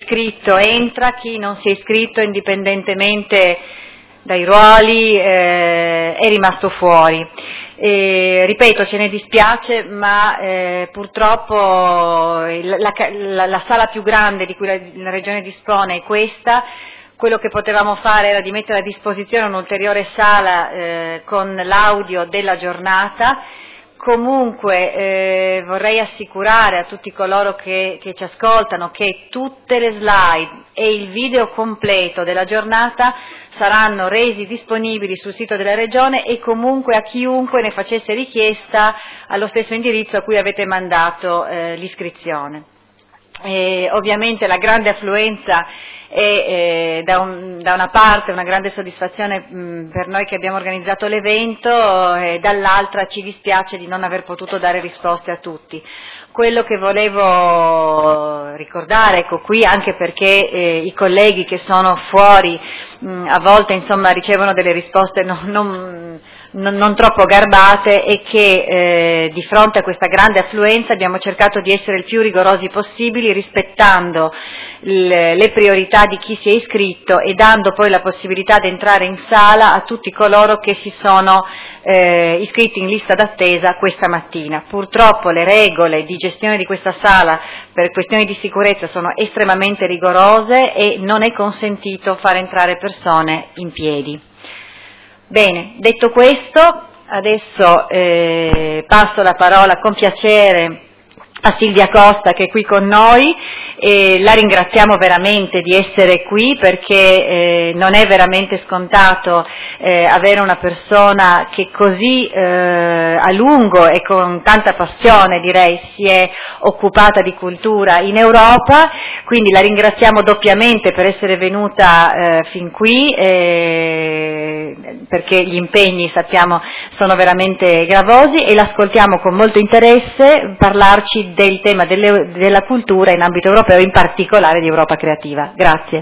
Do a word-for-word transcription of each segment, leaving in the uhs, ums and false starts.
iscritto entra, chi non si è iscritto indipendentemente dai ruoli eh, è rimasto fuori. E, ripeto, ce ne dispiace, ma eh, purtroppo la, la, la sala più grande di cui la, la Regione dispone è questa. Quello che potevamo fare era di mettere a disposizione un'ulteriore sala eh, con l'audio della giornata. Comunque eh, vorrei assicurare a tutti coloro che, che ci ascoltano che tutte le slide e il video completo della giornata saranno resi disponibili sul sito della Regione e comunque a chiunque ne facesse richiesta allo stesso indirizzo a cui avete mandato eh, l'iscrizione. E ovviamente la grande affluenza è eh, da, un, da una parte una grande soddisfazione mh, per noi che abbiamo organizzato l'evento e dall'altra ci dispiace di non aver potuto dare risposte a tutti. Quello che volevo ricordare, ecco qui anche perché eh, i colleghi che sono fuori mh, a volte insomma ricevono delle risposte non, non Non, non troppo garbate, e che eh, di fronte a questa grande affluenza abbiamo cercato di essere il più rigorosi possibili, rispettando le, le priorità di chi si è iscritto e dando poi la possibilità di entrare in sala a tutti coloro che si sono eh, iscritti in lista d'attesa questa mattina. Purtroppo le regole di gestione di questa sala per questioni di sicurezza sono estremamente rigorose e non è consentito far entrare persone in piedi. Bene, detto questo, adesso eh, passo la parola con piacere a Silvia Costa che è qui con noi e la ringraziamo veramente di essere qui perché eh, non è veramente scontato eh, avere una persona che così eh, a lungo e con tanta passione direi si è occupata di cultura in Europa, quindi la ringraziamo doppiamente per essere venuta eh, fin qui eh, perché gli impegni sappiamo sono veramente gravosi e l'ascoltiamo con molto interesse parlarci del tema delle, della cultura in ambito europeo, in particolare di Europa Creativa. Grazie.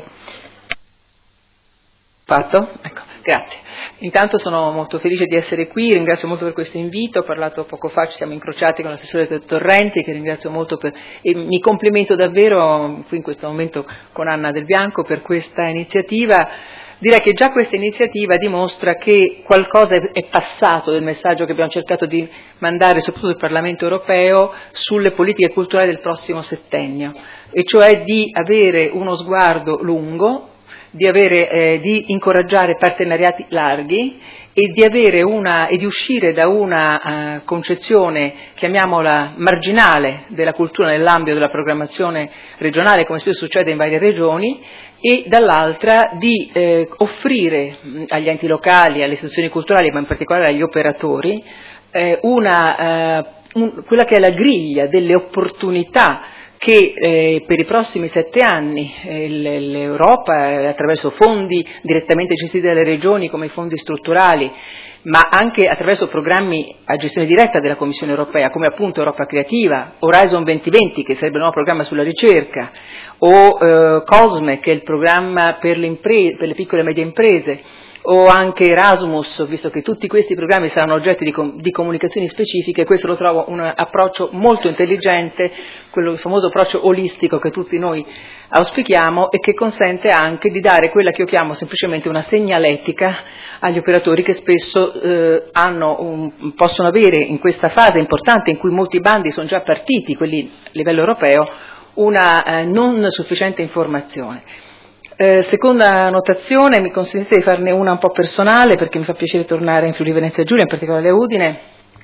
Fatto? Ecco, grazie. Intanto sono molto felice di essere qui, ringrazio molto per questo invito, ho parlato poco fa, ci siamo incrociati con l'assessore Torrenti che ringrazio molto per, e mi complimento davvero qui in questo momento con Anna Del Bianco per questa iniziativa. Direi che già questa iniziativa dimostra che qualcosa è passato del messaggio che abbiamo cercato di mandare, soprattutto al Parlamento europeo, sulle politiche culturali del prossimo settennio, e cioè di avere uno sguardo lungo, di, avere, eh, di incoraggiare partenariati larghi e di, avere una, e di uscire da una uh, concezione, chiamiamola marginale, della cultura nell'ambito della programmazione regionale, come spesso succede in varie regioni, e dall'altra di eh, offrire mh, agli enti locali, alle istituzioni culturali, ma in particolare agli operatori, eh, una, uh, un, quella che è la griglia delle opportunità che eh, per i prossimi sette anni eh, l'Europa, eh, attraverso fondi direttamente gestiti dalle regioni come i fondi strutturali, ma anche attraverso programmi a gestione diretta della Commissione europea, come appunto Europa Creativa, Horizon duemilaventi, che sarebbe il nuovo programma sulla ricerca, o eh, COSME, che è il programma per le, imprese, per le piccole e medie imprese, o anche Erasmus, visto che tutti questi programmi saranno oggetti di, com- di comunicazioni specifiche. Questo lo trovo un approccio molto intelligente, quello il famoso approccio olistico che tutti noi auspichiamo e che consente anche di dare quella che io chiamo semplicemente una segnaletica agli operatori che spesso eh, hanno un, possono avere in questa fase importante in cui molti bandi sono già partiti, quelli a livello europeo, una eh, non sufficiente informazione. Eh, seconda notazione, mi consentite di farne una un po' personale perché mi fa piacere tornare in Friuli Venezia Giulia, in particolare a Udine,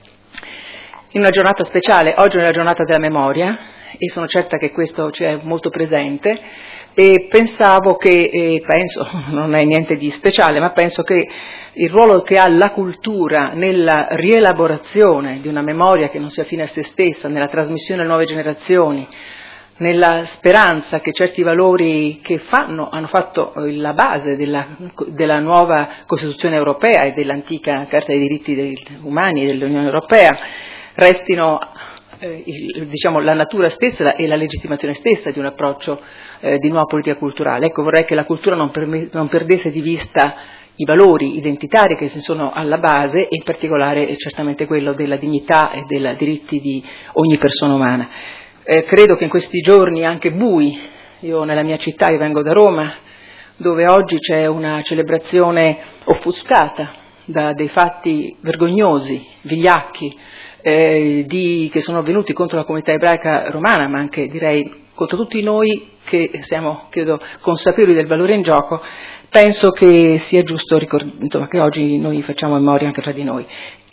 in una giornata speciale. Oggi è la giornata della memoria e sono certa che questo ci è molto presente e pensavo che, e penso, non è niente di speciale, ma penso che il ruolo che ha la cultura nella rielaborazione di una memoria che non sia fine a se stessa, nella trasmissione alle nuove generazioni, nella speranza che certi valori che fanno, hanno fatto la base della, della nuova Costituzione europea e dell'antica Carta dei diritti umani dell'Unione Europea restino eh, il, diciamo, la natura stessa e la legittimazione stessa di un approccio eh, di nuova politica culturale. Ecco, vorrei che la cultura non, perme, non perdesse di vista i valori identitari che sono alla base e in particolare eh, certamente quello della dignità e dei diritti di ogni persona umana. Eh, credo che in questi giorni anche bui io nella mia città, io vengo da Roma, dove oggi c'è una celebrazione offuscata da dei fatti vergognosi, vigliacchi, eh, di, che sono avvenuti contro la comunità ebraica romana, ma anche direi contro tutti noi che siamo, credo, consapevoli del valore in gioco. Penso che sia giusto ricord- insomma, che oggi noi facciamo memoria anche tra di noi.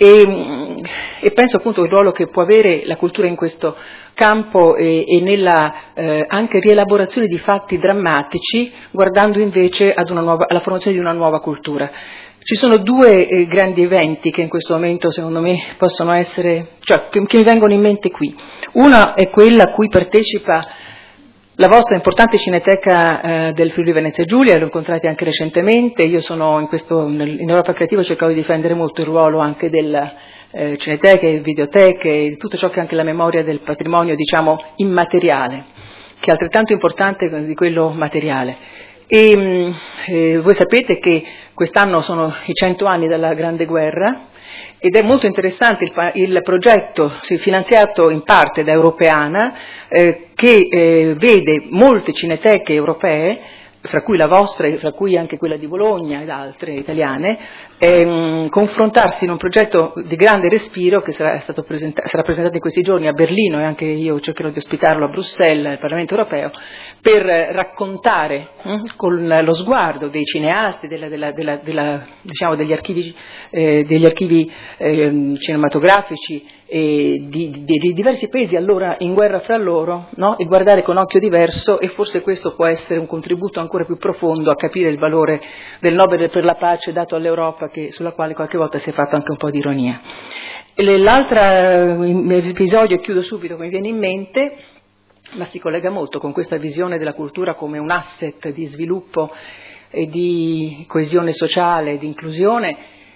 E, e penso appunto al ruolo che può avere la cultura in questo campo e, e nella eh, anche rielaborazione di fatti drammatici, guardando invece ad una nuova, alla formazione di una nuova cultura. Ci sono due eh, grandi eventi che in questo momento secondo me possono essere, cioè che, che mi vengono in mente qui. Una è quella a cui partecipa la vostra importante Cineteca eh, del Friuli Venezia Giulia, l'ho incontrati anche recentemente. Io sono in, questo, nel, in Europa Creativa ho cercato di difendere molto il ruolo anche delle eh, cineteche, videoteche, di tutto ciò che è anche la memoria del patrimonio, diciamo, immateriale, che è altrettanto importante di quello materiale. E eh, voi sapete che quest'anno sono i cento anni dalla Grande Guerra, ed è molto interessante il, il progetto finanziato in parte da Europeana eh, che eh, vede molte cineteche europee, fra cui la vostra e fra cui anche quella di Bologna ed altre italiane, ehm, confrontarsi in un progetto di grande respiro che sarà, stato presenta- sarà presentato in questi giorni a Berlino, e anche io cercherò di ospitarlo a Bruxelles, al Parlamento europeo, per raccontare hm, con lo sguardo dei cineasti, della, della, della, della, diciamo, degli archivi, eh, degli archivi eh, cinematografici e di, di, di diversi paesi allora in guerra fra loro, no? E guardare con occhio diverso, e forse questo può essere un contributo ancora più profondo a capire il valore del Nobel per la pace dato all'Europa, che, sulla quale qualche volta si è fatto anche un po' di ironia. E l'altro episodio, e chiudo subito, che mi viene in mente, ma si collega molto con questa visione della cultura come un asset di sviluppo e di coesione sociale, di inclusione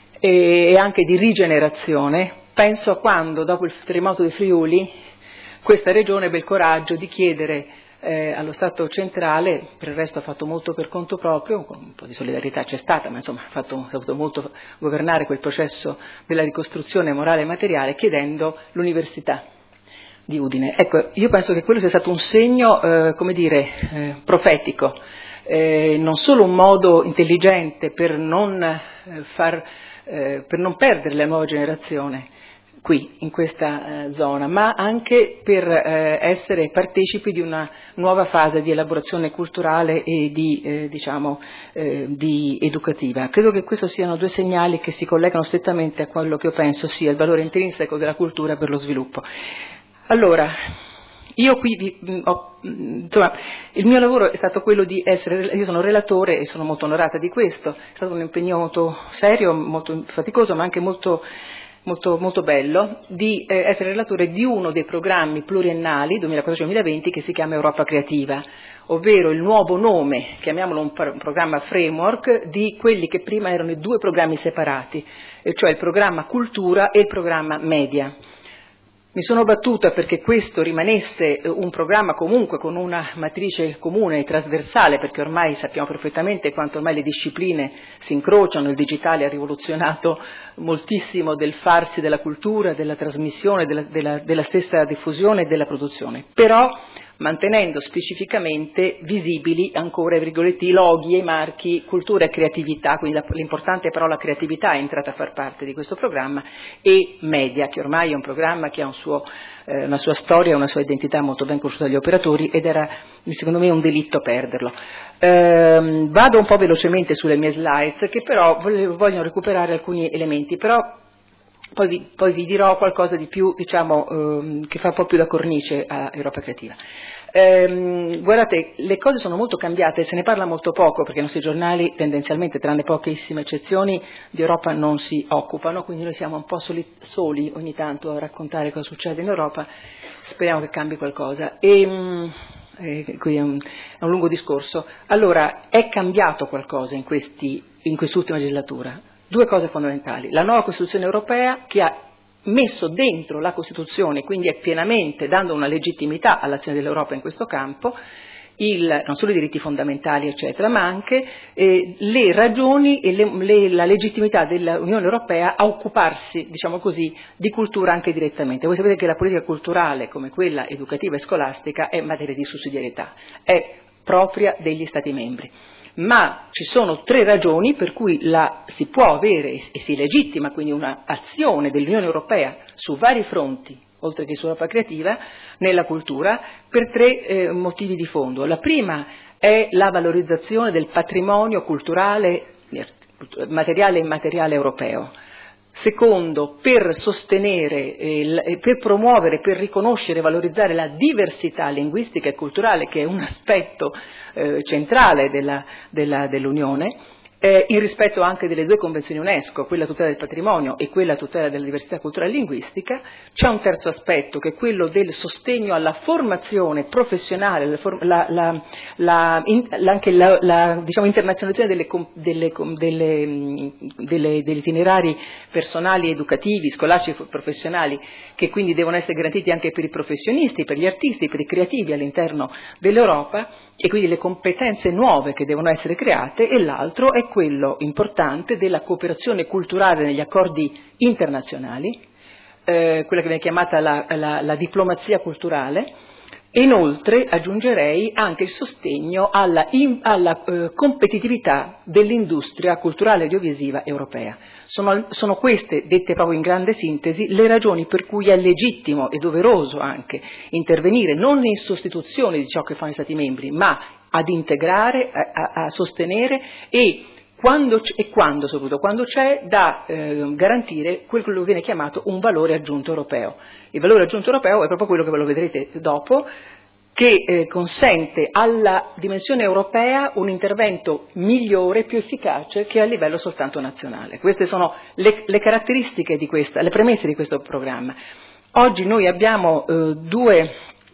e anche di rigenerazione. Penso a quando, dopo il terremoto di Friuli, questa regione ebbe il coraggio di chiedere eh, allo Stato centrale, per il resto ha fatto molto per conto proprio, con un po' di solidarietà c'è stata, ma insomma ha fatto, ha saputo molto governare quel processo della ricostruzione morale e materiale, chiedendo l'università di Udine. Ecco, io penso che quello sia stato un segno, eh, come dire, eh, profetico, eh, non solo un modo intelligente per non, eh, far, eh, per non perdere la nuova generazione qui, in questa eh, zona, ma anche per eh, essere partecipi di una nuova fase di elaborazione culturale e di, eh, diciamo, eh, di educativa. Credo che questi siano due segnali che si collegano strettamente a quello che io penso sia il valore intrinseco della cultura per lo sviluppo. Allora, io qui, vi, ho, insomma, il mio lavoro è stato quello di essere, io sono relatore e sono molto onorata di questo, è stato un impegno molto serio, molto faticoso, ma anche molto molto, molto bello, di eh, essere relatore di uno dei programmi pluriennali duemilaquattordici duemilaventi che si chiama Europa Creativa, ovvero il nuovo nome, chiamiamolo un, un programma framework, di quelli che prima erano i due programmi separati, e cioè il programma Cultura e il programma Media. Mi sono battuta perché questo rimanesse un programma comunque con una matrice comune e trasversale, perché ormai sappiamo perfettamente quanto ormai le discipline si incrociano, il digitale ha rivoluzionato moltissimo del farsi della cultura, della trasmissione, della, della, della stessa diffusione e della produzione, però mantenendo specificamente visibili ancora i loghi e i marchi cultura e creatività, quindi la, l'importante parola creatività è entrata a far parte di questo programma, e media, che ormai è un programma che ha un suo, eh, una sua storia, una sua identità molto ben conosciuta dagli operatori, ed era secondo me un delitto perderlo. Ehm, vado un po' velocemente sulle mie slides, che però voglio, vogliono recuperare alcuni elementi, però Poi vi, poi vi dirò qualcosa di più, diciamo, ehm, che fa un po' più da cornice a Europa Creativa. Ehm, guardate, le cose sono molto cambiate, se ne parla molto poco, perché i nostri giornali tendenzialmente, tranne pochissime eccezioni, di Europa non si occupano, quindi noi siamo un po' soli, soli ogni tanto a raccontare cosa succede in Europa, speriamo che cambi qualcosa. E, mh, eh, qui è un, è un lungo discorso. Allora, è cambiato qualcosa in, questi, in quest'ultima legislatura? Due cose fondamentali: la nuova Costituzione europea, che ha messo dentro la Costituzione, quindi è pienamente dando una legittimità all'azione dell'Europa in questo campo, il, non solo i diritti fondamentali eccetera, ma anche eh, le ragioni e le, le, la legittimità dell'Unione Europea a occuparsi, diciamo così, di cultura anche direttamente. Voi sapete che la politica culturale, come quella educativa e scolastica, è materia di sussidiarietà, è propria degli Stati membri. Ma ci sono tre ragioni per cui la, si può avere e si legittima quindi un'azione dell'Unione Europea su vari fronti, oltre che sull'Europa creativa, nella cultura, per tre eh, motivi di fondo. La prima è la valorizzazione del patrimonio culturale, materiale e immateriale europeo. Secondo, per sostenere, eh, per promuovere, per riconoscere e valorizzare la diversità linguistica e culturale, che è un aspetto eh, centrale della, della, dell'Unione, eh, in rispetto anche delle due convenzioni UNESCO, quella a tutela del patrimonio e quella a tutela della diversità culturale e linguistica. C'è un terzo aspetto, che è quello del sostegno alla formazione professionale, la, la, la, la, in, anche la, la diciamo, internazionalizzazione delle, delle, delle, delle, degli itinerari personali, educativi, scolastici e professionali, che quindi devono essere garantiti anche per i professionisti, per gli artisti, per i creativi all'interno dell'Europa, e quindi le competenze nuove che devono essere create. E l'altro è quello importante della cooperazione culturale negli accordi internazionali, eh, quella che viene chiamata la, la, la diplomazia culturale. E inoltre aggiungerei anche il sostegno alla, in, alla eh, competitività dell'industria culturale e audiovisiva europea. Sono, sono queste, dette proprio in grande sintesi, le ragioni per cui è legittimo e doveroso anche intervenire non in sostituzione di ciò che fanno gli Stati membri, ma ad integrare, a, a sostenere e quando, e quando soprattutto quando c'è da eh, garantire quello che viene chiamato un valore aggiunto europeo. Il valore aggiunto europeo è proprio quello che ve lo vedrete dopo, che eh, consente alla dimensione europea un intervento migliore, più efficace che a livello soltanto nazionale. Queste sono le, le caratteristiche di questa, le premesse di questo programma. Oggi noi abbiamo eh, due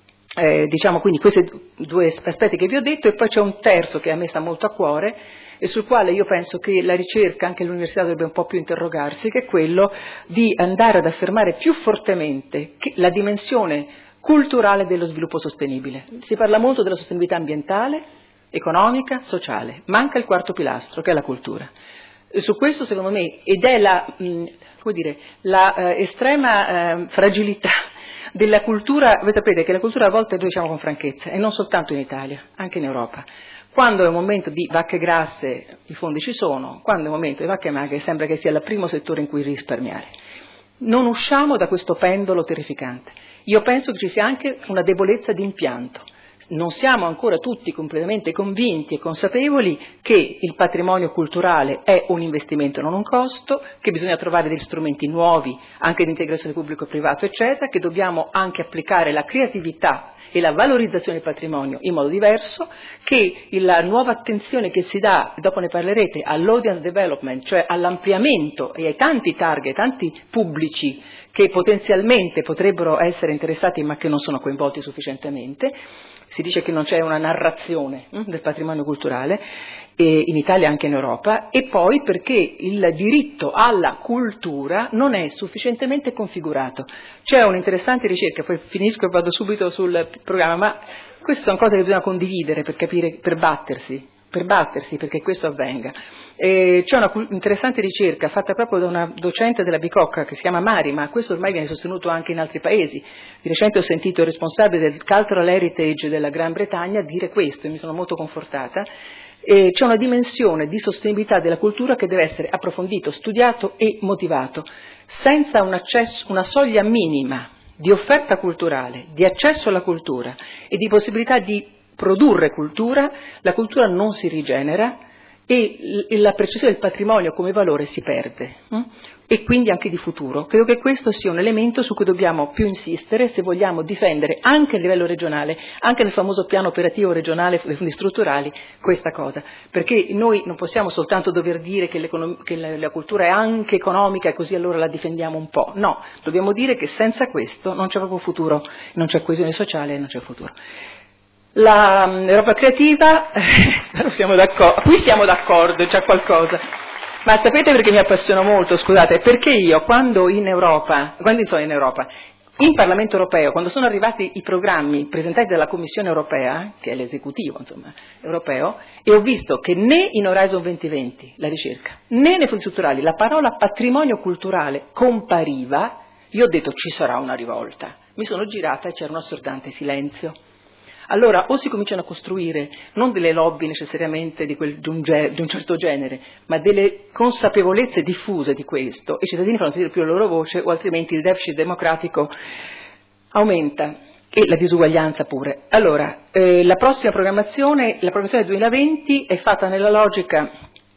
Eh, diciamo quindi questi due aspetti che vi ho detto, e poi c'è un terzo che a me sta molto a cuore e sul quale io penso che la ricerca, anche l'università, dovrebbe un po' più interrogarsi, che è quello di andare ad affermare più fortemente che la dimensione culturale dello sviluppo sostenibile. Si parla molto della sostenibilità ambientale, economica, sociale, manca il quarto pilastro, che è la cultura. E su questo, secondo me, ed è la, mh, come dire, la eh, estrema eh, fragilità della cultura. Voi sapete che la cultura a volte, noi diciamo con franchezza, e non soltanto in Italia, anche in Europa. Quando è un momento di vacche grasse i fondi ci sono, quando è un momento di vacche magre sembra che sia il primo settore in cui risparmiare. Non usciamo da questo pendolo terrificante. Io penso che ci sia anche una debolezza di impianto. Non siamo ancora tutti completamente convinti e consapevoli che il patrimonio culturale è un investimento, non un costo, che bisogna trovare degli strumenti nuovi, anche di integrazione pubblico-privato, eccetera, che dobbiamo anche applicare la creatività e la valorizzazione del patrimonio in modo diverso, che la nuova attenzione che si dà, dopo ne parlerete, all'audience development, cioè all'ampliamento e ai tanti target, tanti pubblici che potenzialmente potrebbero essere interessati ma che non sono coinvolti sufficientemente. Si dice che non c'è una narrazione hm, del patrimonio culturale, eh, in Italia e anche in Europa, e poi perché il diritto alla cultura non è sufficientemente configurato. C'è un'interessante ricerca, poi finisco e vado subito sul programma, ma queste sono cose che bisogna condividere per capire, per battersi, per battersi perché questo avvenga. Eh, c'è una interessante ricerca fatta proprio da una docente della Bicocca che si chiama Mari, ma questo ormai viene sostenuto anche in altri paesi. Di recente ho sentito il responsabile del Cultural Heritage della Gran Bretagna dire questo e mi sono molto confortata. Eh, c'è una dimensione di sostenibilità della cultura che deve essere approfondito, studiato e motivato. Senza un accesso, una soglia minima di offerta culturale, di accesso alla cultura e di possibilità di produrre cultura, la cultura non si rigenera e la percezione del patrimonio come valore si perde, hm? E quindi anche di futuro. Credo che questo sia un elemento su cui dobbiamo più insistere se vogliamo difendere anche a livello regionale, anche nel famoso piano operativo regionale dei fondi strutturali, questa cosa, perché noi non possiamo soltanto dover dire che, che la, la cultura è anche economica e così allora la difendiamo un po', no, dobbiamo dire che senza questo non c'è proprio futuro, non c'è coesione sociale e non c'è futuro. La, l'Europa creativa, eh, siamo d'accordo, qui siamo d'accordo, c'è qualcosa, ma sapete perché mi appassiono molto, scusate, perché io quando in Europa, quando sono in Europa, in Parlamento europeo, quando sono arrivati i programmi presentati dalla Commissione europea, che è l'esecutivo insomma, europeo, e ho visto che né in Horizon duemilaventi, la ricerca, né nei fondi strutturali la parola patrimonio culturale compariva, io ho detto ci sarà una rivolta, mi sono girata e c'era un assordante silenzio. allora o si cominciano a costruire non delle lobby necessariamente di, quel, di, un, ge, di un certo genere, ma delle consapevolezze diffuse di questo, e i cittadini fanno sentire più la loro voce, o altrimenti il deficit democratico aumenta. E la disuguaglianza pure. Allora, eh, la prossima programmazione, la programmazione del duemilaventi è fatta nella logica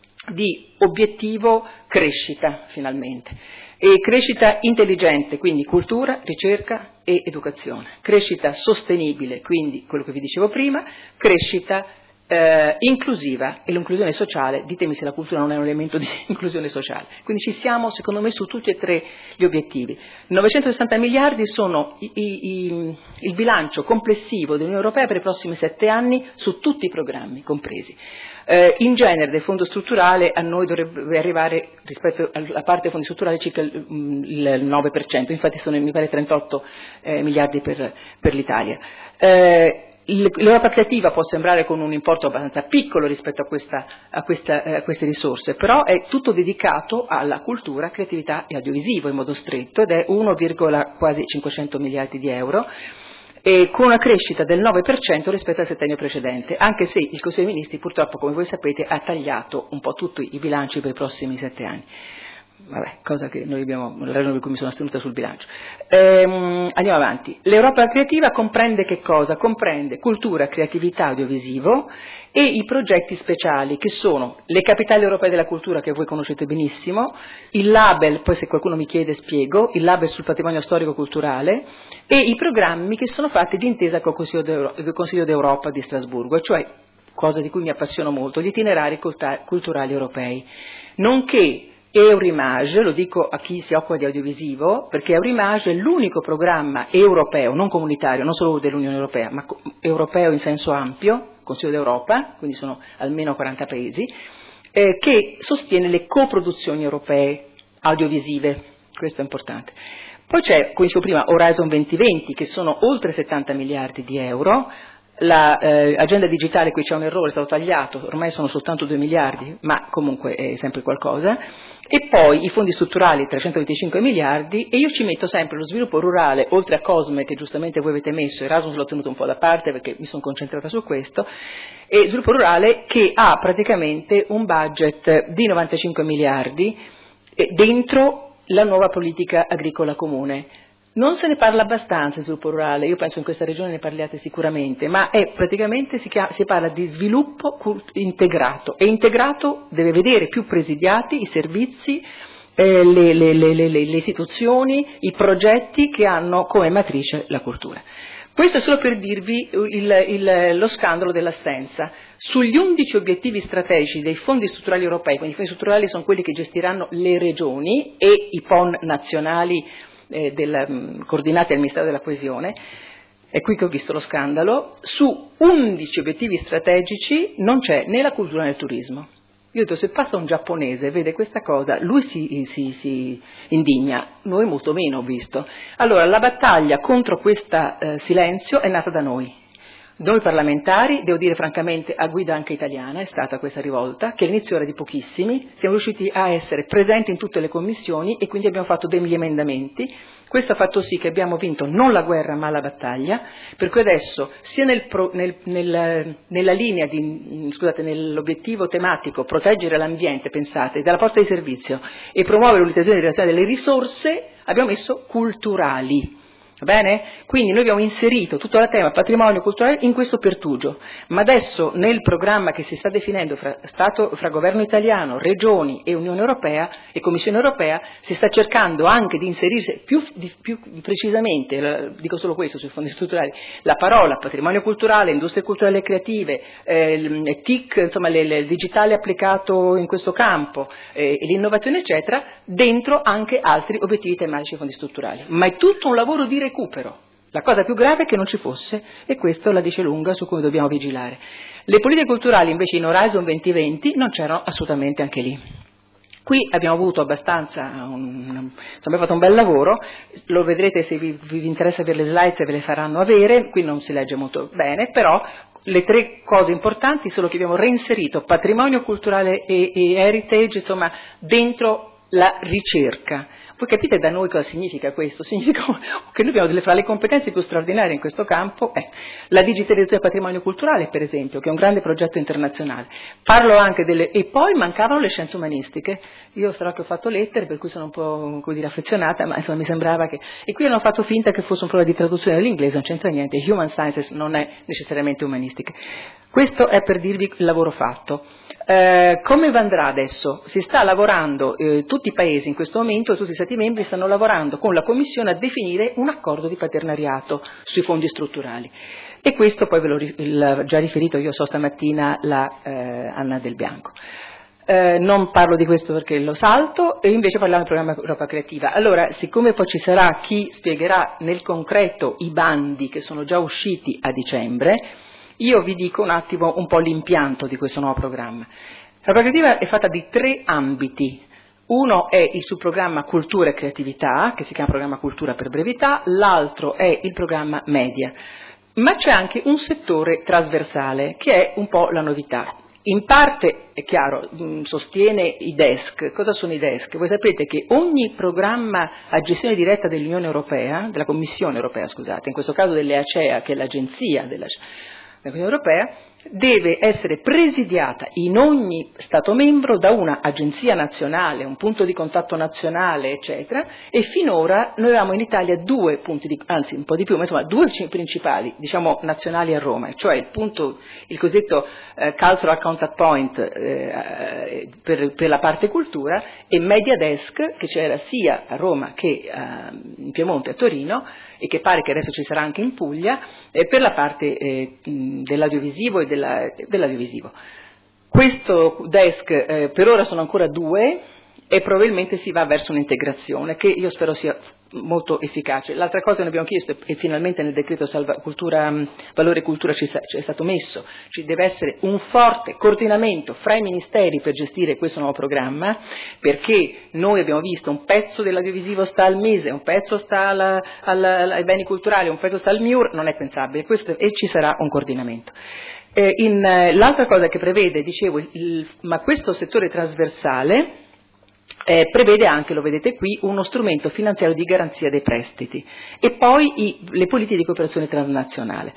di obiettivo crescita, finalmente, e crescita intelligente, quindi cultura, ricerca e educazione, crescita sostenibile, quindi quello che vi dicevo prima, crescita eh, inclusiva, e l'inclusione sociale, ditemi se la cultura non è un elemento di inclusione sociale. Quindi ci siamo, secondo me, su tutti e tre gli obiettivi. novecentosessanta miliardi sono i, i, i, il bilancio complessivo dell'Unione Europea per i prossimi sette anni su tutti i programmi compresi. Eh, in genere del fondo strutturale a noi dovrebbe arrivare, rispetto alla parte dei fondi strutturali, circa il, il nove per cento, infatti sono mi pare trentotto eh, miliardi per, per l'Italia. Eh, L'Europa creativa può sembrare con un importo abbastanza piccolo rispetto a, questa, a, questa, a queste risorse, però è tutto dedicato alla cultura, creatività e audiovisivo in modo stretto, ed è uno, quasi cinquecento miliardi di euro, e con una crescita del nove per cento rispetto al settennio precedente, anche se il Consiglio dei Ministri purtroppo, come voi sapete, ha tagliato un po' tutti i bilanci per i prossimi sette anni. Vabbè, cosa che noi abbiamo, la ragione per cui mi sono astenuta sul bilancio. Ehm, andiamo avanti. L'Europa creativa comprende che cosa? Comprende cultura, creatività, audiovisivo e i progetti speciali, che sono le capitali europee della cultura, che voi conoscete benissimo, il label, poi se qualcuno mi chiede spiego, il label sul patrimonio storico-culturale, e i programmi che sono fatti d'intesa con il Consiglio d'Europa di Strasburgo, cioè, cosa di cui mi appassiono molto, gli itinerari culturali europei, nonché Eurimage, lo dico a chi si occupa di audiovisivo, perché Eurimage è l'unico programma europeo, non comunitario, non solo dell'Unione Europea, ma europeo in senso ampio, Consiglio d'Europa, quindi sono almeno quaranta paesi, eh, che sostiene le coproduzioni europee audiovisive, questo è importante. Poi c'è, come dicevo prima, Horizon duemilaventi, che sono oltre settanta miliardi di euro. L'agenda eh, digitale, qui c'è un errore, è stato tagliato, ormai sono soltanto due miliardi, ma comunque è sempre qualcosa, e poi i fondi strutturali trecentoventicinque miliardi, e io ci metto sempre lo sviluppo rurale, oltre a Cosme che giustamente voi avete messo, Erasmus l'ho tenuto un po' da parte perché mi sono concentrata su questo, e sviluppo rurale che ha praticamente un budget di novantacinque miliardi dentro la nuova politica agricola comune. Non se ne parla abbastanza di sviluppo rurale, io penso in questa regione ne parliate sicuramente, ma è praticamente si, chiama, si parla di sviluppo integrato, e integrato deve vedere più presidiati i servizi, eh, le, le, le, le, le istituzioni, i progetti che hanno come matrice la cultura. Questo è solo per dirvi il, il, lo scandalo dell'assenza. Sugli undici obiettivi strategici dei fondi strutturali europei, quindi i fondi strutturali sono quelli che gestiranno le regioni e i P O N nazionali, Eh, del, um, coordinati al Ministero della Coesione, è qui che ho visto lo scandalo, su undici obiettivi strategici non c'è né la cultura né il turismo. Io ho detto, se passa un giapponese e vede questa cosa, lui si, si, si indigna, noi molto meno ho visto. Allora, la battaglia contro questo eh, silenzio è nata da noi. Noi parlamentari, devo dire francamente, a guida anche italiana, è stata questa rivolta, che all'inizio era di pochissimi, siamo riusciti a essere presenti in tutte le commissioni e quindi abbiamo fatto degli emendamenti. Questo ha fatto sì che abbiamo vinto non la guerra ma la battaglia, per cui adesso sia nel pro, nel, nel, nella linea, di, scusate, nell'obiettivo tematico proteggere l'ambiente, pensate, dalla porta di servizio, e promuovere l'utilizzazione di relazione delle risorse, abbiamo messo culturali. Bene? Quindi noi abbiamo inserito tutto il tema patrimonio culturale in questo pertugio, ma adesso nel programma che si sta definendo fra, Stato, fra governo italiano, regioni e Unione Europea e Commissione Europea si sta cercando anche di inserire più, di, più precisamente, dico solo questo sui fondi strutturali, la parola patrimonio culturale, industrie culturali e creative, eh, T I C, insomma il digitale applicato in questo campo, eh, l'innovazione eccetera, dentro anche altri obiettivi tematici dei fondi strutturali. Ma è tutto un lavoro di recupero. La cosa più grave è che non ci fosse, e questo la dice lunga su come dobbiamo vigilare. Le politiche culturali invece in Horizon duemilaventi non c'erano assolutamente anche lì. Qui abbiamo avuto abbastanza, un, insomma abbiamo fatto un bel lavoro, lo vedrete se vi, vi interessa avere le slide, se ve le faranno avere, qui non si legge molto bene, però le tre cose importanti sono che abbiamo reinserito patrimonio culturale e, e heritage, insomma, dentro la ricerca. Voi capite da noi cosa significa questo? Significa che noi abbiamo delle, fra le competenze più straordinarie in questo campo, eh, la digitalizzazione del patrimonio culturale, per esempio, che è un grande progetto internazionale. Parlo anche delle... E poi mancavano le scienze umanistiche. Io sarò che ho fatto lettere, per cui sono un po', come dire, affezionata, ma insomma mi sembrava che... E qui hanno fatto finta che fosse un problema di traduzione dall'inglese, non c'entra niente. Human Sciences non è necessariamente umanistica. Questo è per dirvi il lavoro fatto. Eh, come andrà adesso? Si sta lavorando, eh, tutti i paesi in questo momento, tutti i Stati membri stanno lavorando con la Commissione a definire un accordo di partenariato sui fondi strutturali. E questo poi ve l'ho già riferito, io so stamattina la eh, Anna Del Bianco. Eh, non parlo di questo perché lo salto, e invece parliamo del programma Europa Creativa. Allora, siccome poi ci sarà chi spiegherà nel concreto i bandi che sono già usciti a dicembre, io vi dico un attimo un po' l'impianto di questo nuovo programma. La Europa Creativa è fatta di tre ambiti. Uno è il subprogramma Cultura e Creatività, che si chiama Programma Cultura per brevità, l'altro è il programma Media. Ma c'è anche un settore trasversale, che è un po' la novità. In parte, è chiaro, sostiene i desk. Cosa sono i desk? Voi sapete che ogni programma a gestione diretta dell'Unione Europea, della Commissione Europea, scusate, in questo caso dell'EACEA, che è l'agenzia della dell'Unione Europea, deve essere presidiata in ogni Stato membro da una agenzia nazionale, un punto di contatto nazionale, eccetera, e finora noi avevamo in Italia due punti, di, anzi un po' di più, ma insomma due principali, diciamo nazionali a Roma, cioè il punto, il cosiddetto eh, Cultural Contact Point eh, per, per la parte cultura, e Media Desk, che c'era sia a Roma che eh, in Piemonte e a Torino, e che pare che adesso ci sarà anche in Puglia, eh, per la parte eh, dell'audiovisivo e della, dell'audiovisivo. Questo desk eh, per ora sono ancora due e probabilmente si va verso un'integrazione che io spero sia molto efficace. L'altra cosa che noi abbiamo chiesto, e finalmente nel decreto salva, cultura, valore cultura ci, ci è stato messo, ci deve essere un forte coordinamento fra i ministeri per gestire questo nuovo programma, perché noi abbiamo visto un pezzo dell'audiovisivo sta al Mise, un pezzo sta alla, alla, ai beni culturali, un pezzo sta al M I U R, non è pensabile, questo, e ci sarà un coordinamento. Eh, in, eh, l'altra cosa che prevede, dicevo, il, il, ma questo settore trasversale Eh, prevede anche, lo vedete qui, uno strumento finanziario di garanzia dei prestiti e poi i, le politiche di cooperazione transnazionale.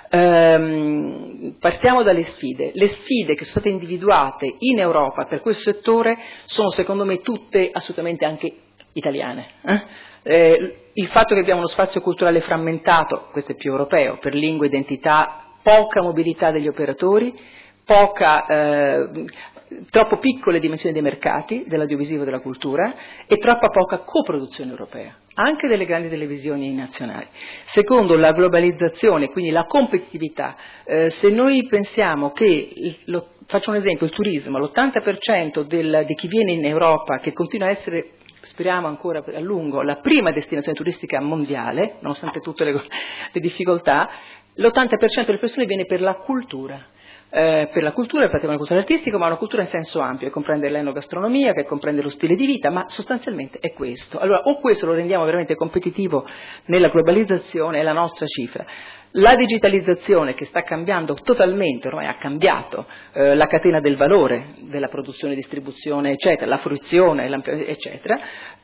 Ehm, partiamo dalle sfide. Le sfide che sono state individuate in Europa per questo settore sono secondo me tutte assolutamente anche italiane. Eh? Eh, il fatto che abbiamo uno spazio culturale frammentato, questo è più europeo, per lingue, identità, poca mobilità degli operatori, poca... Eh, troppo piccole dimensioni dei mercati, dell'audiovisivo e della cultura, e troppa poca coproduzione europea, anche delle grandi televisioni nazionali. Secondo, la globalizzazione, quindi la competitività. Eh, se noi pensiamo che, lo, faccio un esempio, il turismo, l'ottanta per cento del, di chi viene in Europa, che continua a essere, speriamo ancora a lungo, la prima destinazione turistica mondiale, nonostante tutte le, le difficoltà, l'ottanta per cento delle persone viene per la cultura. Eh, per la cultura, il patrimonio culturale artistico, ma una cultura in senso ampio, che comprende l'enogastronomia, che comprende lo stile di vita, ma sostanzialmente è questo. Allora, o questo lo rendiamo veramente competitivo nella globalizzazione, è la nostra cifra. La digitalizzazione che sta cambiando totalmente, ormai ha cambiato eh, la catena del valore della produzione, distribuzione, eccetera, la fruizione, eccetera,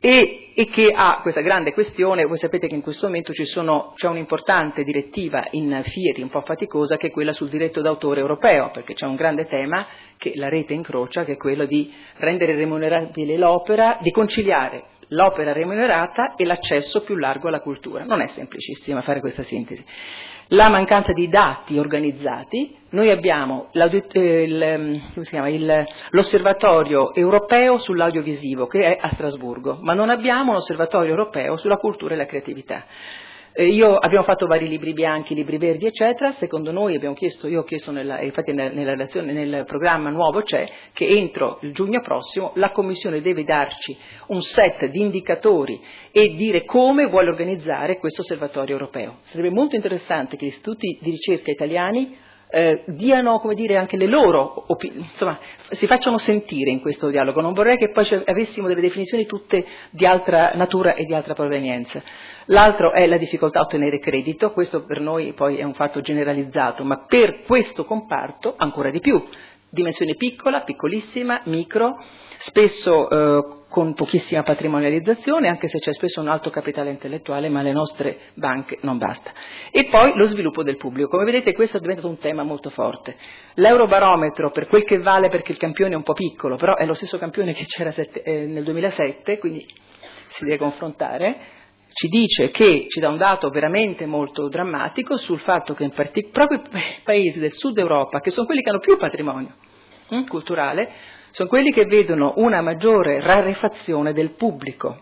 e, e che ha questa grande questione. Voi sapete che in questo momento ci sono, c'è un'importante direttiva in Fieri, un po' faticosa, che è quella sul diritto d'autore europeo, perché c'è un grande tema che la rete incrocia, che è quello di rendere remunerabile l'opera, di conciliare l'opera remunerata e l'accesso più largo alla cultura. Non è semplicissima fare questa sintesi. La mancanza di dati organizzati, noi abbiamo eh, il, come si chiama, il, l'osservatorio europeo sull'audiovisivo che è a Strasburgo, ma non abbiamo un osservatorio europeo sulla cultura e la creatività. Eh, io, abbiamo fatto vari libri bianchi, libri verdi, eccetera. Secondo noi abbiamo chiesto, io ho chiesto, nella, infatti nella, nella relazione, nel programma nuovo c'è, che entro il giugno prossimo la Commissione deve darci un set di indicatori e dire come vuole organizzare questo osservatorio europeo. Sarebbe molto interessante che gli istituti di ricerca italiani Eh, diano, come dire, anche le loro, insomma, si facciano sentire in questo dialogo. Non vorrei che poi avessimo delle definizioni tutte di altra natura e di altra provenienza. L'altro è la difficoltà a ottenere credito, questo per noi poi è un fatto generalizzato, ma per questo comparto ancora di più. dimensione piccola, piccolissima, micro, spesso eh, con pochissima patrimonializzazione, anche se c'è spesso un alto capitale intellettuale, ma alle nostre banche non basta. E poi lo sviluppo del pubblico. Come vedete questo è diventato un tema molto forte. L'Eurobarometro, per quel che vale, perché il campione è un po' piccolo, però è lo stesso campione che c'era sette, eh, nel duemilasette, quindi si deve confrontare, ci dice che, ci dà un dato veramente molto drammatico sul fatto che in partic- proprio i paesi del sud Europa, che sono quelli che hanno più patrimonio hm, culturale, sono quelli che vedono una maggiore rarefazione del pubblico,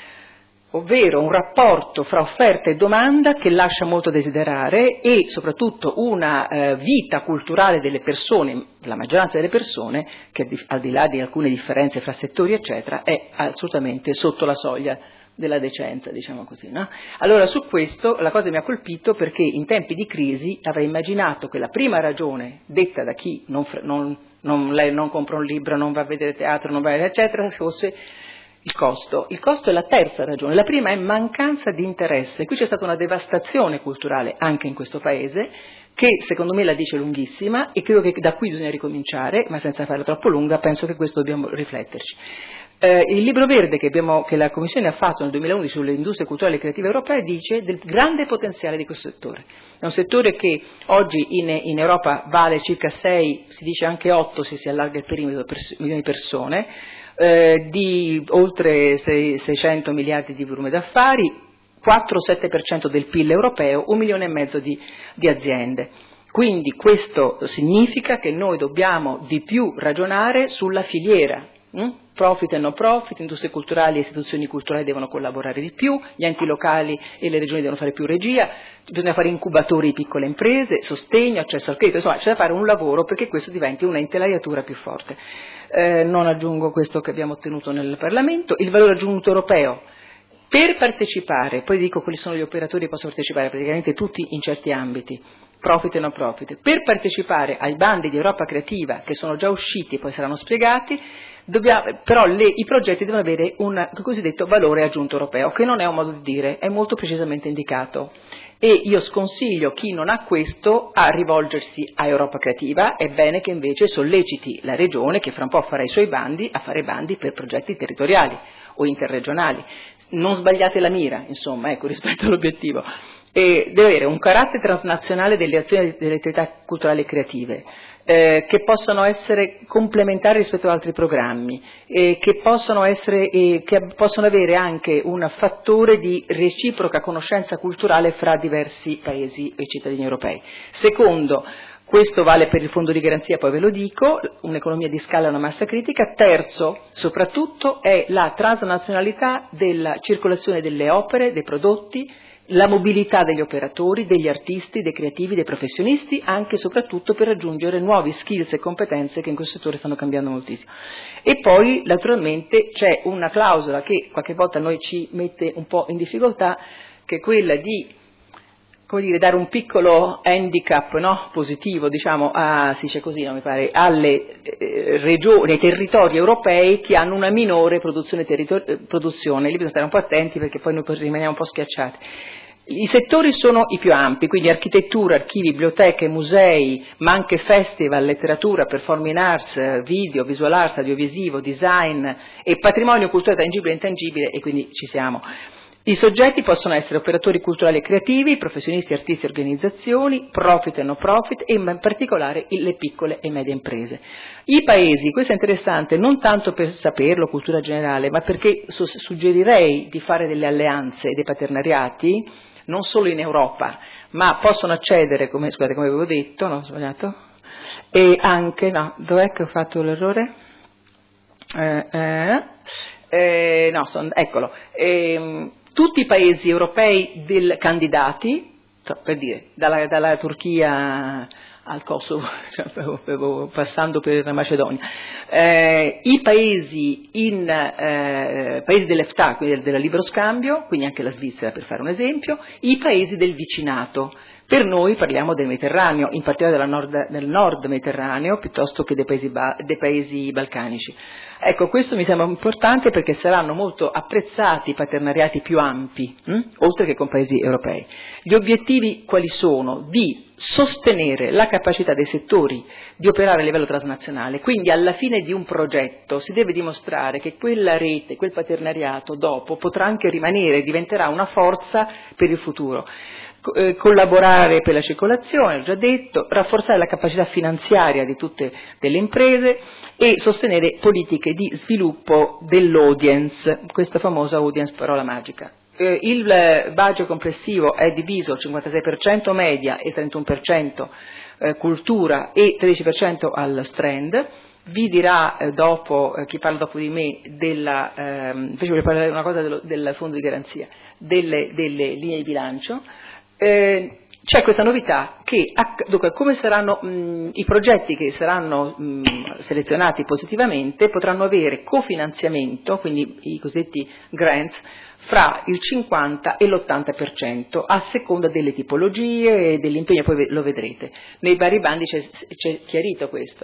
ovvero un rapporto fra offerta e domanda che lascia molto a desiderare e soprattutto una eh, vita culturale delle persone, la maggioranza delle persone, che al di là di alcune differenze fra settori eccetera, è assolutamente sotto la soglia della decenza, diciamo così, no? Allora su questo la cosa mi ha colpito perché in tempi di crisi avrei immaginato che la prima ragione detta da chi non, non, non, lei non compra un libro, non va a vedere teatro, non va a eccetera, fosse il costo. Il costo è la terza ragione, la prima è mancanza di interesse. Qui c'è stata una devastazione culturale anche in questo paese che secondo me la dice lunghissima e credo che da qui bisogna ricominciare, ma senza farla troppo lunga, penso che questo dobbiamo rifletterci. Eh, il libro verde che, abbiamo, che la Commissione ha fatto nel duemilaundici sulle industrie culturali e creative europee dice del grande potenziale di questo settore. È un settore che oggi in, in Europa vale circa sei, si dice anche otto se si allarga il perimetro, per milioni di persone, eh, di oltre seicento miliardi di volume d'affari, quattro sette per cento del P I L europeo, un milione e mezzo di, di aziende. Quindi questo significa che noi dobbiamo di più ragionare sulla filiera. Hm? Profit e no profit, industrie culturali e istituzioni culturali devono collaborare di più, gli enti locali e le regioni devono fare più regia, bisogna fare incubatori di piccole imprese, sostegno, accesso al credito, insomma c'è da fare un lavoro perché questo diventi una intelaiatura più forte. Eh, non aggiungo questo che abbiamo ottenuto nel Parlamento, il valore aggiunto europeo. Per partecipare, poi dico quali sono gli operatori che possono partecipare, praticamente tutti in certi ambiti, profit e no profit, per partecipare ai bandi di Europa Creativa che sono già usciti e poi saranno spiegati, dobbiamo, però le, i progetti devono avere un cosiddetto valore aggiunto europeo, che non è un modo di dire, è molto precisamente indicato. E io sconsiglio chi non ha questo a rivolgersi a Europa Creativa, è bene che invece solleciti la Regione, che fra un po' farà i suoi bandi, a fare bandi per progetti territoriali o interregionali. Non sbagliate la mira, insomma, ecco, rispetto all'obiettivo. E deve avere un carattere transnazionale delle azioni delle attività culturali e creative, eh, che possano essere complementari rispetto ad altri programmi, eh, che possono essere, eh, che possono avere anche un fattore di reciproca conoscenza culturale fra diversi paesi e cittadini europei. Secondo, questo vale per il fondo di garanzia, poi ve lo dico, un'economia di scala e una massa critica. Terzo, soprattutto, è la transnazionalità della circolazione delle opere, dei prodotti, la mobilità degli operatori, degli artisti, dei creativi, dei professionisti, anche e soprattutto per raggiungere nuovi skills e competenze che in questo settore stanno cambiando moltissimo. E poi, naturalmente, c'è una clausola che qualche volta a noi ci mette un po' in difficoltà, che è quella di come dire, dare un piccolo handicap, no? Positivo, diciamo, a, si dice così, no, mi pare, alle eh, regioni, ai territori europei che hanno una minore produzione, territor- eh, produzione. Lì bisogna stare un po' attenti perché poi noi rimaniamo un po' schiacciati. I settori sono i più ampi, quindi architettura, archivi, biblioteche, musei, ma anche festival, letteratura, performing arts, video, visual arts, audiovisivo, design e patrimonio culturale tangibile e intangibile, e quindi ci siamo. I soggetti possono essere operatori culturali e creativi, professionisti, artisti, organizzazioni, profit e no profit e in particolare le piccole e medie imprese. I paesi, questo è interessante non tanto per saperlo, cultura generale, ma perché suggerirei di fare delle alleanze e dei partenariati, non solo in Europa, ma possono accedere, come, scusate, come avevo detto, no, ho sbagliato, e anche, no, dov'è che ho fatto l'errore? Eh, eh, eh, no, son, eccolo, eh, tutti i paesi europei del, candidati, per dire, dalla, dalla Turchia al Kosovo, cioè, passando per la Macedonia, eh, i paesi, in, eh, paesi dell'E F T A, quindi del, del libero scambio, quindi anche la Svizzera per fare un esempio, i paesi del vicinato, Per noi parliamo del Mediterraneo, in particolare della nord, del nord Mediterraneo, piuttosto che dei paesi, dei paesi balcanici. Ecco, questo mi sembra importante perché saranno molto apprezzati i partenariati più ampi, hm? oltre che con paesi europei. Gli obiettivi quali sono? Di sostenere la capacità dei settori di operare a livello transnazionale, quindi alla fine di un progetto si deve dimostrare che quella rete, quel partenariato dopo potrà anche rimanere, diventerà una forza per il futuro. Eh, collaborare per la circolazione, l'ho già detto, rafforzare la capacità finanziaria di tutte delle imprese e sostenere politiche di sviluppo dell'audience, questa famosa audience parola magica. Eh, il budget complessivo è diviso cinquantasei per cento media e trentuno per cento eh, cultura e tredici per cento al Strand. Vi dirà eh, dopo, eh, chi parla dopo di me, della, ehm, invece voglio parlare una cosa dello, del fondo di garanzia, delle, delle linee di bilancio. Eh, c'è questa novità che, dunque, come saranno mh, i progetti che saranno mh, selezionati positivamente potranno avere cofinanziamento, quindi i cosiddetti grants, fra il cinquanta e l'ottanta per cento a seconda delle tipologie e dell'impegno, poi lo vedrete. Nei vari bandi c'è, c'è chiarito questo.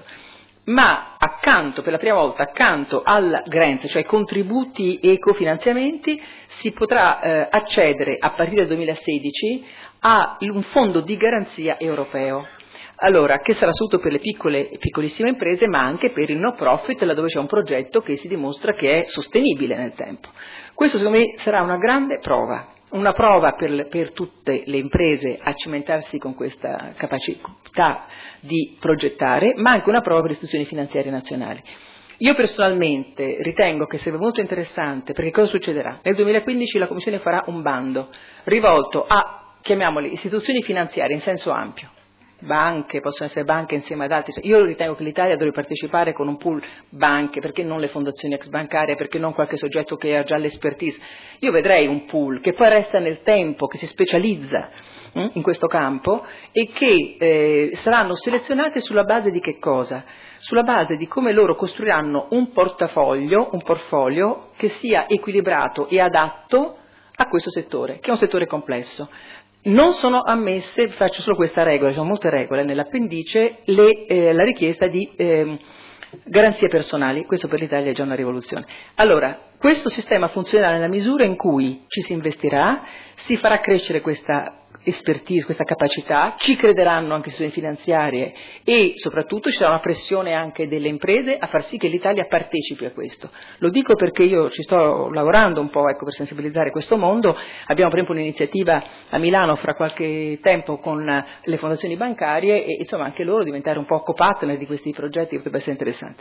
Ma accanto, per la prima volta, accanto al grant, cioè contributi e cofinanziamenti, si potrà eh, accedere a partire dal duemilasedici a un fondo di garanzia europeo. Allora, che sarà soprattutto per le piccole e piccolissime imprese, ma anche per il no profit, laddove c'è un progetto che si dimostra che è sostenibile nel tempo. Questo secondo me sarà una grande prova. Una prova per, per tutte le imprese a cimentarsi con questa capacità di progettare, ma anche una prova per le istituzioni finanziarie nazionali. Io personalmente ritengo che sia molto interessante, perché cosa succederà? Nel duemilaquindici la Commissione farà un bando rivolto a, chiamiamoli, istituzioni finanziarie in senso ampio. Banche, possono essere banche insieme ad altri. Io ritengo che l'Italia dovrebbe partecipare con un pool banche, perché non le fondazioni ex bancarie, perché non qualche soggetto che ha già l'expertise. Io vedrei un pool che poi resta nel tempo, che si specializza hm, in questo campo e che eh, saranno selezionati sulla base di che cosa? Sulla base di come loro costruiranno un portafoglio, un portfolio che sia equilibrato e adatto a questo settore, che è un settore complesso. Non sono ammesse, faccio solo questa regola, ci sono molte regole nell'appendice, le, eh, la richiesta di eh, garanzie personali, questo per l'Italia è già una rivoluzione. Allora, questo sistema funzionerà nella misura in cui ci si investirà, si farà crescere questa expertise, questa capacità, ci crederanno anche istituzioni finanziarie e soprattutto ci sarà una pressione anche delle imprese a far sì che l'Italia partecipi a questo. Lo dico perché io ci sto lavorando un po' ecco, per sensibilizzare questo mondo, abbiamo per esempio un'iniziativa a Milano fra qualche tempo con le fondazioni bancarie e insomma anche loro diventare un po' co-partner di questi progetti potrebbe essere interessante.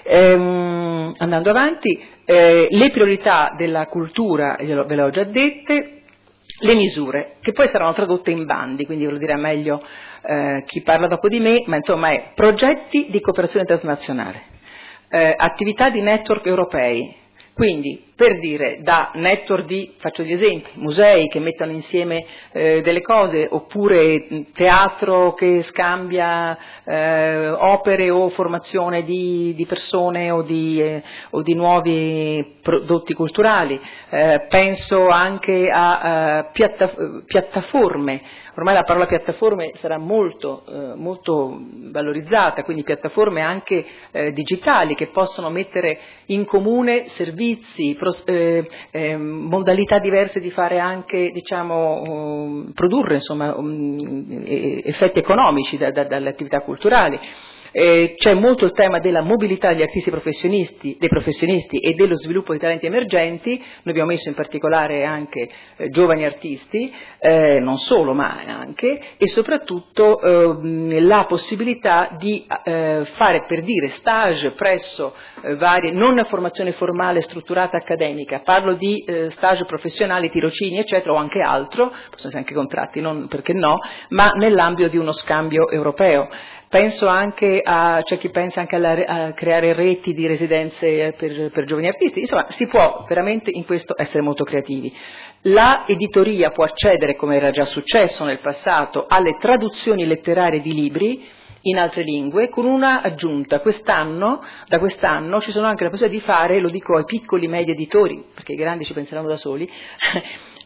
Ehm, andando avanti, eh, le priorità della cultura, ve le ho già dette, le misure, che poi saranno tradotte in bandi, quindi ve lo dirà meglio eh, chi parla dopo di me, ma insomma è progetti di cooperazione transnazionale, eh, attività di network europei, quindi per dire da network di, faccio gli esempi, musei che mettono insieme eh, delle cose, oppure teatro che scambia eh, opere o formazione di, di persone o di, eh, o di nuovi prodotti culturali, eh, penso anche a uh, piatta, piattaforme, ormai la parola piattaforme sarà molto, eh, molto valorizzata, quindi piattaforme anche eh, digitali che possono mettere in comune servizi, Eh, eh, modalità diverse di fare anche, diciamo, um, produrre insomma, um, effetti economici da, da, dalle attività culturali. Eh, c'è molto il tema della mobilità degli artisti professionisti, dei professionisti e dello sviluppo di talenti emergenti. Noi abbiamo messo in particolare anche eh, giovani artisti, eh, non solo ma anche, e soprattutto eh, la possibilità di eh, fare, per dire, stage presso eh, varie, non formazione formale strutturata accademica, parlo di eh, stage professionali, tirocini eccetera o anche altro, possono essere anche contratti, non, perché no, ma nell'ambito di uno scambio europeo. Penso anche a, c'è chi pensa anche alla, a creare reti di residenze per, per giovani artisti, insomma si può veramente in questo essere molto creativi. La editoria può accedere, come era già successo nel passato, alle traduzioni letterarie di libri in altre lingue, con una aggiunta. Quest'anno, da quest'anno ci sono anche la possibilità di fare, lo dico ai piccoli media editori, perché i grandi ci penseranno da soli,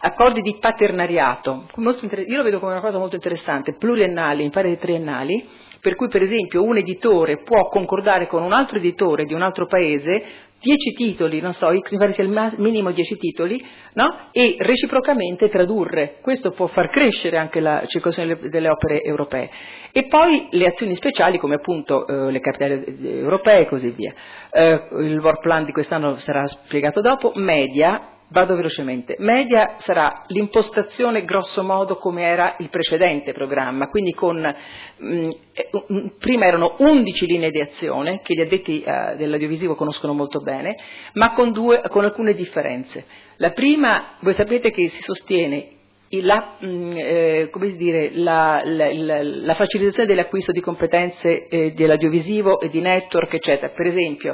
accordi di paternariato, io lo vedo come una cosa molto interessante, pluriennali, mi pare triennali, per cui per esempio un editore può concordare con un altro editore di un altro paese dieci titoli, non so, mi pare sia il minimo dieci titoli, no? E reciprocamente tradurre. Questo può far crescere anche la circolazione delle opere europee. E poi le azioni speciali come appunto eh, le capitali europee e così via. Eh, il work plan di quest'anno sarà spiegato dopo. Media. Vado velocemente. Media sarà l'impostazione grosso modo come era il precedente programma, quindi con mh, prima erano undici linee di azione che gli addetti uh, dell'audiovisivo conoscono molto bene, ma con, due, con alcune differenze. La prima, voi sapete che si sostiene La, eh, come dire, la, la, la, la facilitazione dell'acquisto di competenze eh, dell'audiovisivo e di network, eccetera. Per esempio,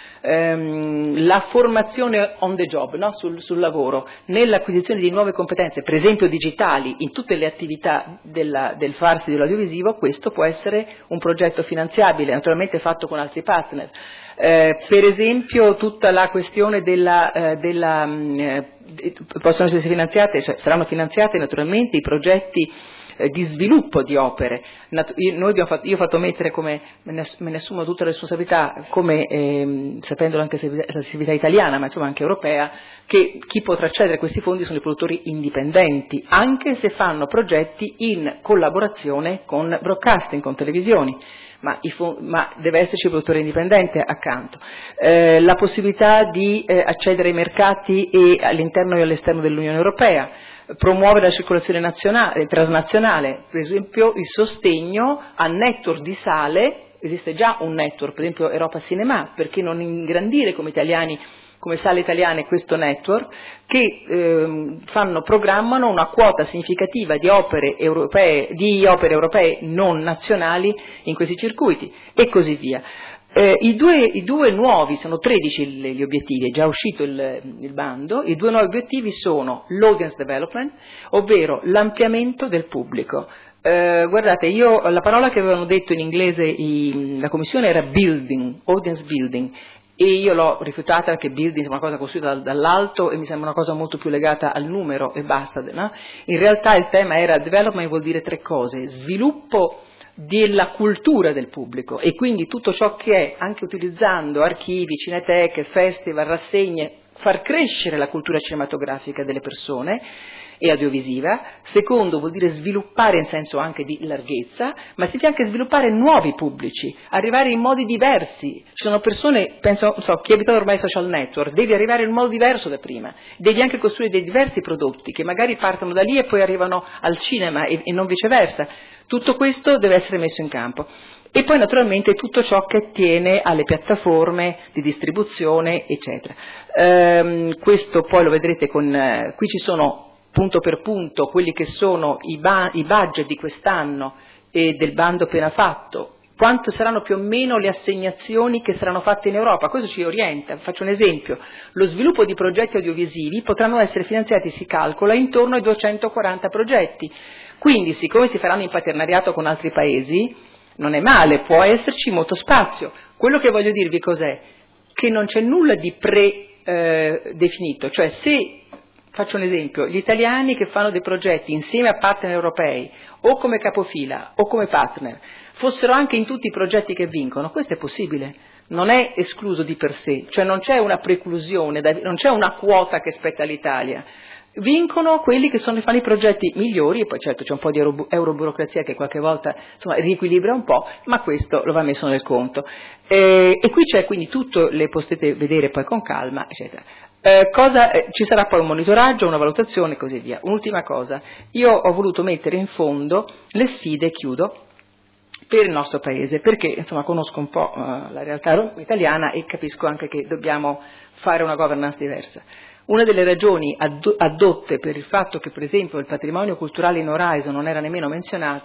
ehm, la formazione on the job, no? sul, sul lavoro, nell'acquisizione di nuove competenze, per esempio digitali, in tutte le attività della, del farsi dell'audiovisivo, questo può essere un progetto finanziabile, naturalmente fatto con altri partner. Eh, per esempio tutta la questione della, eh, della mh, possono essere finanziate, cioè saranno finanziate naturalmente i progetti eh, di sviluppo di opere. Nat- io, noi abbiamo fatto, io ho fatto mettere, come me ne, me ne assumo tutta la responsabilità, come ehm, sapendo anche la sensibilità italiana, ma insomma anche europea, che chi potrà accedere a questi fondi sono i produttori indipendenti, anche se fanno progetti in collaborazione con broadcasting, con televisioni. Ma, i fo- ma deve esserci il produttore indipendente accanto. Eh, la possibilità di eh, accedere ai mercati e all'interno e all'esterno dell'Unione Europea, promuovere la circolazione nazionale, transnazionale, per esempio il sostegno a network di sale, esiste già un network, per esempio Europa Cinema, perché non ingrandire come italiani, come sale italiane questo network, che ehm, fanno, programmano una quota significativa di opere europee, di opere europee non nazionali in questi circuiti e così via. Eh, i, due, I due nuovi, sono tredici gli, gli obiettivi, è già uscito il, il bando, i due nuovi obiettivi sono l'audience development, ovvero l'ampliamento del pubblico. Eh, guardate, io la parola che avevano detto in inglese i, la Commissione era building, audience building, e io l'ho rifiutata perché building è una cosa costruita dall'alto e mi sembra una cosa molto più legata al numero e basta, no? In realtà il tema era development, vuol dire tre cose: sviluppo della cultura del pubblico e quindi tutto ciò che è, anche utilizzando archivi, cineteche, festival, rassegne, far crescere la cultura cinematografica delle persone e audiovisiva. Secondo, vuol dire sviluppare in senso anche di larghezza, ma significa anche sviluppare nuovi pubblici, arrivare in modi diversi. Ci sono persone, penso, non so, chi abita ormai ai social network, devi arrivare in un modo diverso da prima, devi anche costruire dei diversi prodotti che magari partono da lì e poi arrivano al cinema e, e non viceversa. Tutto questo deve essere messo in campo. E poi naturalmente tutto ciò che attiene alle piattaforme di distribuzione, eccetera. Ehm, questo poi lo vedrete con, eh, qui ci sono punto per punto quelli che sono i, ba- i budget di quest'anno e del bando appena fatto, quanto saranno più o meno le assegnazioni che saranno fatte in Europa. Questo ci orienta. Faccio un esempio: lo sviluppo di progetti audiovisivi potranno essere finanziati, si calcola, intorno ai duecentoquaranta progetti. Quindi, siccome si faranno in partenariato con altri paesi, non è male, può esserci molto spazio. Quello che voglio dirvi cos'è? Che non c'è nulla di predefinito, eh, cioè se, faccio un esempio, gli italiani che fanno dei progetti insieme a partner europei, o come capofila o come partner, fossero anche in tutti i progetti che vincono, questo è possibile, non è escluso di per sé, cioè non c'è una preclusione, non c'è una quota che spetta all'Italia. Vincono quelli che sono, fanno i progetti migliori, e poi certo c'è un po' di euro, euroburocrazia che qualche volta insomma riequilibra un po', ma questo lo va messo nel conto. Eh, e qui c'è quindi tutto, le potete vedere poi con calma, eccetera. Eh, cosa, eh, ci sarà poi un monitoraggio, una valutazione e così via. Un'ultima cosa, io ho voluto mettere in fondo le sfide, chiudo, per il nostro Paese, perché insomma conosco un po' uh, la realtà italiana e capisco anche che dobbiamo fare una governance diversa. Una delle ragioni addotte per il fatto che per esempio il patrimonio culturale in Horizon non era nemmeno menzionato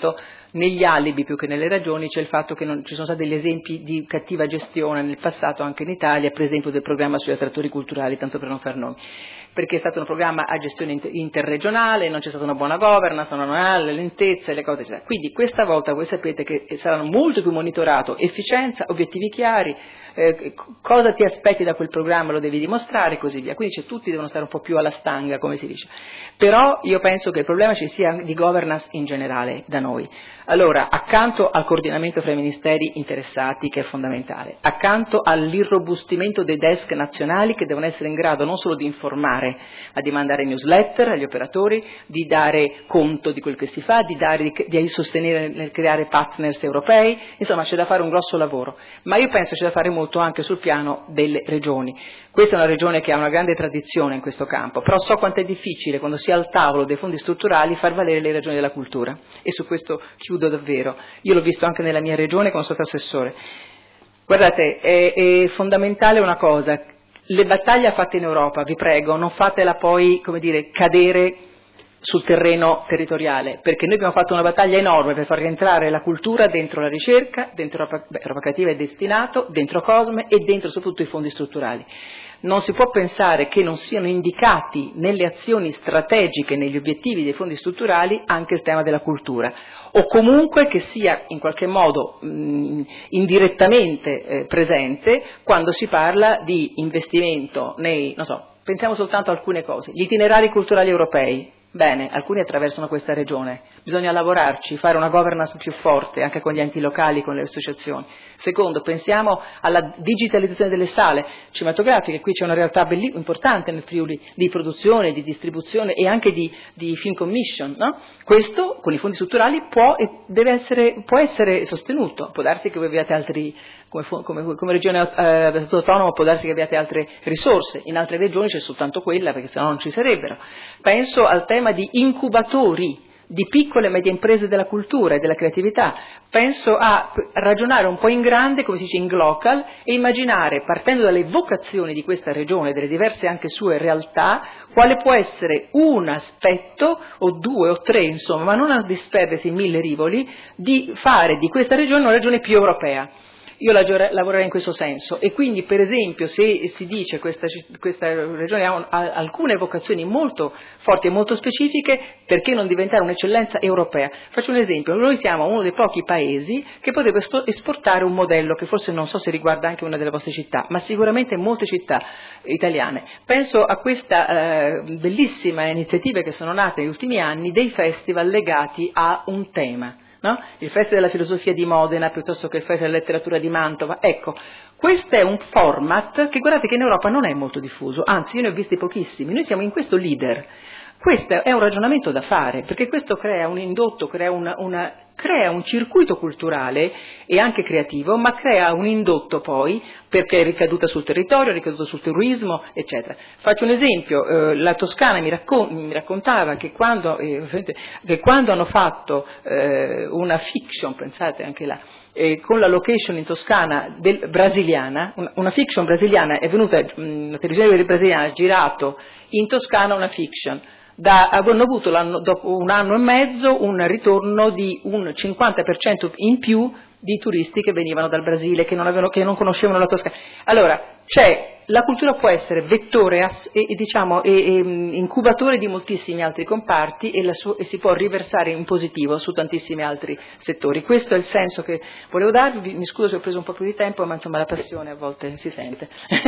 negli alibi più che nelle ragioni c'è il fatto che non ci sono stati degli esempi di cattiva gestione nel passato anche in Italia, per esempio del programma sugli attrattori culturali, tanto per non far nomi, perché è stato un programma a gestione interregionale, non c'è stata una buona governance, non ha le lentezze, le cose eccetera. Quindi questa volta voi sapete che saranno molto più monitorato efficienza, obiettivi chiari, eh, cosa ti aspetti da quel programma lo devi dimostrare e così via. Quindi cioè, tutti devono stare un po' più alla stanga, come si dice. Però io penso che il problema ci sia di governance in generale da noi. Allora, accanto al coordinamento fra i ministeri interessati, che è fondamentale, accanto all'irrobustimento dei desk nazionali che devono essere in grado non solo di informare, ma di mandare newsletter agli operatori, di dare conto di quel che si fa, di, dare, di, di sostenere nel creare partners europei, insomma c'è da fare un grosso lavoro. Ma io penso c'è da fare molto anche sul piano delle regioni. Questa è una regione che ha una grande tradizione in questo campo, però so quanto è difficile quando si è al tavolo dei fondi strutturali far valere le ragioni della cultura, e su questo chiudo davvero. Io l'ho visto anche nella mia regione quando sono stato assessore. Guardate, è, è fondamentale una cosa, le battaglie fatte in Europa, vi prego, non fatela poi, come dire, cadere sul terreno territoriale, perché noi abbiamo fatto una battaglia enorme per far rientrare la cultura dentro la ricerca, dentro Europa, beh, Europa Creativa è destinato, dentro Cosme e dentro soprattutto i fondi strutturali. Non si può pensare che non siano indicati nelle azioni strategiche, negli obiettivi dei fondi strutturali anche il tema della cultura, o comunque che sia in qualche modo mh, indirettamente eh, presente quando si parla di investimento nei, non so, pensiamo soltanto a alcune cose, gli itinerari culturali europei. Bene, alcuni attraversano questa regione, bisogna lavorarci, fare una governance più forte anche con gli enti locali, con le associazioni. Secondo, pensiamo alla digitalizzazione delle sale cinematografiche, qui c'è una realtà belli- importante nel Friuli di produzione, di distribuzione e anche di, di film commission, no? Questo con i fondi strutturali può, e deve essere, può essere sostenuto, può darsi che voi abbiate altri Come, come, come regione eh, autonoma può darsi che abbiate altre risorse, in altre regioni c'è soltanto quella perché sennò non ci sarebbero. Penso al tema di incubatori di piccole e medie imprese della cultura e della creatività, penso a ragionare un po' in grande, come si dice in glocal, e immaginare, partendo dalle vocazioni di questa regione, delle diverse anche sue realtà, quale può essere un aspetto, o due o tre insomma, ma non a disperdersi in mille rivoli, di fare di questa regione una regione più europea. Io lavorerei in questo senso e quindi per esempio se si dice questa, questa regione ha, un, ha alcune vocazioni molto forti e molto specifiche, perché non diventare un'eccellenza europea? Faccio un esempio, noi siamo uno dei pochi paesi che potrebbe esportare un modello che forse non so se riguarda anche una delle vostre città, ma sicuramente molte città italiane. Penso a questa eh, bellissima iniziativa che sono nate negli ultimi anni dei festival legati a un tema. No? Il Festival della Filosofia di Modena piuttosto che il Festival della Letteratura di Mantova. Ecco, questo è un format che guardate che in Europa non è molto diffuso, anzi io ne ho visti pochissimi, noi siamo in questo leader. Questo è un ragionamento da fare, perché questo crea un indotto, crea, una, una, crea un circuito culturale e anche creativo, ma crea un indotto poi, perché è ricaduta sul territorio, è ricaduta sul turismo, eccetera. Faccio un esempio, eh, la Toscana mi, raccon- mi raccontava che quando, eh, che quando hanno fatto eh, una fiction, pensate anche là, eh, con la location in Toscana del, brasiliana, una, una fiction brasiliana, è venuta, mh, la televisione brasiliana ha girato in Toscana una fiction. Da, hanno avuto dopo un anno e mezzo un ritorno di un cinquanta per cento in più di turisti che venivano dal Brasile, che non, avevano, che non conoscevano la Toscana. Allora, c'è, la cultura può essere vettore e, e, diciamo, e, e, incubatore di moltissimi altri comparti e, la su, e si può riversare in positivo su tantissimi altri settori. Questo è il senso che volevo darvi, mi scuso se ho preso un po' più di tempo, ma insomma la passione a volte si sente.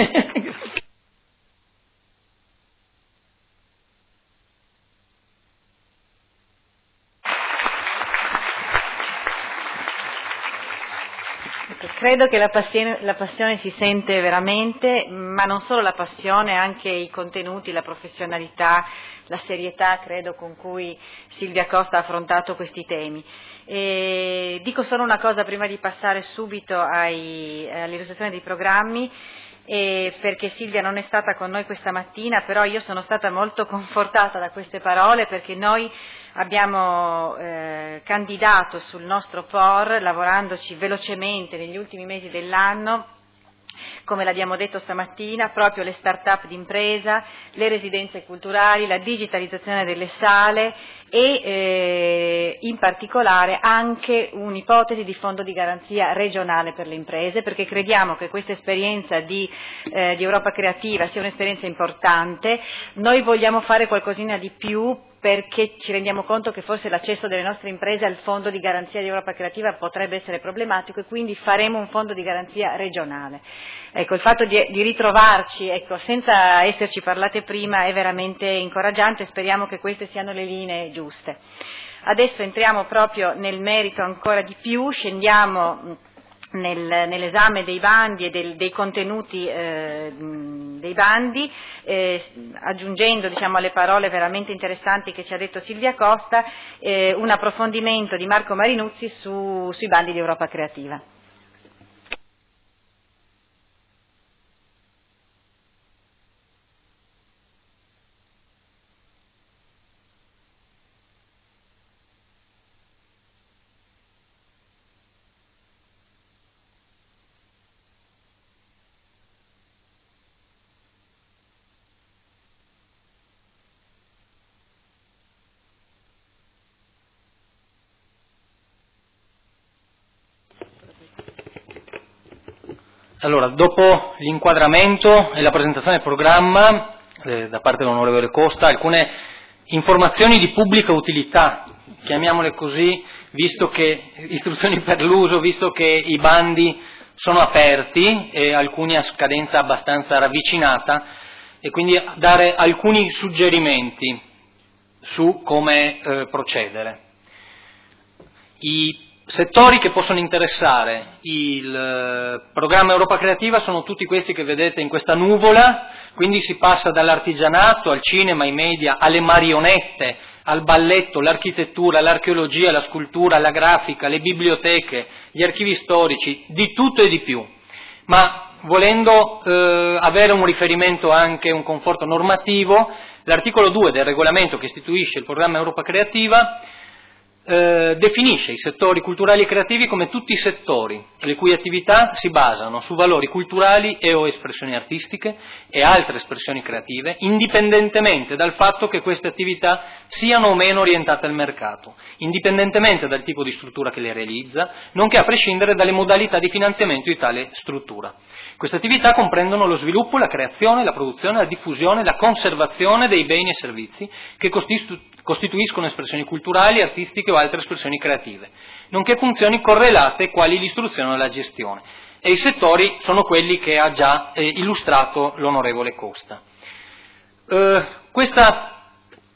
Credo che la passione, la passione si sente veramente, ma non solo la passione, anche i contenuti, la professionalità, la serietà, credo, con cui Silvia Costa ha affrontato questi temi. E dico solo una cosa prima di passare subito ai, all'illustrazione dei programmi, e perché Silvia non è stata con noi questa mattina, però io sono stata molto confortata da queste parole, perché noi abbiamo eh, candidato sul nostro P O R, lavorandoci velocemente negli ultimi mesi dell'anno, come l'abbiamo detto stamattina, proprio le start-up d'impresa, le residenze culturali, la digitalizzazione delle sale e eh, in particolare anche un'ipotesi di fondo di garanzia regionale per le imprese, perché crediamo che questa esperienza di, eh, di Europa Creativa sia un'esperienza importante. Noi vogliamo fare qualcosina di più, perché ci rendiamo conto che forse l'accesso delle nostre imprese al fondo di garanzia di Europa Creativa potrebbe essere problematico e quindi faremo un fondo di garanzia regionale. Ecco, il fatto di, di ritrovarci, ecco, senza esserci parlate prima, è veramente incoraggiante, speriamo che queste siano le linee giuste. Adesso entriamo proprio nel merito ancora di più, scendiamo nel, nell'esame dei bandi e del, dei contenuti eh, dei bandi, eh, aggiungendo, diciamo, alle parole veramente interessanti che ci ha detto Silvia Costa, eh, un approfondimento di Marco Marinuzzi su, sui bandi di Europa Creativa. Allora, dopo l'inquadramento e la presentazione del programma eh, da parte dell'onorevole Costa, alcune informazioni di pubblica utilità, chiamiamole così, visto che istruzioni per l'uso, visto che i bandi sono aperti e alcuni a scadenza abbastanza ravvicinata, e quindi dare alcuni suggerimenti su come eh, procedere. I settori che possono interessare il eh, programma Europa Creativa sono tutti questi che vedete in questa nuvola, quindi si passa dall'artigianato al cinema, ai media, alle marionette, al balletto, l'architettura, l'archeologia, la scultura, la grafica, le biblioteche, gli archivi storici, di tutto e di più. Ma volendo eh, avere un riferimento anche, un conforto normativo, l'articolo due del regolamento che istituisce il programma Europa Creativa Eh, definisce i settori culturali e creativi come tutti i settori le cui attività si basano su valori culturali e o espressioni artistiche e altre espressioni creative, indipendentemente dal fatto che queste attività siano o meno orientate al mercato, indipendentemente dal tipo di struttura che le realizza, nonché a prescindere dalle modalità di finanziamento di tale struttura. Queste attività comprendono lo sviluppo, la creazione, la produzione, la diffusione, la conservazione dei beni e servizi che costitu- costituiscono espressioni culturali, artistiche o altre espressioni creative, nonché funzioni correlate quali l'istruzione e la gestione. E i settori sono quelli che ha già eh, illustrato l'onorevole Costa. Eh, questa,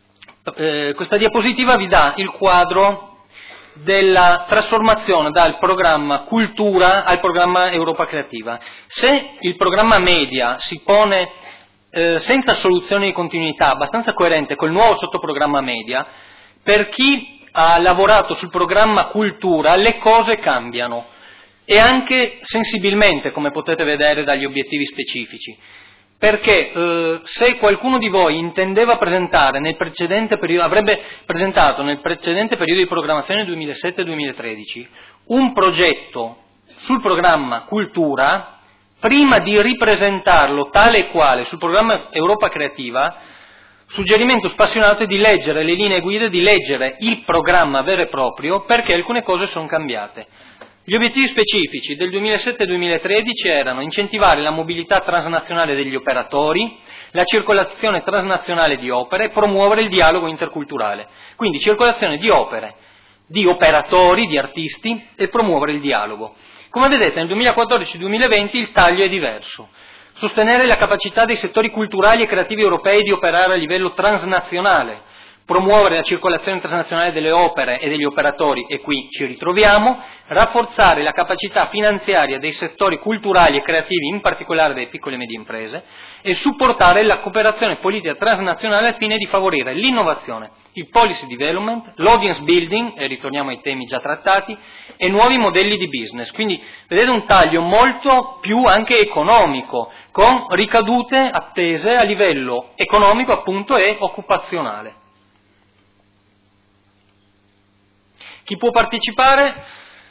eh, questa diapositiva vi dà il quadro della trasformazione dal programma Cultura al programma Europa Creativa. Se il programma Media si pone eh, senza soluzione di continuità, abbastanza coerente col nuovo sottoprogramma Media, per chi ha lavorato sul programma Cultura le cose cambiano, e anche sensibilmente, come potete vedere dagli obiettivi specifici. Perché eh, se qualcuno di voi intendeva presentare nel precedente periodo, avrebbe presentato nel precedente periodo di programmazione duemilasette duemilatredici un progetto sul programma Cultura, prima di ripresentarlo tale e quale sul programma Europa Creativa, suggerimento spassionato è di leggere le linee guida, di leggere il programma vero e proprio, perché alcune cose sono cambiate. Gli obiettivi specifici del duemilasette duemilatredici erano incentivare la mobilità transnazionale degli operatori, la circolazione transnazionale di opere e promuovere il dialogo interculturale. Quindi circolazione di opere, di operatori, di artisti e promuovere il dialogo. Come vedete nel duemilaquattordici duemilaventi il taglio è diverso. Sostenere la capacità dei settori culturali e creativi europei di operare a livello transnazionale, promuovere la circolazione internazionale delle opere e degli operatori, e qui ci ritroviamo, rafforzare la capacità finanziaria dei settori culturali e creativi, in particolare delle piccole e medie imprese, e supportare la cooperazione politica transnazionale al fine di favorire l'innovazione, il policy development, l'audience building, e ritorniamo ai temi già trattati, e nuovi modelli di business. Quindi vedete un taglio molto più anche economico, con ricadute attese a livello economico appunto e occupazionale. Chi può partecipare?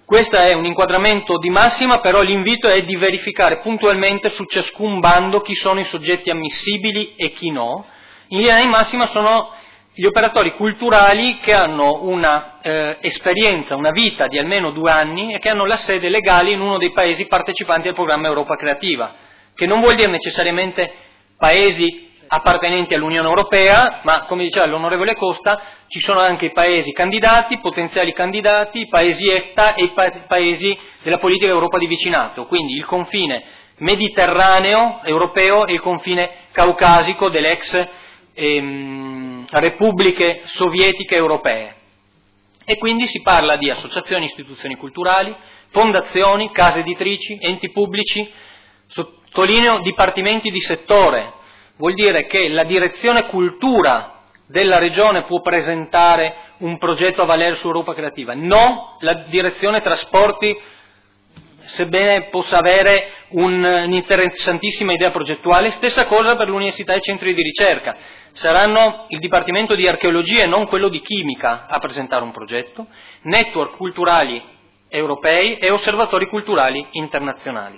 Questo è un inquadramento di massima, però l'invito è di verificare puntualmente su ciascun bando chi sono i soggetti ammissibili e chi no. In linea di massima sono gli operatori culturali che hanno una eh, esperienza, una vita di almeno due anni e che hanno la sede legale in uno dei paesi partecipanti al programma Europa Creativa, che non vuol dire necessariamente paesi appartenenti all'Unione Europea, ma come diceva l'onorevole Costa, ci sono anche i paesi candidati, potenziali candidati, i paesi EFTA e i pa- paesi della politica Europa di vicinato, quindi il confine mediterraneo europeo e il confine caucasico delle ex ehm, repubbliche sovietiche europee. E quindi si parla di associazioni e istituzioni culturali, fondazioni, case editrici, enti pubblici, sottolineo dipartimenti di settore. Vuol dire che la direzione cultura della regione può presentare un progetto a valere su Europa Creativa, non la direzione trasporti, sebbene possa avere un, un'interessantissima idea progettuale. Stessa cosa per l'università e i centri di ricerca. Saranno il Dipartimento di Archeologia e non quello di Chimica a presentare un progetto, network culturali europei e osservatori culturali internazionali.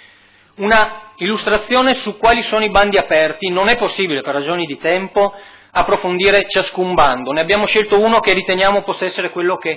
Una illustrazione su quali sono i bandi aperti. Non è possibile, per ragioni di tempo, approfondire ciascun bando. Ne abbiamo scelto uno che riteniamo possa essere quello che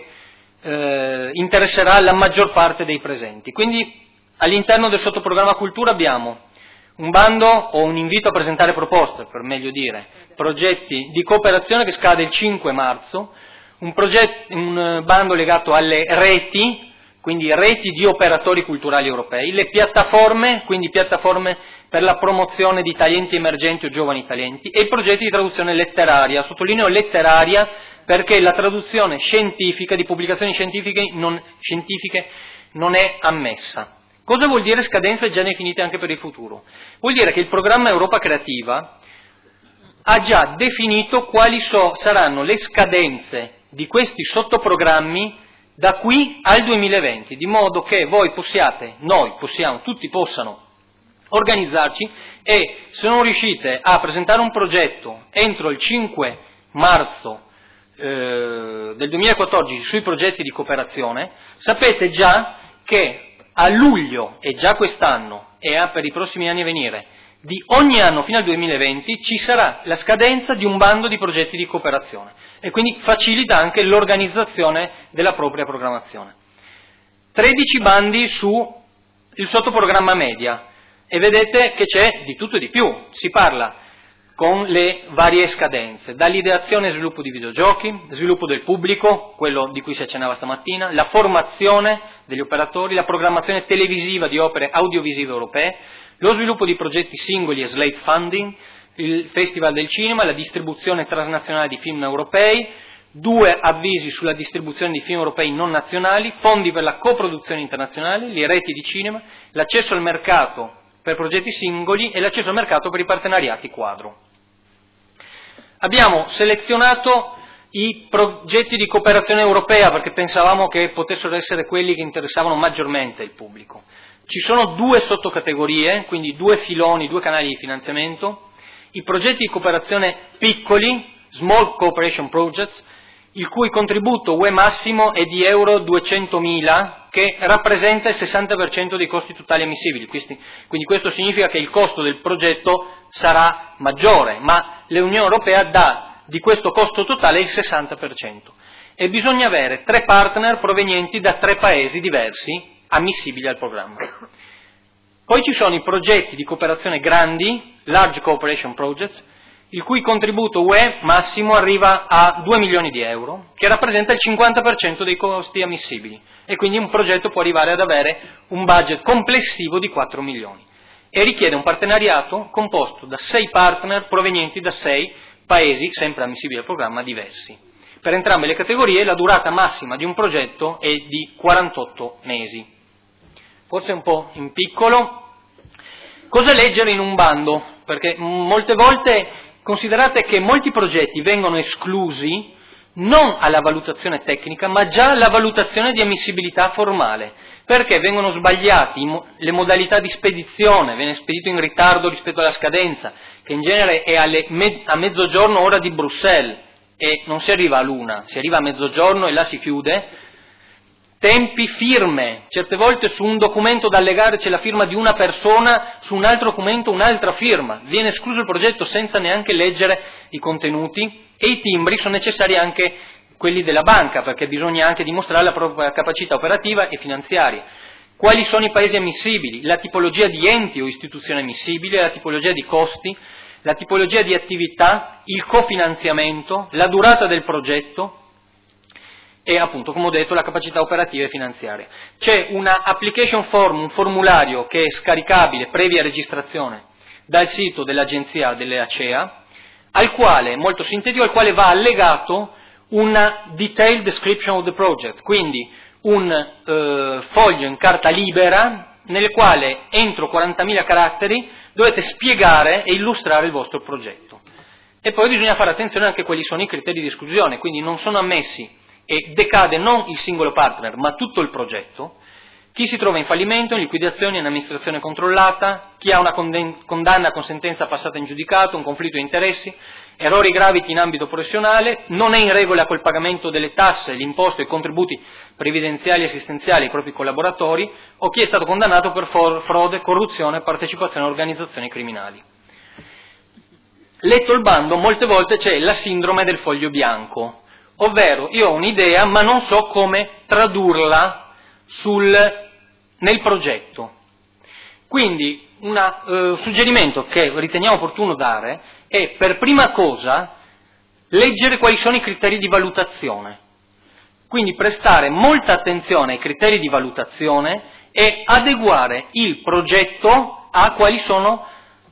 eh, interesserà la maggior parte dei presenti. Quindi all'interno del sottoprogramma cultura abbiamo un bando o un invito a presentare proposte, per meglio dire, progetti di cooperazione che scade il cinque marzo, un, progetto, un bando legato alle reti, quindi reti di operatori culturali europei, le piattaforme, quindi piattaforme per la promozione di talenti emergenti o giovani talenti, e i progetti di traduzione letteraria. Sottolineo letteraria perché la traduzione scientifica, di pubblicazioni scientifiche non, scientifiche non è ammessa. Cosa vuol dire scadenze già definite anche per il futuro? Vuol dire che il programma Europa Creativa ha già definito quali so, saranno le scadenze di questi sottoprogrammi da qui al duemilaventi, di modo che voi possiate, noi possiamo, tutti possano organizzarci e se non riuscite a presentare un progetto entro il cinque marzo eh, del duemilaquattordici sui progetti di cooperazione, sapete già che a luglio e già quest'anno e a, per i prossimi anni a venire, di ogni anno fino al duemilaventi ci sarà la scadenza di un bando di progetti di cooperazione e quindi facilita anche l'organizzazione della propria programmazione. tredici bandi su il sottoprogramma media e vedete che c'è di tutto e di più, si parla con le varie scadenze, dall'ideazione e sviluppo di videogiochi, sviluppo del pubblico, quello di cui si accennava stamattina, la formazione degli operatori, la programmazione televisiva di opere audiovisive europee, lo sviluppo di progetti singoli e slate funding, il Festival del Cinema, la distribuzione transnazionale di film europei, due avvisi sulla distribuzione di film europei non nazionali, fondi per la coproduzione internazionale, le reti di cinema, l'accesso al mercato per progetti singoli e l'accesso al mercato per i partenariati quadro. Abbiamo selezionato i progetti di cooperazione europea perché pensavamo che potessero essere quelli che interessavano maggiormente il pubblico. Ci sono due sottocategorie, quindi due filoni, due canali di finanziamento, i progetti di cooperazione piccoli, Small Cooperation Projects, il cui contributo U E massimo è di euro duecentomila, che rappresenta il sessanta per cento dei costi totali ammissibili. Quindi questo significa che il costo del progetto sarà maggiore, ma l'Unione Europea dà di questo costo totale il sessanta per cento. E bisogna avere tre partner provenienti da tre paesi diversi, ammissibili al programma. Poi ci sono i progetti di cooperazione grandi, Large Cooperation Projects, il cui contributo U E massimo arriva a due milioni di euro, che rappresenta il cinquanta per cento dei costi ammissibili, e quindi un progetto può arrivare ad avere un budget complessivo di quattro milioni, e richiede un partenariato composto da sei partner provenienti da sei paesi, sempre ammissibili al programma, diversi. Per entrambe le categorie la durata massima di un progetto è di quarantotto mesi. Forse un po' in piccolo. Cosa leggere in un bando? Perché molte volte considerate che molti progetti vengono esclusi non alla valutazione tecnica, ma già alla valutazione di ammissibilità formale, perché vengono sbagliati le modalità di spedizione, viene spedito in ritardo rispetto alla scadenza, che in genere è alle me- a mezzogiorno ora di Bruxelles, e non si arriva a l'una, si arriva a mezzogiorno e là si chiude. tempi, firme, certe volte su un documento da allegare c'è la firma di una persona, su un altro documento un'altra firma, viene escluso il progetto senza neanche leggere i contenuti, e i timbri sono necessari anche quelli della banca, perché bisogna anche dimostrare la propria capacità operativa e finanziaria. Quali sono i paesi ammissibili, la tipologia di enti o istituzioni ammissibili, la tipologia di costi, la tipologia di attività, il cofinanziamento, la durata del progetto e appunto, come ho detto, la capacità operativa e finanziaria. C'è una application form, un formulario che è scaricabile previa registrazione dal sito dell'agenzia delle ACEA, al quale, molto sintetico, al quale va allegato una detailed description of the project, quindi un eh, foglio in carta libera nel quale entro quarantamila caratteri dovete spiegare e illustrare il vostro progetto. E poi bisogna fare attenzione anche a quali sono i criteri di esclusione, quindi non sono ammessi e decade non il singolo partner ma tutto il progetto, chi si trova in fallimento, in liquidazione, in amministrazione controllata, chi ha una condanna con sentenza passata in giudicato, un conflitto di interessi, errori gravi in ambito professionale, non è in regola col pagamento delle tasse, l'imposto e i contributi previdenziali e assistenziali ai propri collaboratori, o chi è stato condannato per frode, corruzione e partecipazione a organizzazioni criminali. Letto il bando, molte volte c'è la sindrome del foglio bianco, ovvero io ho un'idea ma non so come tradurla sul, nel progetto. Quindi un uh, suggerimento che riteniamo opportuno dare è, per prima cosa, leggere quali sono i criteri di valutazione. Quindi prestare molta attenzione ai criteri di valutazione e adeguare il progetto a quali sono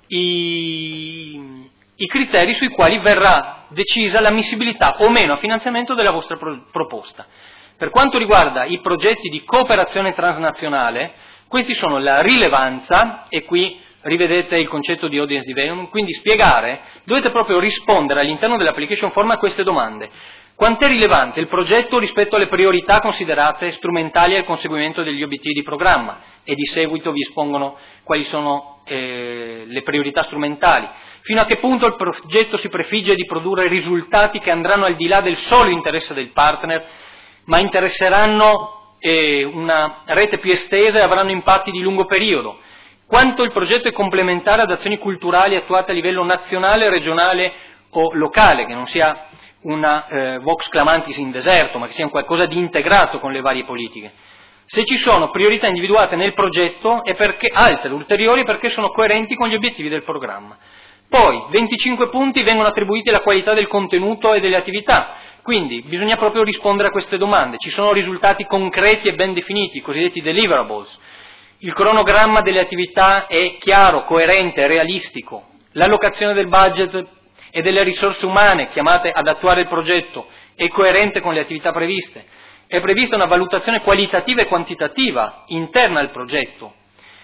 i, i criteri sui quali verrà decisa l'ammissibilità o meno a finanziamento della vostra pro- proposta. Per quanto riguarda i progetti di cooperazione transnazionale, questi sono la rilevanza, e qui rivedete il concetto di audience development, quindi spiegare, dovete proprio rispondere all'interno dell'application form a queste domande. Quanto è rilevante il progetto rispetto alle priorità considerate strumentali al conseguimento degli obiettivi di programma, e di seguito vi espongono quali sono eh, le priorità strumentali. Fino a che punto il progetto si prefigge di produrre risultati che andranno al di là del solo interesse del partner, ma interesseranno eh, una rete più estesa e avranno impatti di lungo periodo. Quanto il progetto è complementare ad azioni culturali attuate a livello nazionale, regionale o locale, che non sia una eh, vox clamantis in deserto, ma che sia un qualcosa di integrato con le varie politiche. Se ci sono priorità individuate nel progetto e perché altre, ulteriori, perché sono coerenti con gli obiettivi del programma. Poi, venticinque punti vengono attribuiti alla qualità del contenuto e delle attività, quindi bisogna proprio rispondere a queste domande. Ci sono risultati concreti e ben definiti, i cosiddetti deliverables. Il cronogramma delle attività è chiaro, coerente, realistico. L'allocazione del budget e delle risorse umane chiamate ad attuare il progetto è coerente con le attività previste. È prevista una valutazione qualitativa e quantitativa interna al progetto.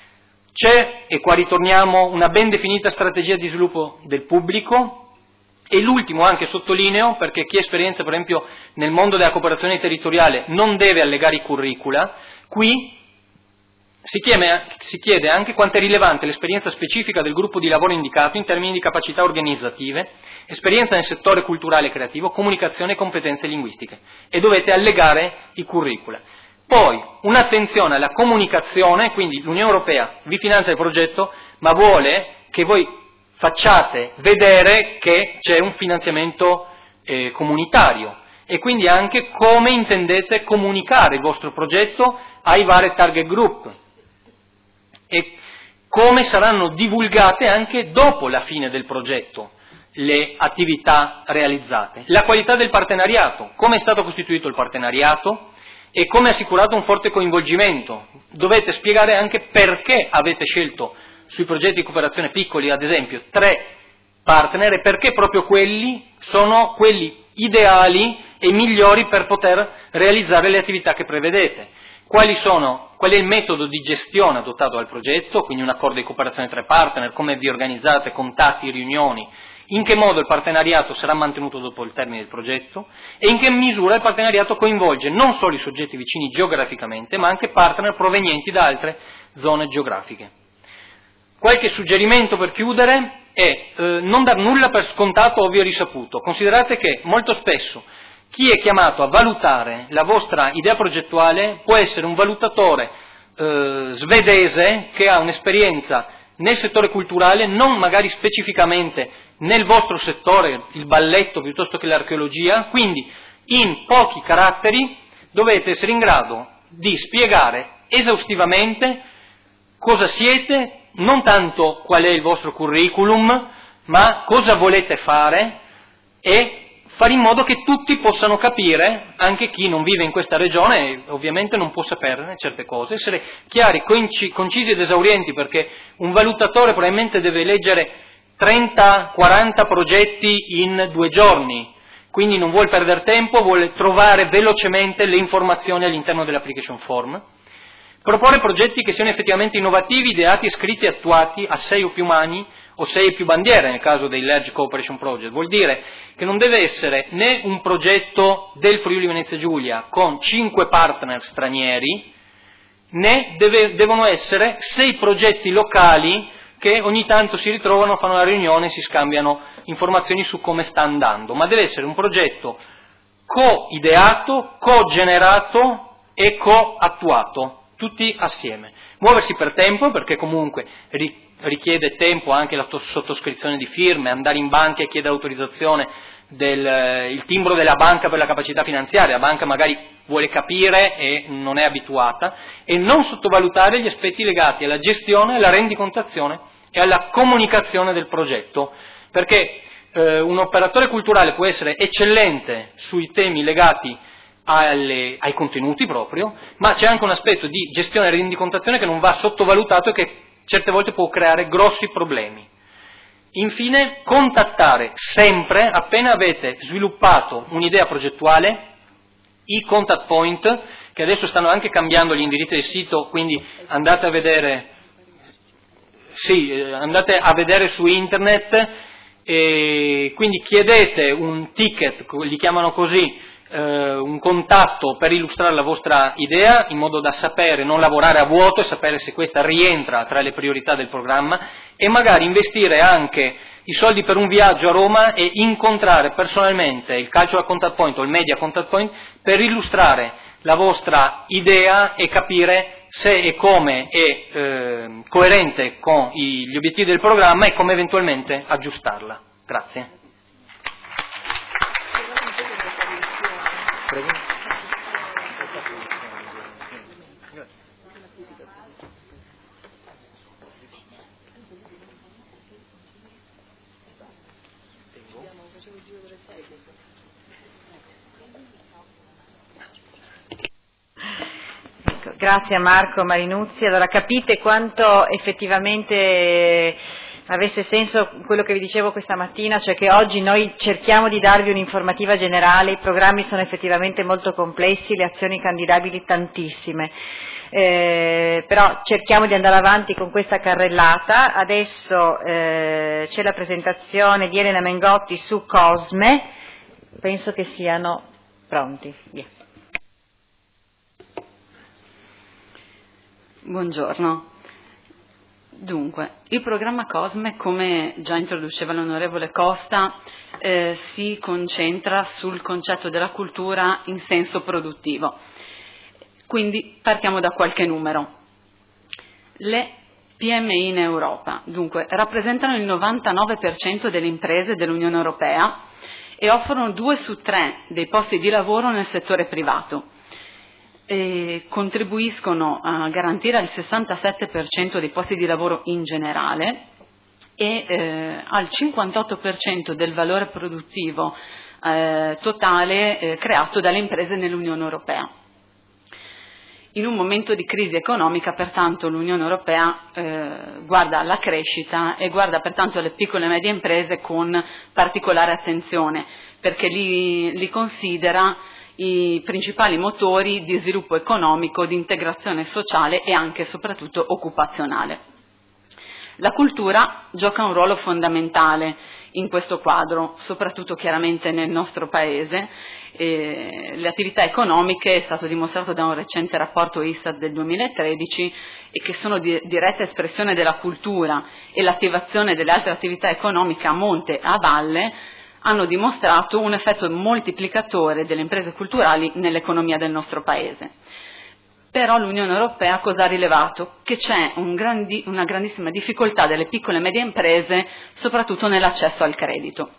C'è, e qua ritorniamo, una ben definita strategia di sviluppo del pubblico. E l'ultimo anche sottolineo, perché chi ha esperienza per esempio nel mondo della cooperazione territoriale non deve allegare i curricula, qui si chiede, si chiede anche quanto è rilevante l'esperienza specifica del gruppo di lavoro indicato in termini di capacità organizzative, esperienza nel settore culturale e creativo, comunicazione e competenze linguistiche, e dovete allegare i curricula. Poi un'attenzione alla comunicazione, quindi l'Unione Europea vi finanzia il progetto, ma vuole che voi facciate vedere che c'è un finanziamento eh, comunitario, e quindi anche come intendete comunicare il vostro progetto ai vari target group e come saranno divulgate anche dopo la fine del progetto le attività realizzate. La qualità del partenariato, come è stato costituito il partenariato e come è assicurato un forte coinvolgimento. Dovete spiegare anche perché avete scelto sui progetti di cooperazione piccoli, ad esempio, tre partner, e perché proprio quelli sono quelli ideali e migliori per poter realizzare le attività che prevedete. Quali sono, qual è il metodo di gestione adottato dal progetto, quindi un accordo di cooperazione tra partner, come vi organizzate, contatti, riunioni, in che modo il partenariato sarà mantenuto dopo il termine del progetto e in che misura il partenariato coinvolge non solo i soggetti vicini geograficamente, ma anche partner provenienti da altre zone geografiche. Qualche suggerimento per chiudere è eh, non dar nulla per scontato, ovvio e risaputo. Considerate che molto spesso chi è chiamato a valutare la vostra idea progettuale può essere un valutatore eh, svedese che ha un'esperienza nel settore culturale, non magari specificamente nel vostro settore, il balletto piuttosto che l'archeologia, quindi in pochi caratteri dovete essere in grado di spiegare esaustivamente cosa siete, non tanto qual è il vostro curriculum, ma cosa volete fare e fare in modo che tutti possano capire, anche chi non vive in questa regione ovviamente non può saperne certe cose, essere chiari, concisi ed esaurienti, perché un valutatore probabilmente deve leggere trenta quaranta progetti in due giorni, quindi non vuole perdere tempo, vuole trovare velocemente le informazioni all'interno dell'application form. Proporre progetti che siano effettivamente innovativi, ideati, scritti e attuati a sei o più mani, o sei e più bandiere nel caso dei Large Cooperation Project. Vuol dire che non deve essere né un progetto del Friuli Venezia Giulia con cinque partner stranieri, né deve, devono essere sei progetti locali che ogni tanto si ritrovano, fanno una riunione e si scambiano informazioni su come sta andando, ma deve essere un progetto co-ideato, co-generato e co-attuato, tutti assieme. Muoversi per tempo, perché comunque richiede tempo anche la sottoscrizione di firme, andare in banca e chiedere autorizzazione del il timbro della banca per la capacità finanziaria, la banca magari vuole capire e non è abituata, e non sottovalutare gli aspetti legati alla gestione, alla rendicontazione e alla comunicazione del progetto, perché eh, un operatore culturale può essere eccellente sui temi legati alle, ai contenuti proprio, ma c'è anche un aspetto di gestione e rendicontazione che non va sottovalutato e che certe volte può creare grossi problemi. Infine, contattare sempre, appena avete sviluppato un'idea progettuale, i contact point, che adesso stanno anche cambiando gli indirizzi del sito, quindi andate a vedere, sì, andate a vedere su internet, e quindi chiedete un ticket, li chiamano così, eh, un contatto per illustrare la vostra idea, in modo da sapere, non lavorare a vuoto e sapere se questa rientra tra le priorità del programma, e magari investire anche i soldi per un viaggio a Roma e incontrare personalmente il Cultural Contact Point o il Media Contact Point per illustrare la vostra idea e capire se e come è eh, coerente con i, gli obiettivi del programma e come eventualmente aggiustarla. Grazie. Prego. Grazie a Marco Marinuzzi. Allora, capite quanto effettivamente avesse senso quello che vi dicevo questa mattina, cioè che oggi noi cerchiamo di darvi un'informativa generale, i programmi sono effettivamente molto complessi, le azioni candidabili tantissime, eh, però cerchiamo di andare avanti con questa carrellata. Adesso eh, c'è la presentazione di Elena Mengotti su Cosme, penso che siano pronti. Via. Buongiorno. Dunque, il programma Cosme, come già introduceva l'onorevole Costa, eh, si concentra sul concetto della cultura in senso produttivo. Quindi partiamo da qualche numero. Le P M I in Europa, dunque, rappresentano il novantanove per cento delle imprese dell'Unione Europea e offrono due su tre dei posti di lavoro nel settore privato. E contribuiscono a garantire il sessantasette per cento dei posti di lavoro in generale e eh, al cinquantotto per cento del valore produttivo eh, totale eh, creato dalle imprese nell'Unione Europea. In un momento di crisi economica, pertanto, l'Unione Europea eh, guarda alla crescita e guarda pertanto alle piccole e medie imprese con particolare attenzione, perché li, li considera i principali motori di sviluppo economico, di integrazione sociale e anche e soprattutto occupazionale. La cultura gioca un ruolo fondamentale in questo quadro, soprattutto chiaramente nel nostro Paese. Eh, le attività economiche, è stato dimostrato da un recente rapporto I S A T del duemilatredici, e che sono di diretta espressione della cultura e l'attivazione delle altre attività economiche a monte e a valle, hanno dimostrato un effetto moltiplicatore delle imprese culturali nell'economia del nostro Paese. Però l'Unione Europea cosa ha rilevato? Che c'è un grandi, una grandissima difficoltà delle piccole e medie imprese, soprattutto nell'accesso al credito.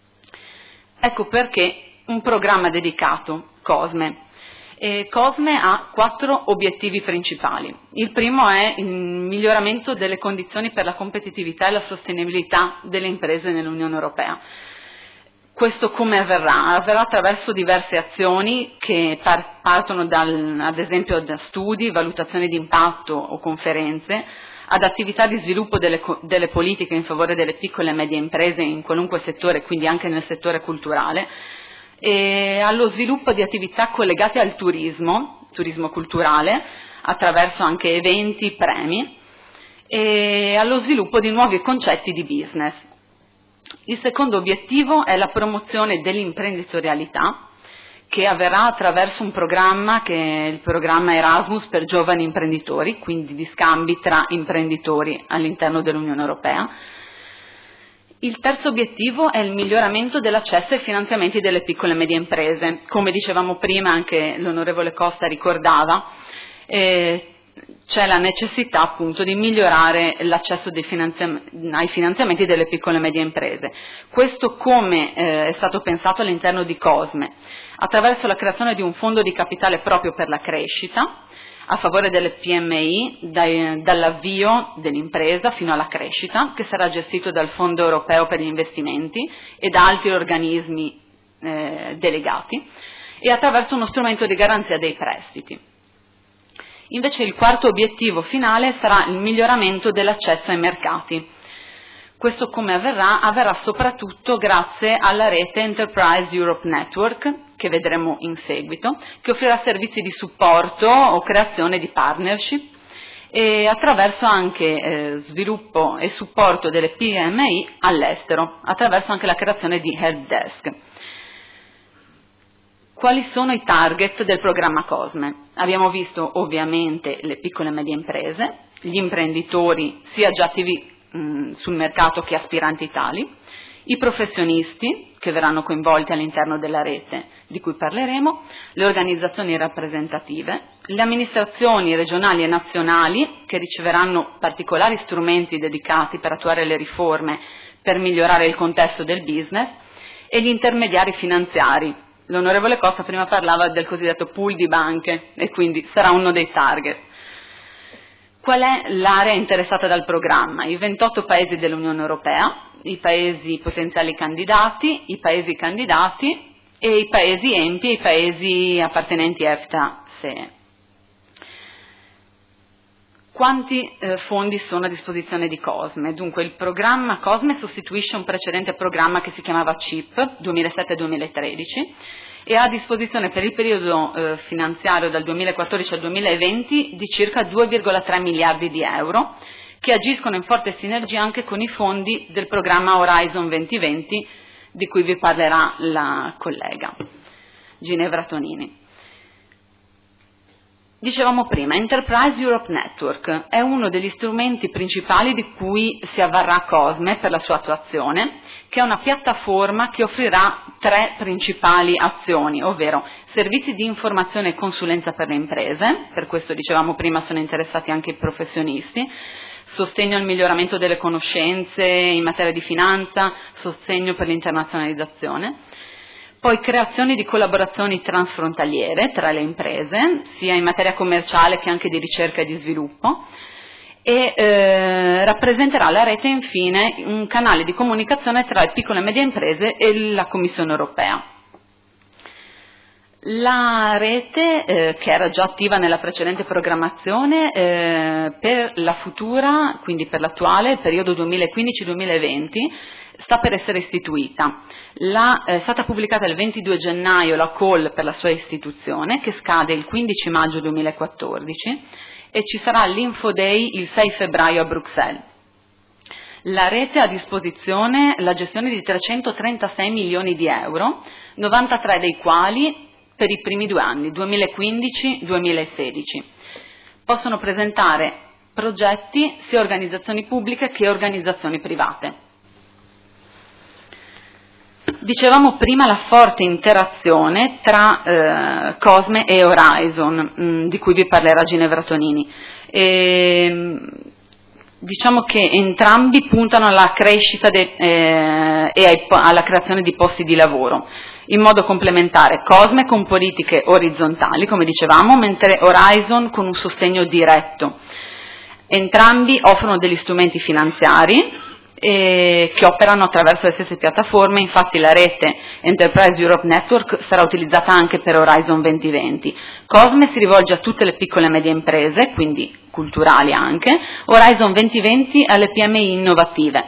Ecco perché un programma dedicato, COSME. E COSME ha quattro obiettivi principali. Il primo è il miglioramento delle condizioni per la competitività e la sostenibilità delle imprese nell'Unione Europea. Questo come avverrà? Avverrà attraverso diverse azioni che par- partono dal, ad esempio da studi, valutazioni di impatto o conferenze, ad attività di sviluppo delle, delle politiche in favore delle piccole e medie imprese in qualunque settore, quindi anche nel settore culturale, e allo sviluppo di attività collegate al turismo, turismo culturale, attraverso anche eventi, premi, e allo sviluppo di nuovi concetti di business. Il secondo obiettivo è la promozione dell'imprenditorialità, che avverrà attraverso un programma che è il programma Erasmus per giovani imprenditori, quindi di scambi tra imprenditori all'interno dell'Unione Europea. Il terzo obiettivo è il miglioramento dell'accesso ai finanziamenti delle piccole e medie imprese. Come dicevamo prima, anche l'onorevole Costa ricordava, eh, c'è la necessità appunto di migliorare l'accesso dei finanziam- ai finanziamenti delle piccole e medie imprese. Questo come eh, è stato pensato all'interno di COSME, attraverso la creazione di un fondo di capitale proprio per la crescita, a favore delle P M I, dai, dall'avvio dell'impresa fino alla crescita, che sarà gestito dal Fondo Europeo per gli Investimenti e da altri organismi eh, delegati, e attraverso uno strumento di garanzia dei prestiti. Invece il quarto obiettivo finale sarà il miglioramento dell'accesso ai mercati. Questo come avverrà? Avverrà soprattutto grazie alla rete Enterprise Europe Network, che vedremo in seguito, che offrirà servizi di supporto o creazione di partnership, e attraverso anche eh, sviluppo e supporto delle P M I all'estero, attraverso anche la creazione di help desk. Quali sono i target del programma COSME? Abbiamo visto ovviamente le piccole e medie imprese, gli imprenditori sia già attivi mh, sul mercato che aspiranti tali, i professionisti che verranno coinvolti all'interno della rete di cui parleremo, le organizzazioni rappresentative, le amministrazioni regionali e nazionali che riceveranno particolari strumenti dedicati per attuare le riforme per migliorare il contesto del business, e gli intermediari finanziari. L'onorevole Costa prima parlava del cosiddetto pool di banche e quindi sarà uno dei target. Qual è l'area interessata dal programma? I ventotto paesi dell'Unione Europea, i paesi potenziali candidati, i paesi candidati e i paesi E M P I e i paesi appartenenti a EFTA-S E E. Quanti eh, fondi sono a disposizione di COSME? Dunque il programma COSME sostituisce un precedente programma che si chiamava C I P duemilasette duemilatredici e ha a disposizione per il periodo eh, finanziario dal duemilaquattordici al duemilaventi di circa due virgola tre miliardi di euro, che agiscono in forte sinergia anche con i fondi del programma Horizon duemilaventi, di cui vi parlerà la collega Ginevra Tonini. Dicevamo prima, Enterprise Europe Network è uno degli strumenti principali di cui si avvarrà COSME per la sua attuazione, che è una piattaforma che offrirà tre principali azioni, ovvero servizi di informazione e consulenza per le imprese, per questo dicevamo prima sono interessati anche i professionisti, sostegno al miglioramento delle conoscenze in materia di finanza, sostegno per l'internazionalizzazione. Poi creazioni di collaborazioni transfrontaliere tra le imprese, sia in materia commerciale che anche di ricerca e di sviluppo, e eh, rappresenterà la rete infine un canale di comunicazione tra le piccole e medie imprese e la Commissione europea. La rete, eh, che era già attiva nella precedente programmazione, eh, per la futura, quindi per l'attuale periodo duemilaquindici duemilaventi, sta per essere istituita. La, è stata pubblicata il ventidue gennaio la call per la sua istituzione, che scade il quindici maggio duemilaquattordici, e ci sarà l'Info Day il sei febbraio a Bruxelles. La rete ha a disposizione la gestione di trecentotrentasei milioni di euro, novantatré dei quali per i primi due anni, duemilaquindici duemilasedici. Possono presentare progetti sia organizzazioni pubbliche che organizzazioni private. Dicevamo prima la forte interazione tra eh, Cosme e Horizon, mh, di cui vi parlerà Ginevra Tonini. E, diciamo che entrambi puntano alla crescita de, eh, e ai, alla creazione di posti di lavoro, in modo complementare. Cosme con politiche orizzontali, come dicevamo, mentre Horizon con un sostegno diretto. Entrambi offrono degli strumenti finanziari e che operano attraverso le stesse piattaforme. Infatti la rete Enterprise Europe Network sarà utilizzata anche per Horizon duemilaventi. Cosme si rivolge a tutte le piccole e medie imprese, quindi culturali anche, Horizon duemilaventi alle P M I innovative.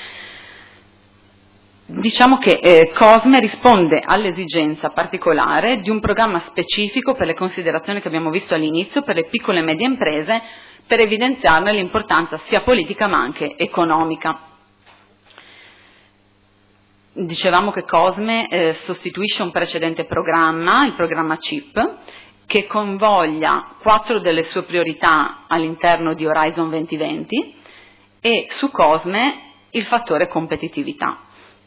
Diciamo che eh, Cosme risponde all'esigenza particolare di un programma specifico per le considerazioni che abbiamo visto all'inizio per le piccole e medie imprese, per evidenziarne l'importanza sia politica ma anche economica. Dicevamo che Cosme eh, sostituisce un precedente programma, il programma C I P, che convoglia quattro delle sue priorità all'interno di Horizon duemilaventi e su Cosme il fattore competitività.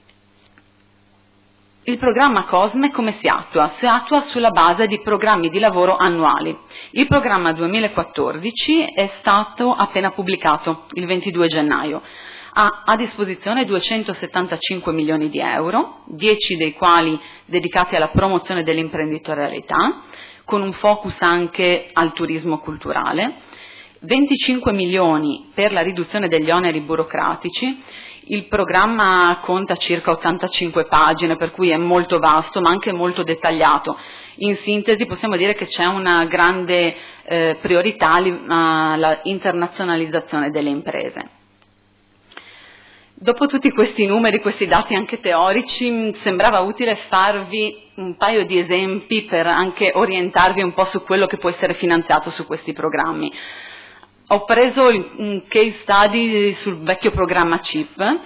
Il programma Cosme come si attua? Si attua sulla base di programmi di lavoro annuali. Il programma duemilaquattordici è stato appena pubblicato il ventidue gennaio. Ha a disposizione duecentosettantacinque milioni di euro, dieci dei quali dedicati alla promozione dell'imprenditorialità, con un focus anche al turismo culturale, venticinque milioni per la riduzione degli oneri burocratici. Il programma conta circa ottantacinque pagine, per cui è molto vasto ma anche molto dettagliato. In sintesi possiamo dire che c'è una grande eh, priorità alla internazionalizzazione delle imprese. Dopo tutti questi numeri, questi dati anche teorici, sembrava utile farvi un paio di esempi per anche orientarvi un po' su quello che può essere finanziato su questi programmi. Ho preso un case study sul vecchio programma C I P,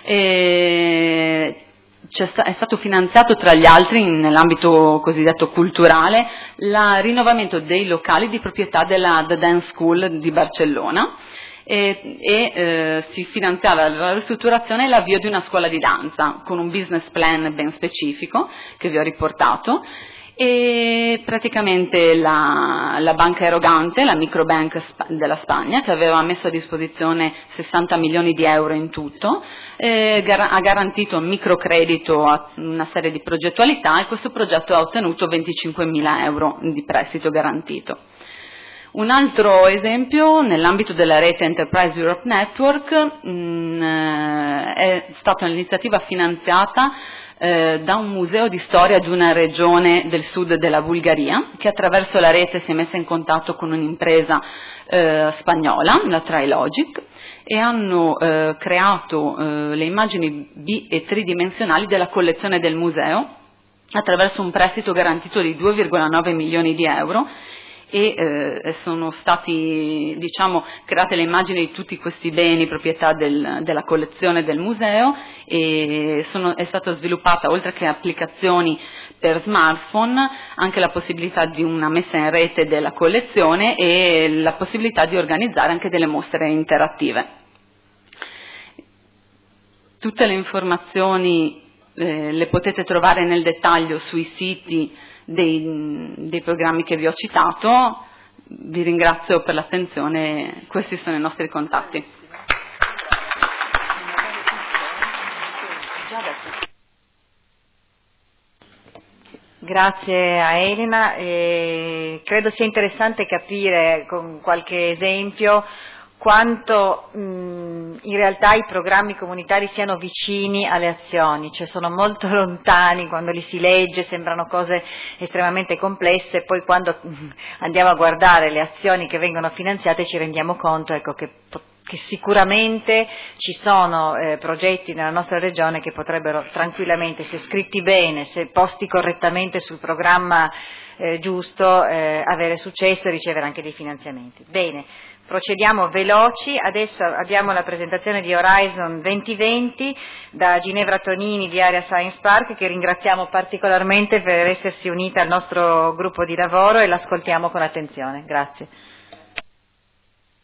e è stato finanziato tra gli altri nell'ambito cosiddetto culturale il rinnovamento dei locali di proprietà della The Dance School di Barcellona. E, e eh, si finanziava la ristrutturazione e l'avvio di una scuola di danza con un business plan ben specifico che vi ho riportato, e praticamente la, la banca erogante, la Microbank della Spagna, che aveva messo a disposizione sessanta milioni di euro in tutto, eh, gar- ha garantito un microcredito a una serie di progettualità, e questo progetto ha ottenuto venticinquemila euro di prestito garantito. Un altro esempio, nell'ambito della rete Enterprise Europe Network, mh, è stata un'iniziativa finanziata eh, da un museo di storia di una regione del sud della Bulgaria, che attraverso la rete si è messa in contatto con un'impresa eh, spagnola, la Trilogic, e hanno eh, creato eh, le immagini bi- e tridimensionali della collezione del museo attraverso un prestito garantito di due virgola nove milioni di euro, e eh, sono stati, diciamo, create le immagini di tutti questi beni proprietà del, della collezione del museo, e sono, è stata sviluppata, oltre che applicazioni per smartphone, anche la possibilità di una messa in rete della collezione e la possibilità di organizzare anche delle mostre interattive. Tutte le informazioni eh, le potete trovare nel dettaglio sui siti Dei, dei programmi che vi ho citato. Vi ringrazio per l'attenzione, questi sono i nostri contatti. Grazie a Elena, e credo sia interessante capire con qualche esempio quanto mh, in realtà i programmi comunitari siano vicini alle azioni, cioè sono molto lontani. Quando li si legge sembrano cose estremamente complesse, poi quando mh, andiamo a guardare le azioni che vengono finanziate ci rendiamo conto, ecco, che, che sicuramente ci sono eh, progetti nella nostra regione che potrebbero tranquillamente, se scritti bene, se posti correttamente sul programma eh, giusto, eh, avere successo e ricevere anche dei finanziamenti. Bene. Procediamo veloci, adesso abbiamo la presentazione di Horizon duemilaventi da Ginevra Tonini di Area Science Park, che ringraziamo particolarmente per essersi unita al nostro gruppo di lavoro, e l'ascoltiamo con attenzione. Grazie.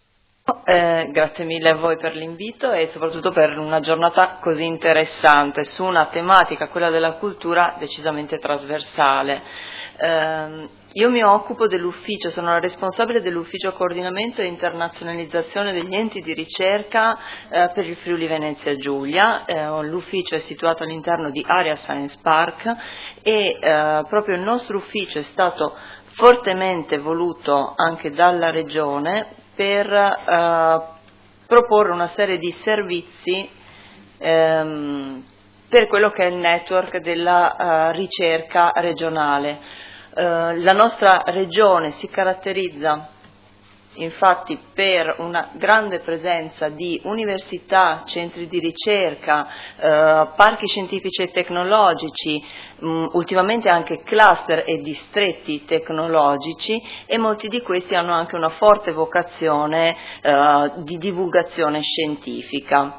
Eh, grazie mille a voi per l'invito e soprattutto per una giornata così interessante su una tematica, quella della cultura, decisamente trasversale. Eh, io mi occupo dell'ufficio, sono la responsabile dell'ufficio coordinamento e internazionalizzazione degli enti di ricerca eh, per il Friuli Venezia Giulia. Eh, l'ufficio è situato all'interno di Area Science Park e eh, proprio il nostro ufficio è stato fortemente voluto anche dalla Regione per eh, proporre una serie di servizi ehm, per quello che è il network della eh, ricerca regionale. Eh, la nostra regione si caratterizza infatti per una grande presenza di università, centri di ricerca, eh, parchi scientifici e tecnologici, mh, ultimamente anche cluster e distretti tecnologici, e molti di questi hanno anche una forte vocazione eh, di divulgazione scientifica.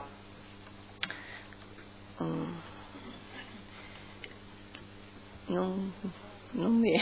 Mm. Non, non mi...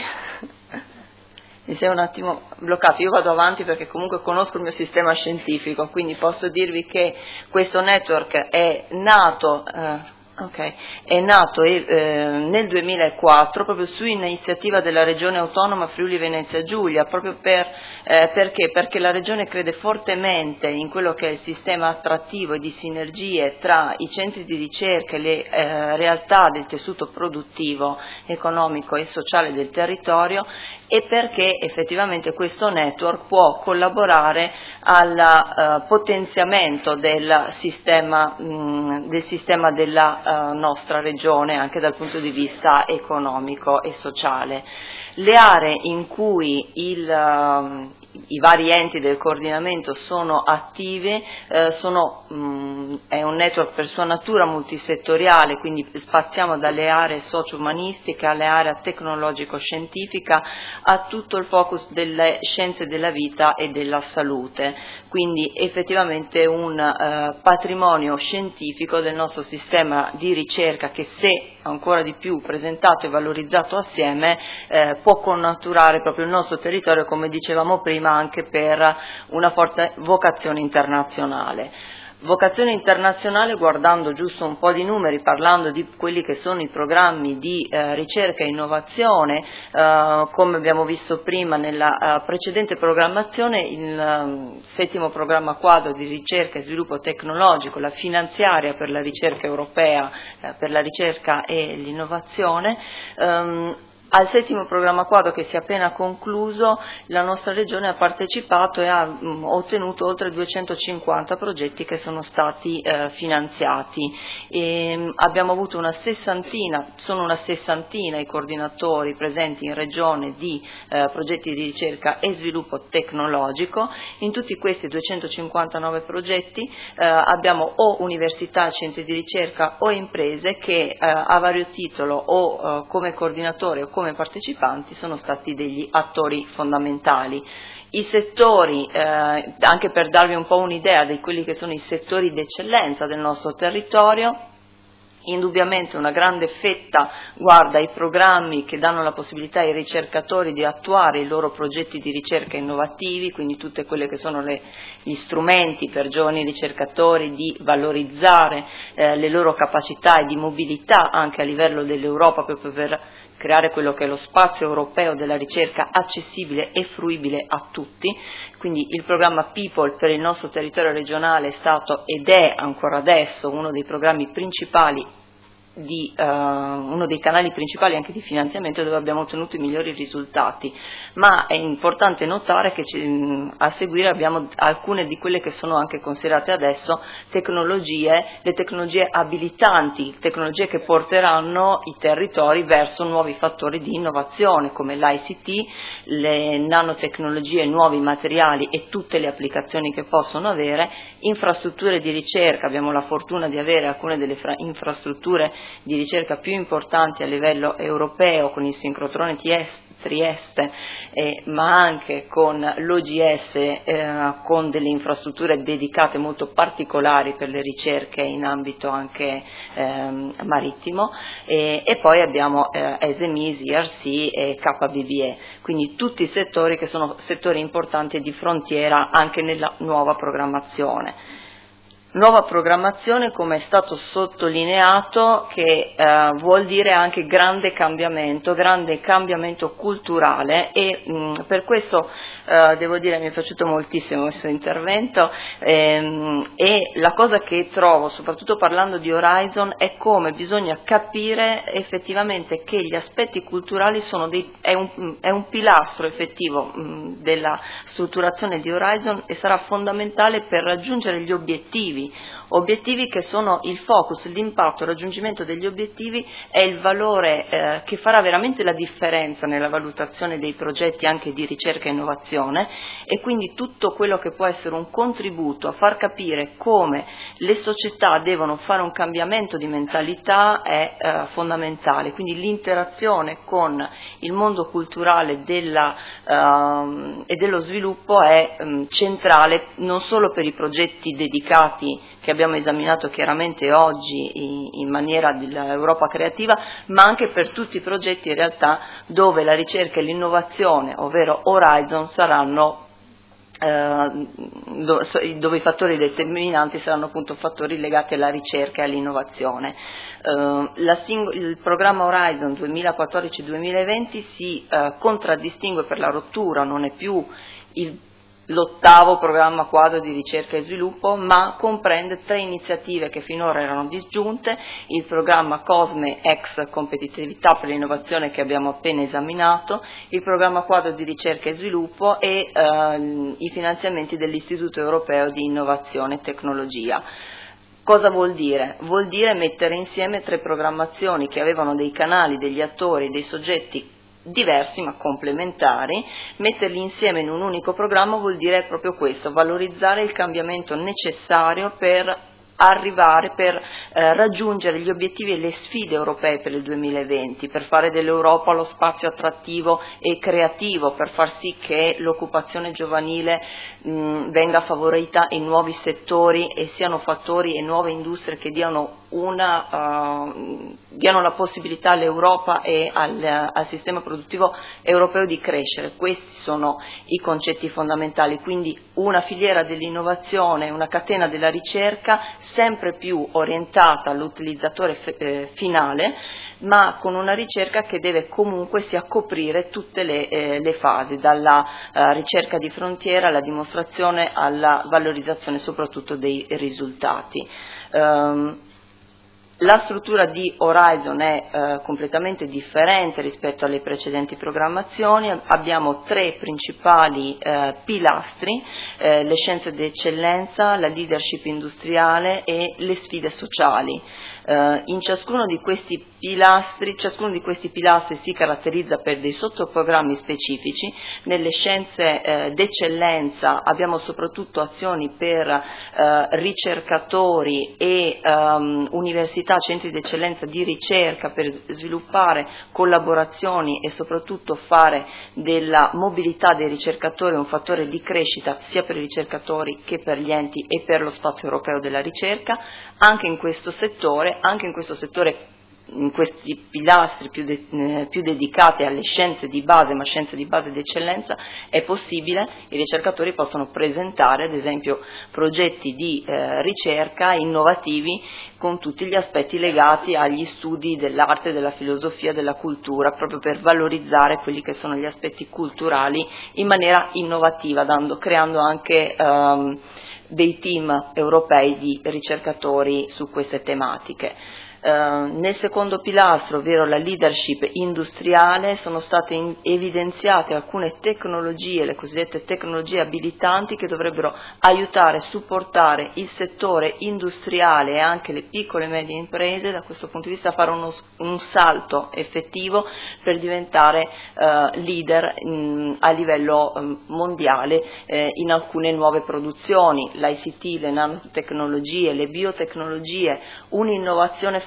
Mi sei un attimo bloccato, io vado avanti perché comunque conosco il mio sistema scientifico, quindi posso dirvi che questo network è nato, eh, okay, è nato eh, nel duemilaquattro proprio su iniziativa della Regione Autonoma Friuli Venezia Giulia, proprio per, eh, perché? Perché la Regione crede fortemente in quello che è il sistema attrattivo e di sinergie tra i centri di ricerca e le eh, realtà del tessuto produttivo, economico e sociale del territorio, e perché effettivamente questo network può collaborare al uh, potenziamento del sistema, mh, del sistema della uh, nostra regione anche dal punto di vista economico e sociale. Le aree in cui il, uh, i vari enti del coordinamento sono attivi eh, sono, mh, è un network per sua natura multisettoriale, quindi spaziamo dalle aree socio-umanistiche alle aree tecnologico-scientifica a tutto il focus delle scienze della vita e della salute, quindi effettivamente un eh, patrimonio scientifico del nostro sistema di ricerca che, se ancora di più presentato e valorizzato assieme, eh, può connaturare proprio il nostro territorio, come dicevamo prima, anche per una forte vocazione internazionale. Vocazione internazionale, guardando giusto un po' di numeri, parlando di quelli che sono i programmi di eh, ricerca e innovazione, eh, come abbiamo visto prima nella eh, precedente programmazione, il eh, settimo programma quadro di ricerca e sviluppo tecnologico, la finanziaria per la ricerca europea, eh, per la ricerca e l'innovazione. Ehm, Al settimo programma quadro, che si è appena concluso, la nostra regione ha partecipato e ha mh, ottenuto oltre duecentocinquanta progetti che sono stati eh, finanziati. E, mh, abbiamo avuto una sessantina, sono una sessantina i coordinatori presenti in regione di eh, progetti di ricerca e sviluppo tecnologico. In tutti questi duecentocinquantanove progetti eh, abbiamo o università, centri di ricerca o imprese che eh, a vario titolo o eh, come coordinatori o come come partecipanti sono stati degli attori fondamentali. I settori, eh, anche per darvi un po' un'idea di quelli che sono i settori d'eccellenza del nostro territorio, indubbiamente una grande fetta guarda ai programmi che danno la possibilità ai ricercatori di attuare i loro progetti di ricerca innovativi, quindi tutte quelle che sono le, gli strumenti per giovani ricercatori di valorizzare eh, le loro capacità e di mobilità anche a livello dell'Europa, proprio per creare quello che è lo spazio europeo della ricerca accessibile e fruibile a tutti. Quindi il programma People per il nostro territorio regionale è stato ed è ancora adesso uno dei programmi principali, di, uh, uno dei canali principali anche di finanziamento, dove abbiamo ottenuto i migliori risultati, ma è importante notare che ci, a seguire abbiamo alcune di quelle che sono anche considerate adesso tecnologie, le tecnologie abilitanti, tecnologie che porteranno i territori verso nuovi fattori di innovazione come l'I C T, le nanotecnologie, nuovi materiali e tutte le applicazioni che possono avere, infrastrutture di ricerca. Abbiamo la fortuna di avere alcune delle fra- infrastrutture di ricerca più importanti a livello europeo, con il sincrotrone T Trieste, eh, ma anche con l'O G S, eh, con delle infrastrutture dedicate molto particolari per le ricerche in ambito anche ehm, marittimo, e, e poi abbiamo eh, S M Is, I R C e K B B E, quindi tutti i settori che sono settori importanti di frontiera anche nella nuova programmazione. Nuova programmazione, come è stato sottolineato, che eh, vuol dire anche grande cambiamento, grande cambiamento culturale, e mh, per questo eh, devo dire mi è piaciuto moltissimo questo intervento, ehm, e la cosa che trovo, soprattutto parlando di Horizon, è come bisogna capire effettivamente che gli aspetti culturali sono dei, è, un, è un pilastro effettivo mh, della strutturazione di Horizon, e sarà fondamentale per raggiungere gli obiettivi. Obiettivi che sono il focus, l'impatto, il raggiungimento degli obiettivi è il valore eh, che farà veramente la differenza nella valutazione dei progetti anche di ricerca e innovazione, e quindi tutto quello che può essere un contributo a far capire come le società devono fare un cambiamento di mentalità è eh, fondamentale. Quindi l'interazione con il mondo culturale della, eh, e dello sviluppo è eh, centrale, non solo per i progetti dedicati che abbiamo esaminato chiaramente oggi in maniera dell'Europa creativa, ma anche per tutti i progetti in realtà dove la ricerca e l'innovazione, ovvero Horizon, saranno eh, dove i fattori determinanti saranno appunto fattori legati alla ricerca e all'innovazione. Eh, la sing- il programma Horizon duemilaquattordici duemilaventi si eh, contraddistingue per la rottura, non è più il l'ottavo programma quadro di ricerca e sviluppo, ma comprende tre iniziative che finora erano disgiunte: il programma COSME ex competitività per l'innovazione che abbiamo appena esaminato, il programma quadro di ricerca e sviluppo e eh, i finanziamenti dell'Istituto Europeo di Innovazione e Tecnologia. Cosa vuol dire? Vuol dire mettere insieme tre programmazioni che avevano dei canali, degli attori, dei soggetti diversi ma complementari. Metterli insieme in un unico programma vuol dire proprio questo: valorizzare il cambiamento necessario per arrivare, per eh, raggiungere gli obiettivi e le sfide europee per il duemilaventi, per fare dell'Europa lo spazio attrattivo e creativo, per far sì che l'occupazione giovanile mh, venga favorita in nuovi settori e siano fattori e nuove industrie che diano una uh, diano la possibilità all'Europa e al, al sistema produttivo europeo di crescere. Questi sono i concetti fondamentali, quindi una filiera dell'innovazione, una catena della ricerca sempre più orientata all'utilizzatore f- eh, finale, ma con una ricerca che deve comunque sia coprire tutte le, eh, le fasi, dalla eh, ricerca di frontiera alla dimostrazione alla valorizzazione soprattutto dei risultati. Um, La struttura di Horizon è eh, completamente differente rispetto alle precedenti programmazioni. Abbiamo tre principali eh, pilastri, eh, le scienze d'eccellenza, la leadership industriale e le sfide sociali. Eh, in ciascuno di questi pilastri, ciascuno di questi pilastri si caratterizza per dei sottoprogrammi specifici. Nelle scienze eh, d'eccellenza abbiamo soprattutto azioni per eh, ricercatori e ehm, università, centri d'eccellenza di ricerca, per sviluppare collaborazioni e soprattutto fare della mobilità dei ricercatori un fattore di crescita sia per i ricercatori che per gli enti e per lo spazio europeo della ricerca. Anche in questo settore, anche in questo settore in questi pilastri più, de, eh, più dedicati alle scienze di base, ma scienze di base d'eccellenza, è possibile, i ricercatori possono presentare ad esempio progetti di eh, ricerca innovativi con tutti gli aspetti legati agli studi dell'arte, della filosofia, della cultura, proprio per valorizzare quelli che sono gli aspetti culturali in maniera innovativa, dando, creando anche ehm, dei team europei di ricercatori su queste tematiche. Uh, nel secondo pilastro, ovvero la leadership industriale, sono state in- evidenziate alcune tecnologie, le cosiddette tecnologie abilitanti, che dovrebbero aiutare e supportare il settore industriale e anche le piccole e medie imprese, da questo punto di vista a fare uno, un salto effettivo per diventare uh, leader mh, a livello um, mondiale eh, in alcune nuove produzioni, l'I C T, le nanotecnologie, le biotecnologie, un'innovazione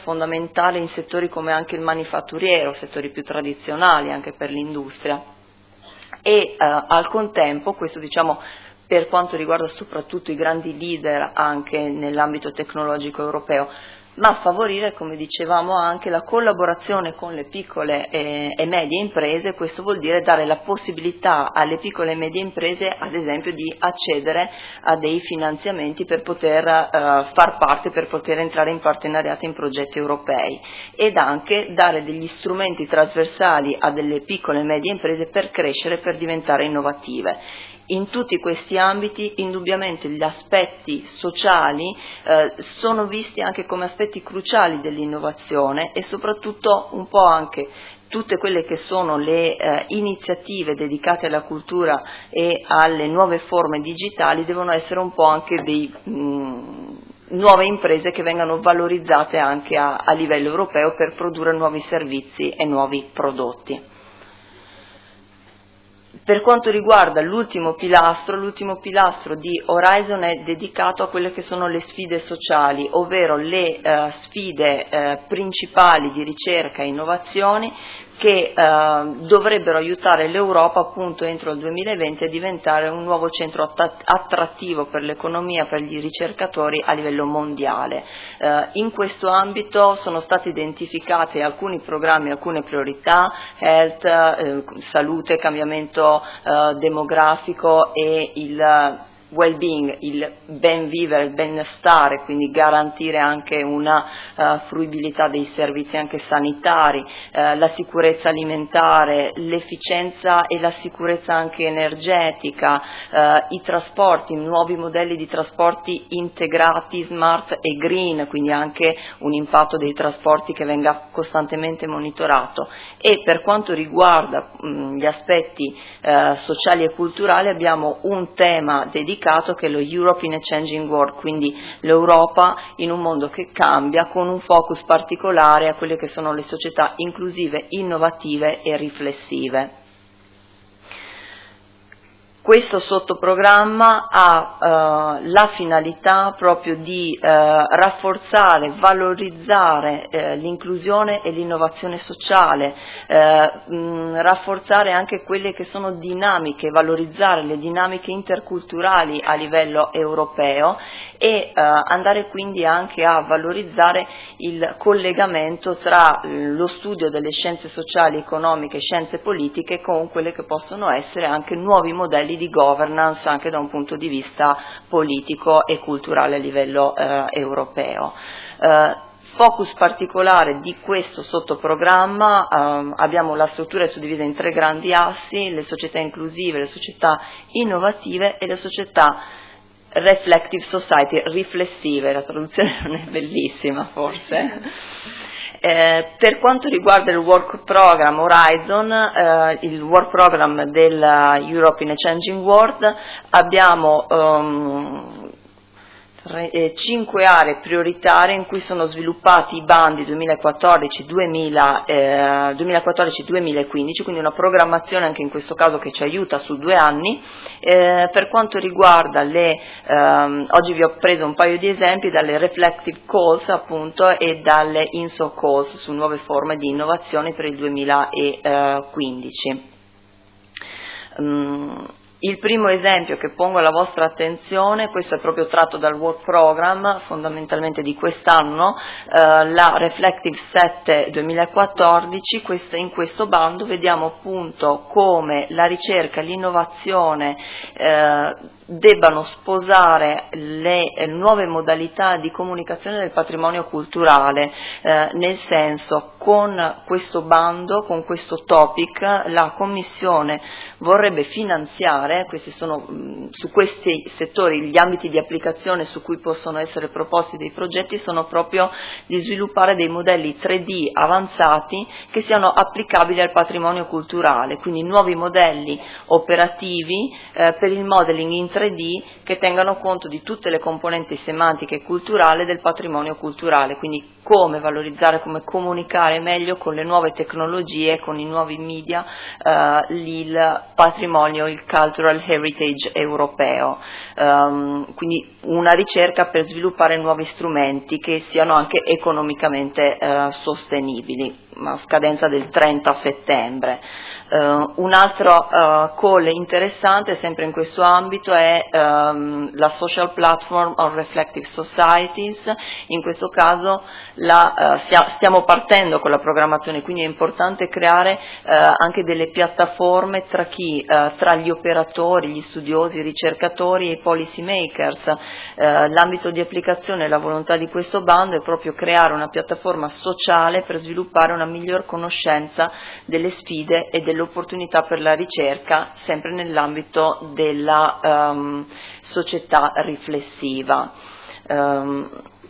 fondamentale in settori come anche il manifatturiero, settori più tradizionali anche per l'industria. E eh, al contempo, questo diciamo per quanto riguarda soprattutto i grandi leader anche nell'ambito tecnologico europeo, ma favorire, come dicevamo, anche la collaborazione con le piccole e, e medie imprese. Questo vuol dire dare la possibilità alle piccole e medie imprese, ad esempio, di accedere a dei finanziamenti per poter uh, far parte, per poter entrare in partenariato in progetti europei, ed anche dare degli strumenti trasversali a delle piccole e medie imprese per crescere, per diventare innovative. In tutti questi ambiti indubbiamente gli aspetti sociali eh, sono visti anche come aspetti cruciali dell'innovazione, e soprattutto un po' anche tutte quelle che sono le eh, iniziative dedicate alla cultura e alle nuove forme digitali devono essere un po' anche dei mh, nuove imprese che vengano valorizzate anche a, a livello europeo per produrre nuovi servizi e nuovi prodotti. Per quanto riguarda l'ultimo pilastro, l'ultimo pilastro di Horizon è dedicato a quelle che sono le sfide sociali, ovvero le eh, sfide eh, principali di ricerca e innovazioni che eh, dovrebbero aiutare l'Europa appunto entro il duemilaventi a diventare un nuovo centro attrattivo per l'economia, per gli ricercatori a livello mondiale. Eh, in questo ambito sono stati identificati alcuni programmi, alcune priorità: health, eh, salute, cambiamento eh, demografico e il well-being, il ben vivere, il benestare, quindi garantire anche una uh, fruibilità dei servizi anche sanitari, uh, la sicurezza alimentare, l'efficienza e la sicurezza anche energetica, uh, i trasporti, nuovi modelli di trasporti integrati, smart e green, quindi anche un impatto dei trasporti che venga costantemente monitorato. E per quanto riguarda mh, gli aspetti uh, sociali e culturali abbiamo un tema dedicato che è lo Europe in a Changing World, quindi l'Europa in un mondo che cambia, con un focus particolare a quelle che sono le società inclusive, innovative e riflessive. Questo sottoprogramma ha eh, la finalità proprio di eh, rafforzare, valorizzare eh, l'inclusione e l'innovazione sociale, eh, mh, rafforzare anche quelle che sono dinamiche, valorizzare le dinamiche interculturali a livello europeo e eh, andare quindi anche a valorizzare il collegamento tra lo studio delle scienze sociali, economiche, scienze politiche con quelle che possono essere anche nuovi modelli di governance anche da un punto di vista politico e culturale a livello eh, europeo. Eh, Focus particolare di questo sottoprogramma, eh, abbiamo la struttura è suddivisa in tre grandi assi: le società inclusive, le società innovative e le società reflective society, riflessive. La traduzione non è bellissima forse. Eh, per quanto riguarda il work program Horizon, eh, il work program della Europe in a Changing World, abbiamo um, tre, eh, cinque aree prioritarie in cui sono sviluppati i bandi duemilaquattordici duemilaquindici, quindi una programmazione anche in questo caso che ci aiuta su due anni. Eh, per quanto riguarda le, ehm, oggi vi ho preso un paio di esempi dalle reflective calls appunto e dalle inso calls su nuove forme di innovazione per il duemilaquindici. Um, Il primo esempio che pongo alla vostra attenzione, questo è proprio tratto dal work program fondamentalmente di quest'anno, eh, la Reflective sette duemilaquattordici. Questa, in questo bando vediamo appunto come la ricerca e l'innovazione eh, debbano sposare le eh, nuove modalità di comunicazione del patrimonio culturale, eh, nel senso, con questo bando, con questo topic, la Commissione vorrebbe finanziare, questi sono mh, su questi settori gli ambiti di applicazione su cui possono essere proposti dei progetti, sono proprio di sviluppare dei modelli tre D avanzati che siano applicabili al patrimonio culturale, quindi nuovi modelli operativi eh, per il modeling in tre D che tengano conto di tutte le componenti semantiche e culturali del patrimonio culturale, quindi come valorizzare, come comunicare meglio con le nuove tecnologie, con i nuovi media, eh, il patrimonio, il cultural heritage europeo. Um, quindi una ricerca per sviluppare nuovi strumenti che siano anche economicamente eh, sostenibili, a scadenza del trenta settembre. Uh, un altro uh, call interessante sempre in questo ambito è um, la Social Platform on Reflective Societies. In questo caso la, uh, stiamo partendo con la programmazione, quindi è importante creare uh, anche delle piattaforme tra chi? Uh, tra gli operatori, gli studiosi, i ricercatori e i policy makers. Uh, l'ambito di applicazione e la volontà di questo bando è proprio creare una piattaforma sociale per sviluppare una miglior conoscenza delle sfide e delle opportunità per la ricerca, sempre nell'ambito della um, società riflessiva. Um,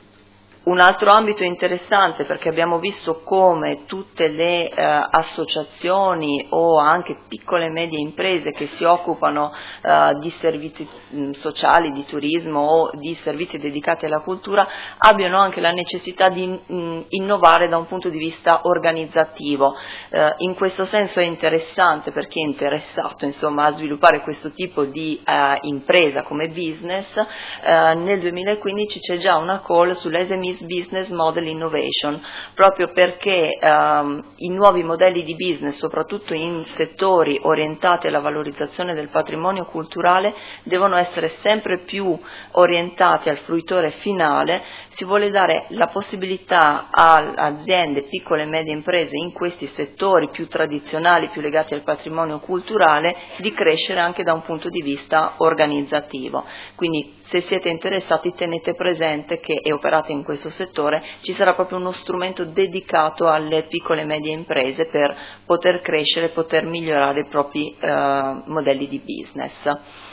Un altro ambito interessante, perché abbiamo visto come tutte le eh, associazioni o anche piccole e medie imprese che si occupano eh, di servizi mh, sociali, di turismo o di servizi dedicati alla cultura abbiano anche la necessità di mh, innovare da un punto di vista organizzativo. Eh, in questo senso è interessante per chi è interessato insomma, a sviluppare questo tipo di eh, impresa come business. Eh, nel duemilaquindici c'è già una call sull'S M E Business Model Innovation, proprio perché um, i nuovi modelli di business, soprattutto in settori orientati alla valorizzazione del patrimonio culturale, devono essere sempre più orientati al fruitore finale. Si vuole dare la possibilità a aziende, piccole e medie imprese in questi settori più tradizionali, più legati al patrimonio culturale, di crescere anche da un punto di vista organizzativo. Quindi se siete interessati tenete presente che e operate in questo settore ci sarà proprio uno strumento dedicato alle piccole e medie imprese per poter crescere, poter migliorare i propri eh, modelli di business.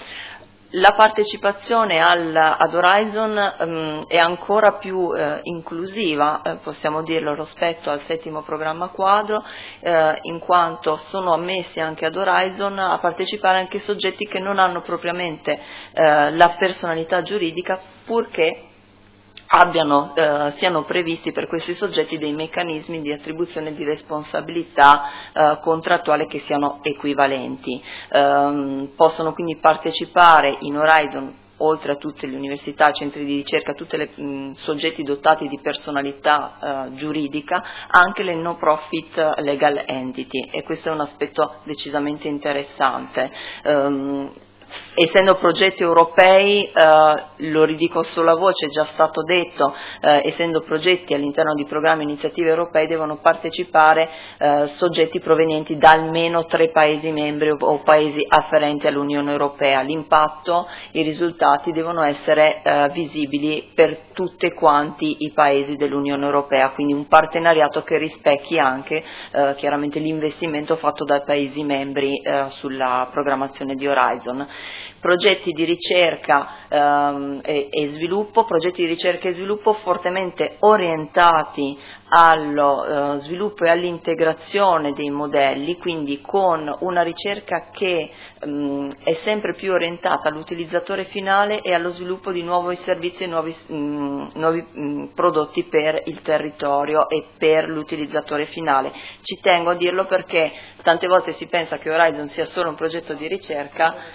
La partecipazione al, ad Horizon um, è ancora più eh, inclusiva, eh, possiamo dirlo, rispetto al settimo programma quadro, eh, in quanto sono ammessi anche ad Horizon a partecipare anche soggetti che non hanno propriamente eh, la personalità giuridica, purché abbiano, eh, siano previsti per questi soggetti dei meccanismi di attribuzione di responsabilità eh, contrattuale che siano equivalenti. Eh, possono quindi partecipare in Horizon, oltre a tutte le università, centri di ricerca, tutti i soggetti dotati di personalità eh, giuridica, anche le no profit legal entity, e questo è un aspetto decisamente interessante. Um, Essendo progetti europei, eh, lo ridico solo a voce, è già stato detto, eh, essendo progetti all'interno di programmi e iniziative europee devono partecipare eh, soggetti provenienti da almeno tre Paesi membri o, o Paesi afferenti all'Unione Europea. L'impatto, i risultati devono essere eh, visibili per tutti quanti i Paesi dell'Unione Europea, quindi un partenariato che rispecchi anche eh, chiaramente l'investimento fatto dai Paesi membri eh, sulla programmazione di Horizon. Progetti di ricerca ehm, e, e sviluppo, progetti di ricerca e sviluppo fortemente orientati allo eh, sviluppo e all'integrazione dei modelli, quindi con una ricerca che mh, è sempre più orientata all'utilizzatore finale e allo sviluppo di nuovi servizi e nuovi, mh, nuovi mh, prodotti per il territorio e per l'utilizzatore finale. Ci tengo a dirlo perché tante volte si pensa che Horizon sia solo un progetto di ricerca,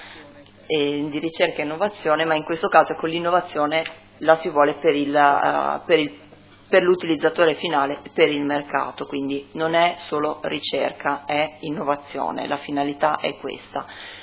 E di ricerca e innovazione, ma in questo caso con l'innovazione la si vuole per, il, uh, per, il, per l'utilizzatore finale, per il mercato, quindi non è solo ricerca, è innovazione, la finalità è questa.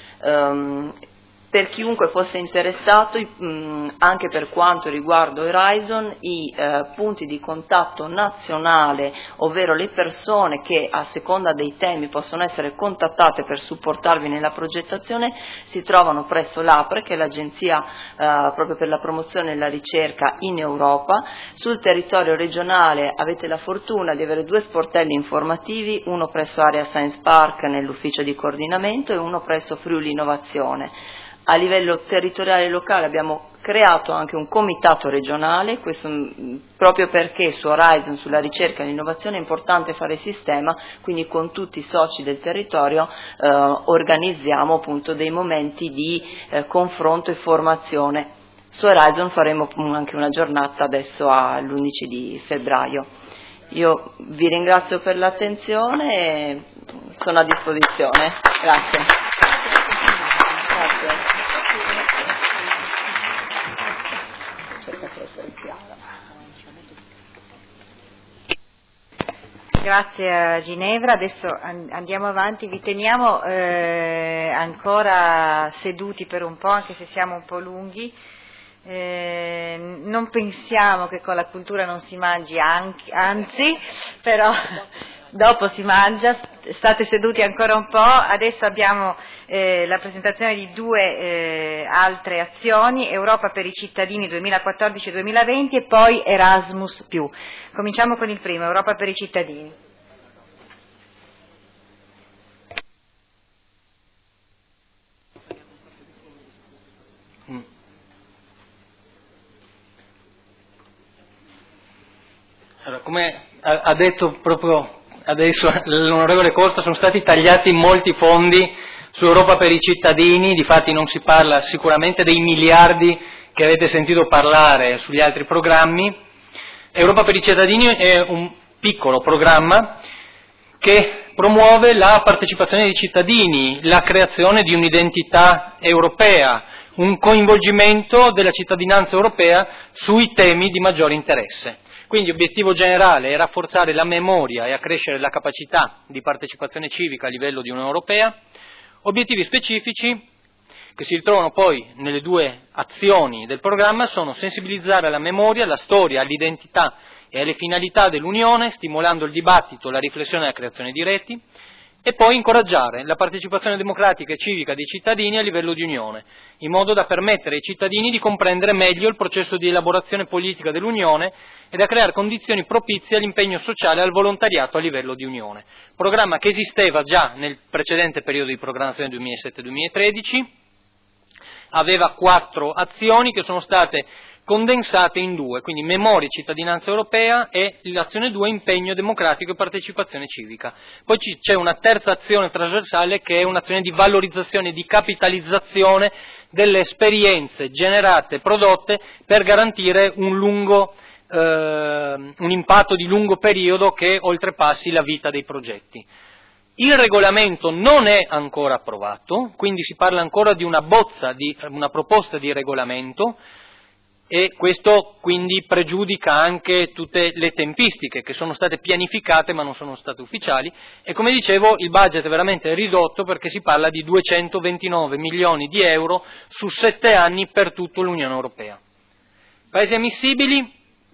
Um, Per chiunque fosse interessato, mh, anche per quanto riguarda Horizon, i eh, punti di contatto nazionale, ovvero le persone che a seconda dei temi possono essere contattate per supportarvi nella progettazione, si trovano presso l'A P R E, che è l'agenzia eh, proprio per la promozione e la ricerca in Europa. Sul territorio regionale avete la fortuna di avere due sportelli informativi, uno presso Area Science Park nell'ufficio di coordinamento e uno presso Friuli Innovazione. A livello territoriale e locale abbiamo creato anche un comitato regionale, questo proprio perché su Horizon, sulla ricerca e l'innovazione è importante fare sistema, quindi con tutti i soci del territorio eh, organizziamo appunto dei momenti di eh, confronto e formazione. Su Horizon faremo anche una giornata adesso all'undici di febbraio. Io vi ringrazio per l'attenzione e sono a disposizione. Grazie. Grazie. Grazie a Ginevra, adesso andiamo avanti, vi teniamo eh, ancora seduti per un po', anche se siamo un po' lunghi. Eh, non pensiamo che con la cultura non si mangi, anche, anzi, però dopo si mangia, state seduti ancora un po', adesso abbiamo eh, la presentazione di due eh, altre azioni, Europa per i cittadini duemilaquattordici duemilaventi e poi Erasmus più. Cominciamo con il primo, Europa per i cittadini. Allora, come ha detto proprio adesso l'onorevole Costa, sono stati tagliati molti fondi su Europa per i cittadini, difatti non si parla sicuramente dei miliardi che avete sentito parlare sugli altri programmi. Europa per i cittadini è un piccolo programma che promuove la partecipazione dei cittadini, la creazione di un'identità europea, un coinvolgimento della cittadinanza europea sui temi di maggiore interesse. Quindi obiettivo generale è rafforzare la memoria e accrescere la capacità di partecipazione civica a livello di Unione Europea. Obiettivi specifici che si ritrovano poi nelle due azioni del programma sono sensibilizzare alla memoria, alla storia, all'identità e alle finalità dell'Unione, stimolando il dibattito, la riflessione e la creazione di reti, e poi incoraggiare la partecipazione democratica e civica dei cittadini a livello di Unione, in modo da permettere ai cittadini di comprendere meglio il processo di elaborazione politica dell'Unione e da creare condizioni propizie all'impegno sociale e al volontariato a livello di Unione. Programma che esisteva già nel precedente periodo di programmazione duemilasette duemilatredici, aveva quattro azioni che sono state condensate in due, quindi memoria e cittadinanza europea e l'azione due, impegno democratico e partecipazione civica. Poi c'è una terza azione trasversale che è un'azione di valorizzazione e di capitalizzazione delle esperienze generate e prodotte per garantire un, lungo, eh, un impatto di lungo periodo che oltrepassi la vita dei progetti. Il regolamento non è ancora approvato, quindi si parla ancora di una bozza, di una proposta di regolamento, e questo quindi pregiudica anche tutte le tempistiche che sono state pianificate ma non sono state ufficiali, e come dicevo il budget è veramente ridotto perché si parla di duecentoventinove milioni di euro su sette anni per tutta l'Unione Europea. Paesi ammissibili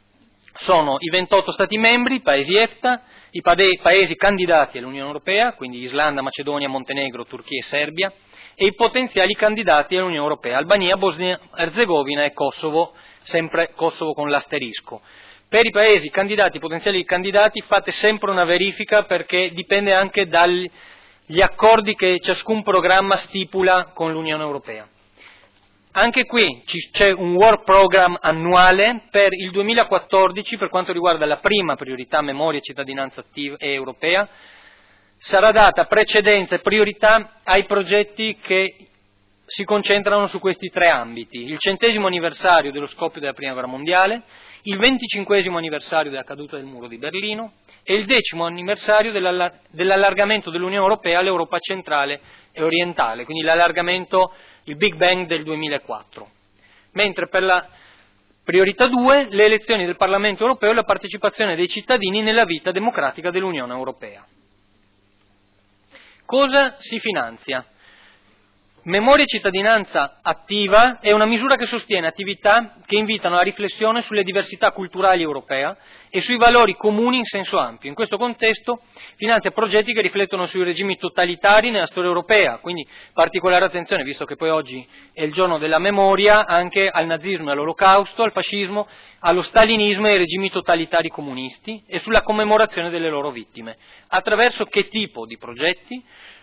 sono i ventotto Stati membri, i Paesi EFTA, i Paesi candidati all'Unione Europea, quindi Islanda, Macedonia, Montenegro, Turchia e Serbia, e i potenziali candidati all'Unione Europea, Albania, Bosnia-Herzegovina e Kosovo, sempre Kosovo con l'asterisco. Per i paesi candidati, potenziali candidati, fate sempre una verifica perché dipende anche dagli accordi che ciascun programma stipula con l'Unione Europea. Anche qui c'è un work program annuale per il duemilaquattordici per quanto riguarda la prima priorità, memoria e cittadinanza attiva e europea. Sarà data precedenza e priorità ai progetti che si concentrano su questi tre ambiti: il centesimo anniversario dello scoppio della Prima Guerra Mondiale, il venticinquesimo anniversario della caduta del muro di Berlino e il decimo anniversario dell'allargamento dell'Unione Europea all'Europa centrale e orientale, quindi l'allargamento, il Big Bang del duemilaquattro. Mentre per la priorità due, le elezioni del Parlamento Europeo e la partecipazione dei cittadini nella vita democratica dell'Unione Europea. Cosa si finanzia? Memoria e cittadinanza attiva è una misura che sostiene attività che invitano alla riflessione sulle diversità culturali europee e sui valori comuni in senso ampio. In questo contesto finanzia progetti che riflettono sui regimi totalitari nella storia europea, quindi particolare attenzione, visto che poi oggi è il giorno della memoria, anche al nazismo e all'olocausto, al fascismo, allo stalinismo e ai regimi totalitari comunisti e sulla commemorazione delle loro vittime. Attraverso che tipo di progetti?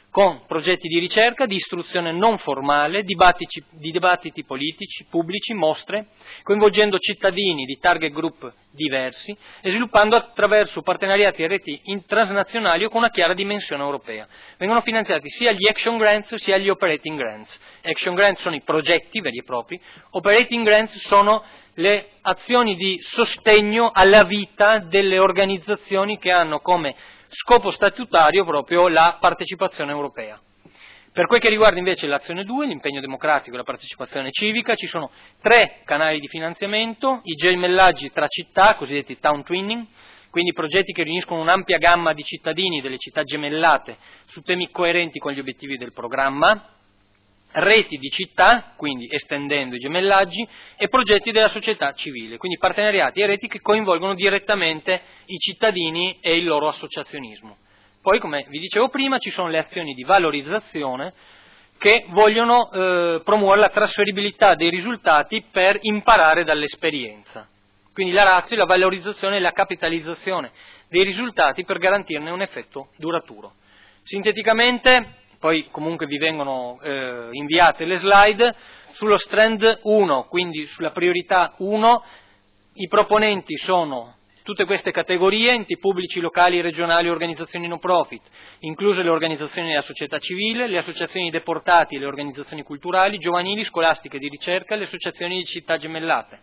con progetti di ricerca, di istruzione non formale, dibattiti, di dibattiti politici, pubblici, mostre, coinvolgendo cittadini di target group diversi e sviluppando attraverso partenariati e reti transnazionali o con una chiara dimensione europea. Vengono finanziati sia gli action grants sia gli operating grants. Action grants sono i progetti veri e propri, operating grants sono le azioni di sostegno alla vita delle organizzazioni che hanno come scopo statutario proprio la partecipazione europea. Per quel che riguarda invece l'azione due, l'impegno democratico e la partecipazione civica, ci sono tre canali di finanziamento, i gemellaggi tra città, cosiddetti town twinning, quindi progetti che riuniscono un'ampia gamma di cittadini delle città gemellate su temi coerenti con gli obiettivi del programma, reti di città, quindi estendendo i gemellaggi, e progetti della società civile, quindi partenariati e reti che coinvolgono direttamente i cittadini e il loro associazionismo. Poi, come vi dicevo prima, ci sono le azioni di valorizzazione che vogliono eh, promuovere la trasferibilità dei risultati per imparare dall'esperienza. Quindi la ratio è la valorizzazione e la capitalizzazione dei risultati per garantirne un effetto duraturo. Sinteticamente, poi comunque vi vengono eh, inviate le slide, sullo strand uno, quindi sulla priorità uno, i proponenti sono tutte queste categorie, enti pubblici, locali, regionali, organizzazioni no profit, incluse le organizzazioni della società civile, le associazioni di deportati e le organizzazioni culturali, giovanili, scolastiche di ricerca e le associazioni di città gemellate.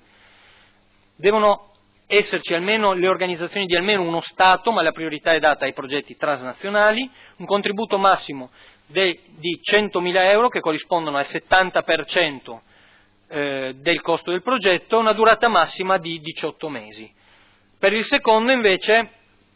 Devono esserci almeno le organizzazioni di almeno uno Stato, ma la priorità è data ai progetti transnazionali, un contributo massimo de, di centomila euro che corrispondono al settanta per cento eh, del costo del progetto, una durata massima di diciotto mesi. Per il secondo invece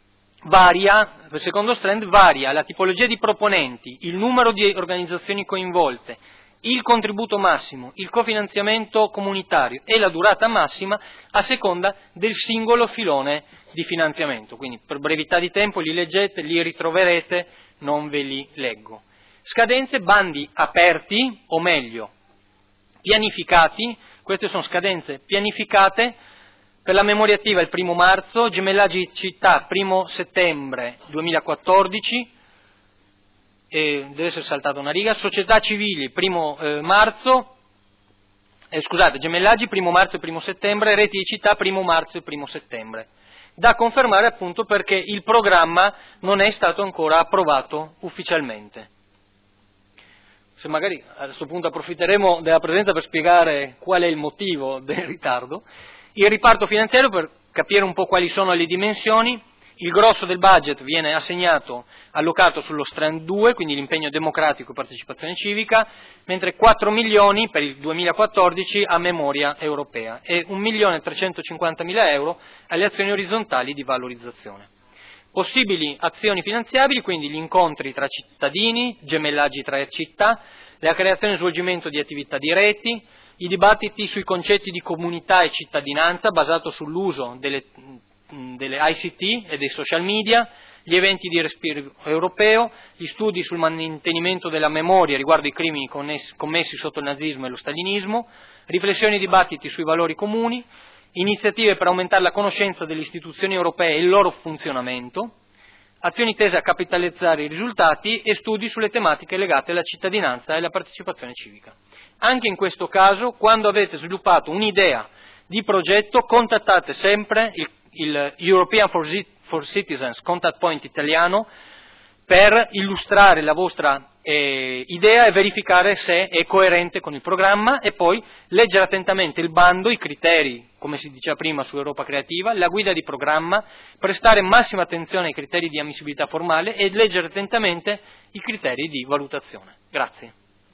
varia, per il secondo strand varia la tipologia di proponenti, il numero di organizzazioni coinvolte, il contributo massimo, il cofinanziamento comunitario e la durata massima a seconda del singolo filone di finanziamento. Quindi per brevità di tempo li leggete, li ritroverete, non ve li leggo. Scadenze, bandi aperti, o meglio, pianificati, queste sono scadenze pianificate. Per la memoria attiva il primo marzo, gemellaggi città primo settembre duemilaquattordici, e deve essere saltata una riga, società civili primo eh, marzo, eh, scusate, gemellaggi primo marzo e primo settembre, reti di città primo marzo e primo settembre. Da confermare appunto perché il programma non è stato ancora approvato ufficialmente. Se magari a questo punto approfitteremo della presenza per spiegare qual è il motivo del ritardo. Il riparto finanziario, per capire un po' quali sono le dimensioni, il grosso del budget viene assegnato, allocato sullo strand due, quindi l'impegno democratico e partecipazione civica, mentre quattro milioni per il duemilaquattordici a memoria europea e un milione trecentocinquantamila euro alle azioni orizzontali di valorizzazione. Possibili azioni finanziabili, quindi gli incontri tra cittadini, gemellaggi tra città, la creazione e svolgimento di attività di reti, i dibattiti sui concetti di comunità e cittadinanza basato sull'uso delle, delle I C T e dei social media, gli eventi di respiro europeo, gli studi sul mantenimento della memoria riguardo i crimini connessi, commessi sotto il nazismo e lo stalinismo, riflessioni e dibattiti sui valori comuni, iniziative per aumentare la conoscenza delle istituzioni europee e il loro funzionamento, azioni tese a capitalizzare i risultati e studi sulle tematiche legate alla cittadinanza e alla partecipazione civica. Anche in questo caso, quando avete sviluppato un'idea di progetto, contattate sempre il, il European for Citizens Contact Point italiano per illustrare la vostra eh, idea e verificare se è coerente con il programma e poi leggere attentamente il bando, i criteri, come si diceva prima su Europa Creativa, la guida di programma, prestare massima attenzione ai criteri di ammissibilità formale e leggere attentamente i criteri di valutazione. Grazie.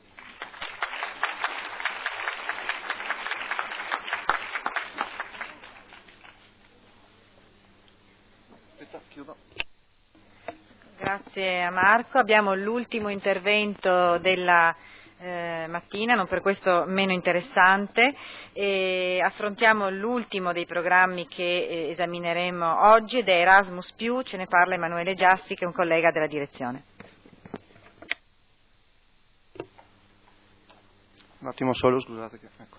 Grazie a Marco. Abbiamo l'ultimo intervento della eh, mattina, non per questo meno interessante. E affrontiamo l'ultimo dei programmi che eh, esamineremo oggi ed è Erasmus più, ce ne parla Emanuele Giassi che è un collega della direzione. Un attimo solo, scusate. Che, ecco.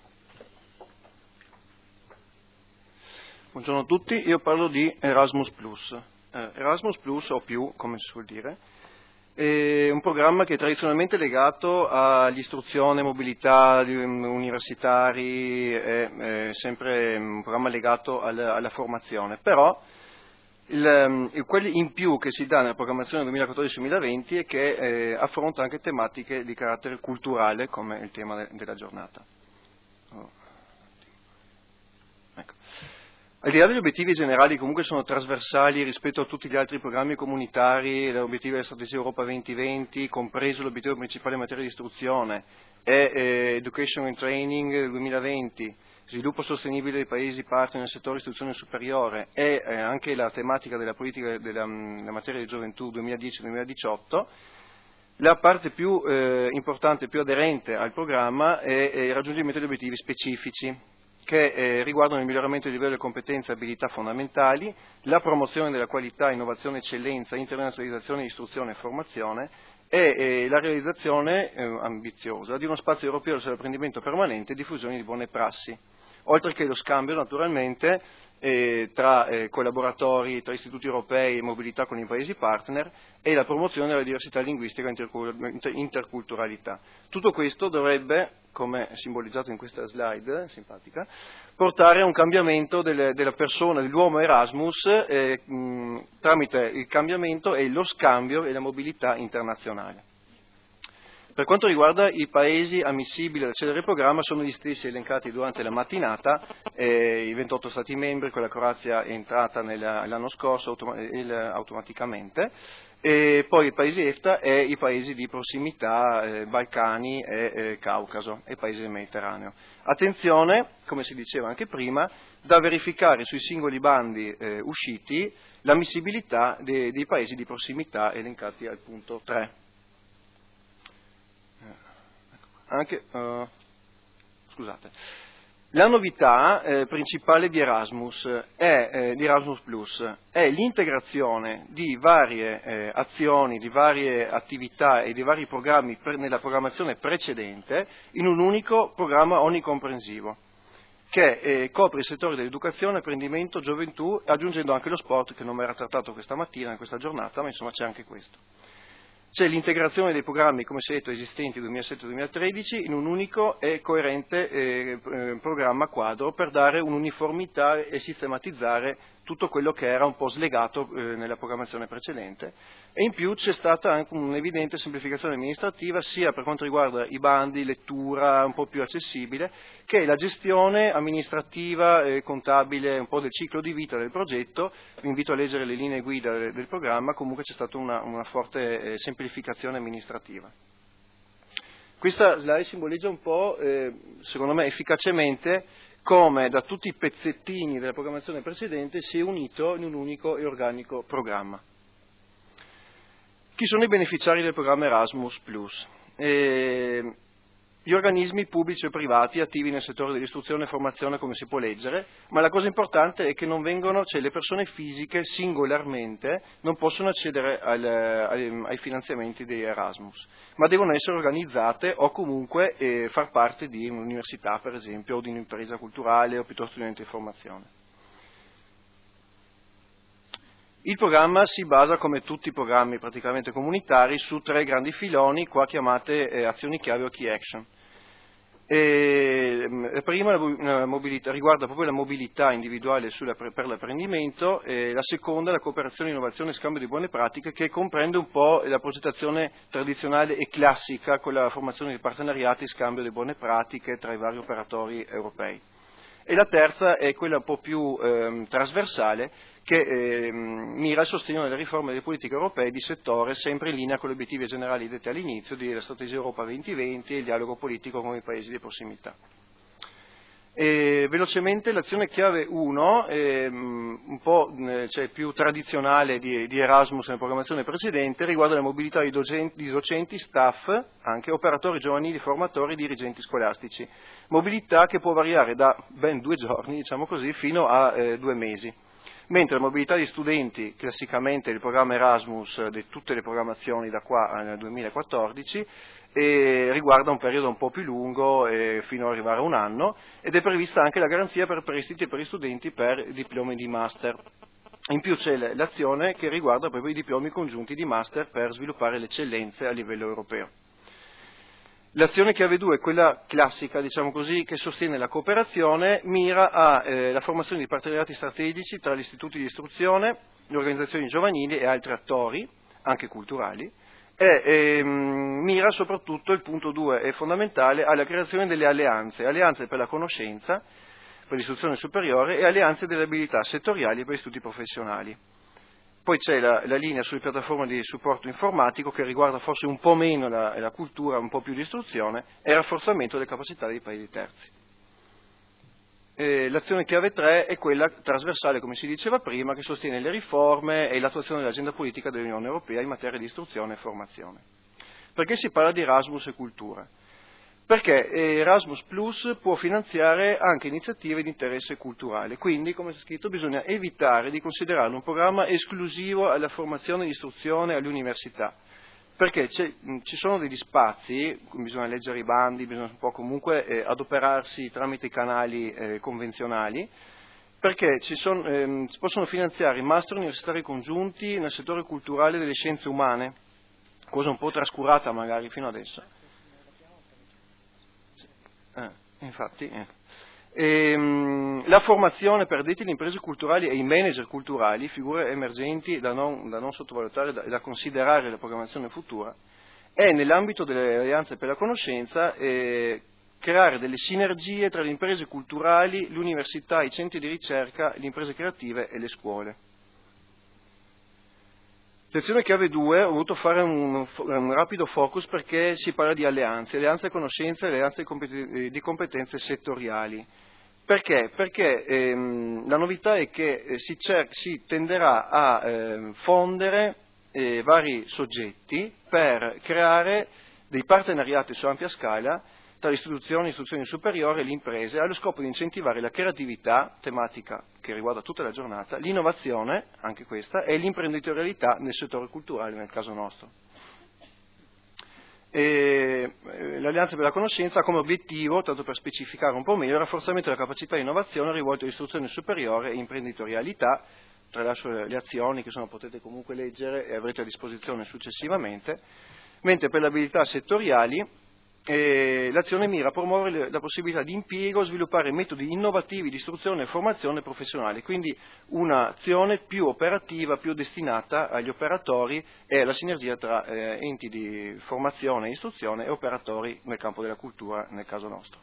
Buongiorno a tutti, io parlo di Erasmus plus. Eh, Erasmus plus o più, come si suol dire, È un programma che è tradizionalmente legato all'istruzione, mobilità universitari, è, è sempre un programma legato alla, alla formazione, però il, il, quelli in più che si dà nella programmazione duemilaquattordici duemilaventi è che eh, affronta anche tematiche di carattere culturale come il tema de, della giornata. Oh. Ecco. Al di là degli obiettivi generali, comunque sono trasversali rispetto a tutti gli altri programmi comunitari, gli obiettivi della strategia Europa duemilaventi, compreso l'obiettivo principale in materia di istruzione, è eh, Education and Training duemilaventi, sviluppo sostenibile dei paesi partner nel settore istruzione superiore, e eh, anche la tematica della politica della, della materia di gioventù duemiladieci duemiladiciotto. La parte più eh, importante, più aderente al programma è, è il raggiungimento degli obiettivi specifici, che eh, riguardano il miglioramento del livello di competenze e abilità fondamentali, la promozione della qualità, innovazione, eccellenza, internazionalizzazione, istruzione e formazione e eh, la realizzazione eh, ambiziosa di uno spazio europeo dell'apprendimento permanente e diffusione di buone prassi, oltre che lo scambio naturalmente eh, tra eh, collaboratori, tra istituti europei e mobilità con i paesi partner e la promozione della diversità linguistica e interculturalità. Tutto questo dovrebbe, come simbolizzato in questa slide simpatica, portare a un cambiamento delle, della persona, dell'uomo Erasmus, eh, mh, tramite il cambiamento e lo scambio e la mobilità internazionale. Per quanto riguarda i paesi ammissibili ad accedere al programma, sono gli stessi elencati durante la mattinata, eh, i ventotto Stati membri, con la Croazia è entrata nella, l'anno scorso automa- il, automaticamente, e poi i paesi EFTA e i paesi di prossimità, eh, Balcani e eh, Caucaso, e paesi del Mediterraneo. Attenzione, come si diceva anche prima, da verificare sui singoli bandi eh, usciti l'ammissibilità de- dei paesi di prossimità elencati al punto tre. Anche, uh, scusate, la novità eh, principale di Erasmus, è, eh, di Erasmus Plus, è l'integrazione di varie eh, azioni, di varie attività e di vari programmi pre- nella programmazione precedente in un unico programma onnicomprensivo, che eh, copre i settori dell'educazione, apprendimento, gioventù, aggiungendo anche lo sport, che non era trattato questa mattina, in questa giornata, ma insomma c'è anche questo. C'è l'integrazione dei programmi, come si è detto, esistenti duemilasette duemilatredici in un unico e coerente eh, programma quadro per dare un'uniformità e sistematizzare tutto quello che era un po' slegato eh, nella programmazione precedente. E in più c'è stata anche un'evidente semplificazione amministrativa sia per quanto riguarda i bandi, lettura un po' più accessibile, che la gestione amministrativa e contabile un po' del ciclo di vita del progetto. Vi invito a leggere le linee guida del, del programma, comunque c'è stata una, una forte eh, semplificazione amministrativa. Questa slide simboleggia un po', eh, secondo me efficacemente, come da tutti i pezzettini della programmazione precedente si è unito in un unico e organico programma. Chi sono i beneficiari del programma Erasmus Plus? Eh, gli organismi pubblici e privati attivi nel settore dell'istruzione e formazione, come si può leggere, ma la cosa importante è che non vengono, cioè le persone fisiche singolarmente non possono accedere al, ai, ai finanziamenti di Erasmus, ma devono essere organizzate o comunque eh, far parte di un'università, per esempio, o di un'impresa culturale o piuttosto di un ente di formazione. Il programma si basa, come tutti i programmi praticamente comunitari, su tre grandi filoni, qua chiamate eh, azioni chiave o key action. E, la prima la mobilità, riguarda proprio la mobilità individuale sulla, per l'apprendimento, e la seconda la cooperazione, innovazione e scambio di buone pratiche, che comprende un po' la progettazione tradizionale e classica con la formazione di partenariati e scambio di buone pratiche tra i vari operatori europei. E la terza è quella un po' più eh, trasversale, che eh, mira al sostegno delle riforme delle politiche europee di settore, sempre in linea con gli obiettivi generali detti all'inizio della strategia Europa duemilaventi e il dialogo politico con i paesi di prossimità. E, velocemente, l'azione chiave uno, eh, un po' cioè, più tradizionale di, di Erasmus nella programmazione precedente, riguarda la mobilità di docenti, di docenti, staff, anche operatori giovanili, formatori e dirigenti scolastici. Mobilità che può variare da ben due giorni, diciamo così, fino a eh, due mesi. Mentre la mobilità di studenti, classicamente il programma Erasmus di tutte le programmazioni da qua al duemilaquattordici, e riguarda un periodo un po' più lungo eh, fino ad arrivare a un anno, ed è prevista anche la garanzia per prestiti per gli studenti per diplomi di master. In più c'è l'azione che riguarda proprio i diplomi congiunti di master per sviluppare le eccellenze a livello europeo. L'azione chiave due, quella classica, diciamo così, che sostiene la cooperazione, mira alla eh, formazione di partenariati strategici tra gli istituti di istruzione, le organizzazioni giovanili e altri attori, anche culturali, e ehm, mira soprattutto, il punto due è fondamentale, alla creazione delle alleanze, alleanze per la conoscenza, per l'istruzione superiore, e alleanze delle abilità settoriali per gli studi professionali. Poi c'è la, la linea sulle piattaforme di supporto informatico che riguarda forse un po' meno la, la cultura, un po' più l'istruzione, e il rafforzamento delle capacità dei paesi terzi. E l'azione chiave tre è quella trasversale, come si diceva prima, che sostiene le riforme e l'attuazione dell'agenda politica dell'Unione Europea in materia di istruzione e formazione. Perché si parla di Erasmus e cultura? Perché Erasmus Plus può finanziare anche iniziative di interesse culturale, quindi, come è scritto, bisogna evitare di considerarlo un programma esclusivo alla formazione e istruzione alle università, perché ci sono degli spazi, bisogna leggere i bandi, bisogna un po' comunque eh, adoperarsi tramite i canali eh, convenzionali, perché ci son, ehm, si possono finanziare master universitari congiunti nel settore culturale delle scienze umane, cosa un po' trascurata magari fino adesso. Eh, infatti, eh. Ehm, la formazione per addetti alle imprese culturali e i manager culturali, figure emergenti da non, da non sottovalutare e da, da considerare nella programmazione futura, è nell'ambito delle alleanze per la conoscenza eh, creare delle sinergie tra le imprese culturali, l'università, i centri di ricerca, le imprese creative e le scuole. Sezione chiave due, ho voluto fare un, un rapido focus perché si parla di alleanze, alleanze conoscenze e alleanze di competenze settoriali. Perché? Perché ehm, la novità è che eh, si, cer- si tenderà a eh, fondere eh, vari soggetti per creare dei partenariati su ampia scala tra le istituzioni, istruzioni superiori e le imprese, allo scopo di incentivare la creatività, tematica che riguarda tutta la giornata, l'innovazione, anche questa, e l'imprenditorialità nel settore culturale, nel caso nostro. E l'Alleanza per la Conoscenza ha come obiettivo, tanto per specificare un po' meglio, il rafforzamento della capacità di innovazione rivolta all'istruzione superiore e imprenditorialità. Tralascio le azioni che sono, potete comunque leggere e avrete a disposizione successivamente, mentre per le abilità settoriali eh, l'azione mira a promuovere la possibilità di impiego, sviluppare metodi innovativi di istruzione e formazione professionale, quindi un'azione più operativa, più destinata agli operatori e alla sinergia tra eh, enti di formazione e istruzione e operatori nel campo della cultura, nel caso nostro.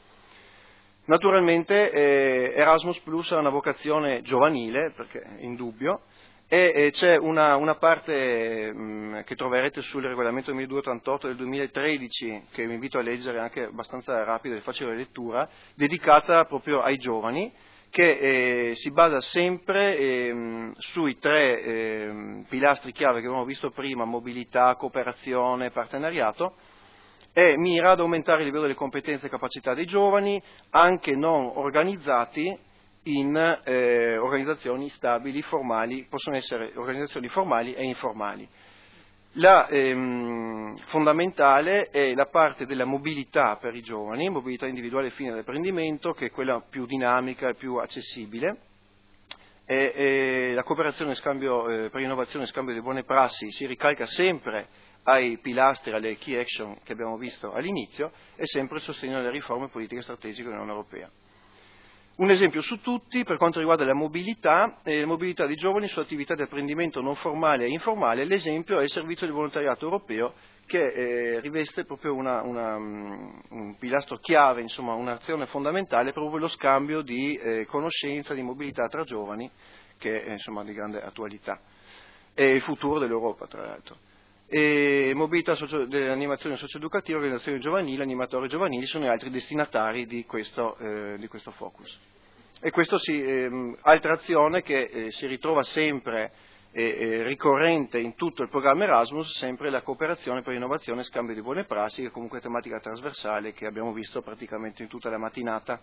Naturalmente eh, Erasmus Plus ha una vocazione giovanile, perché è indubbio, e eh, c'è una, una parte mh, che troverete sul regolamento milleduecentottantotto del duemilatredici, che vi invito a leggere anche abbastanza rapido e facile lettura, dedicata proprio ai giovani, che eh, si basa sempre eh, sui tre eh, pilastri chiave che abbiamo visto prima, mobilità, cooperazione, partenariato, e mira ad aumentare il livello delle competenze e capacità dei giovani, anche non organizzati in eh, organizzazioni stabili, formali, possono essere organizzazioni formali e informali. La ehm, fondamentale è la parte della mobilità per i giovani, mobilità individuale fine dell'apprendimento, che è quella più dinamica e più accessibile. E, e la cooperazione e scambio, eh, per innovazione e scambio di buone prassi si ricalca sempre ai pilastri, alle key action che abbiamo visto all'inizio, e sempre il sostegno alle riforme politiche strategiche dell'Unione Europea. Un esempio su tutti per quanto riguarda la mobilità, eh, la mobilità dei giovani su attività di apprendimento non formale e informale. L'esempio è il servizio di volontariato europeo, che eh, riveste proprio una, una, un pilastro chiave, insomma un'azione fondamentale proprio lo scambio di eh, conoscenza, di mobilità tra giovani, che è insomma di grande attualità. È il futuro dell'Europa, tra l'altro. E mobilità socio, dell'animazione socioeducativa, organizzazioni giovanili, animatori giovanili sono gli altri destinatari di questo, eh, di questo focus. E questo si, ehm, altra azione che eh, si ritrova sempre eh, eh, ricorrente in tutto il programma Erasmus, sempre la cooperazione per l'innovazione e scambio di buone prassi, che è comunque tematica trasversale che abbiamo visto praticamente in tutta la mattinata.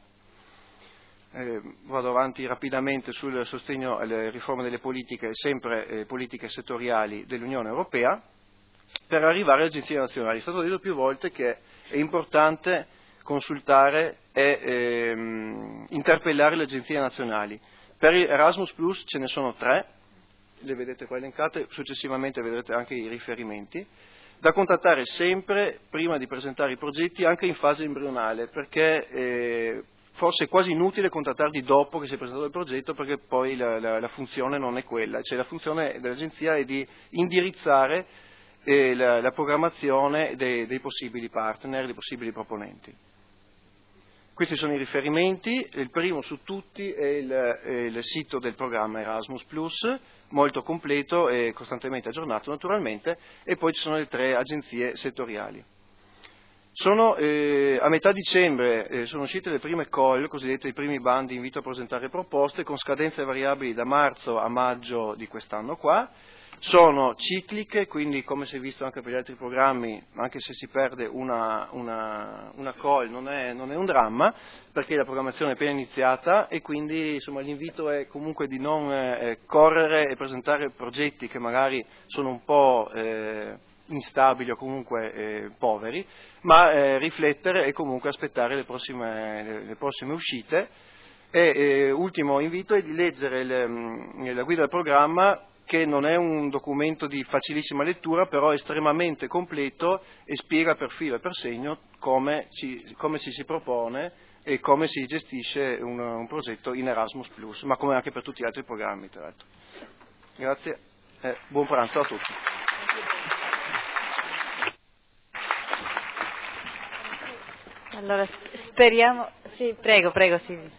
Eh, vado avanti rapidamente sul sostegno alle riforme delle politiche, sempre eh, politiche settoriali dell'Unione Europea, per arrivare alle agenzie nazionali. È stato detto più volte che è importante consultare e ehm, interpellare le agenzie nazionali, Per Erasmus Plus ce ne sono tre, le vedete qua elencate, successivamente vedrete anche i riferimenti, da contattare sempre prima di presentare i progetti, anche in fase embrionale, perché eh, forse è quasi inutile contattarli dopo che si è presentato il progetto, perché poi la, la, la funzione non è quella, cioè la funzione dell'agenzia è di indirizzare eh, la, la programmazione dei, dei possibili partner, dei possibili proponenti. Questi sono i riferimenti, il primo su tutti è il, è il sito del programma Erasmus Plus, molto completo e costantemente aggiornato naturalmente, e poi ci sono le tre agenzie settoriali. Sono, eh, a metà dicembre eh, sono uscite le prime call, cosiddette i primi bandi invito a presentare proposte, con scadenze variabili da marzo a maggio di quest'anno qua. Sono cicliche, quindi come si è visto anche per gli altri programmi, anche se si perde una, una, una call non è, non è un dramma, perché la programmazione è appena iniziata e quindi insomma, l'invito è comunque di non eh, correre e presentare progetti che magari sono un po' eh, instabili o comunque eh, poveri, ma eh, riflettere e comunque aspettare le prossime, le, le prossime uscite. E eh, ultimo invito è di leggere le, la guida del programma, che non è un documento di facilissima lettura, però è estremamente completo e spiega per filo e per segno come ci, come ci si propone e come si gestisce un, un progetto in Erasmus Plus, ma come anche per tutti gli altri programmi, tra l'altro. Grazie e buon pranzo a tutti. Allora, speriamo... Sì, prego, prego, sì.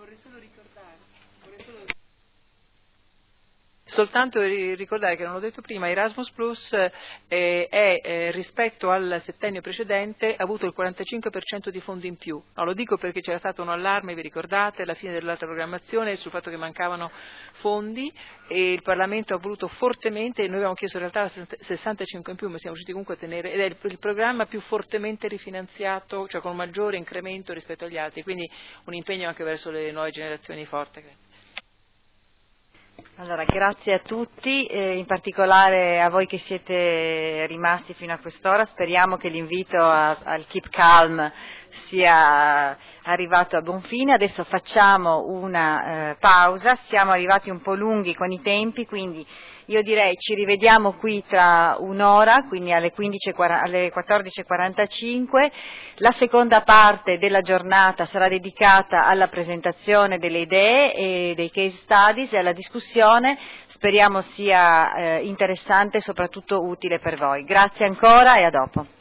Soltanto ricordare che non l'ho detto prima, Erasmus Plus eh, è eh, rispetto al settennio precedente ha avuto il quarantacinque per cento di fondi in più. No, lo dico perché c'era stato un allarme, vi ricordate, alla fine dell'altra programmazione sul fatto che mancavano fondi e il Parlamento ha voluto fortemente, noi avevamo chiesto in realtà sessantacinque in più, ma siamo riusciti comunque a tenere, ed è il, il programma più fortemente rifinanziato, cioè con un maggiore incremento rispetto agli altri, quindi un impegno anche verso le nuove generazioni forte. Grazie. Allora, grazie a tutti, eh, in particolare a voi che siete rimasti fino a quest'ora. Speriamo che l'invito a, al Keep Calm sia arrivato a buon fine. Adesso facciamo una eh, pausa, siamo arrivati un po' lunghi con i tempi, quindi io direi ci rivediamo qui tra un'ora, quindi alle, quindici, alle quattordici e quarantacinque. La seconda parte della giornata sarà dedicata alla presentazione delle idee e dei case studies e alla discussione. Speriamo sia eh, interessante e soprattutto utile per voi. Grazie ancora e a dopo.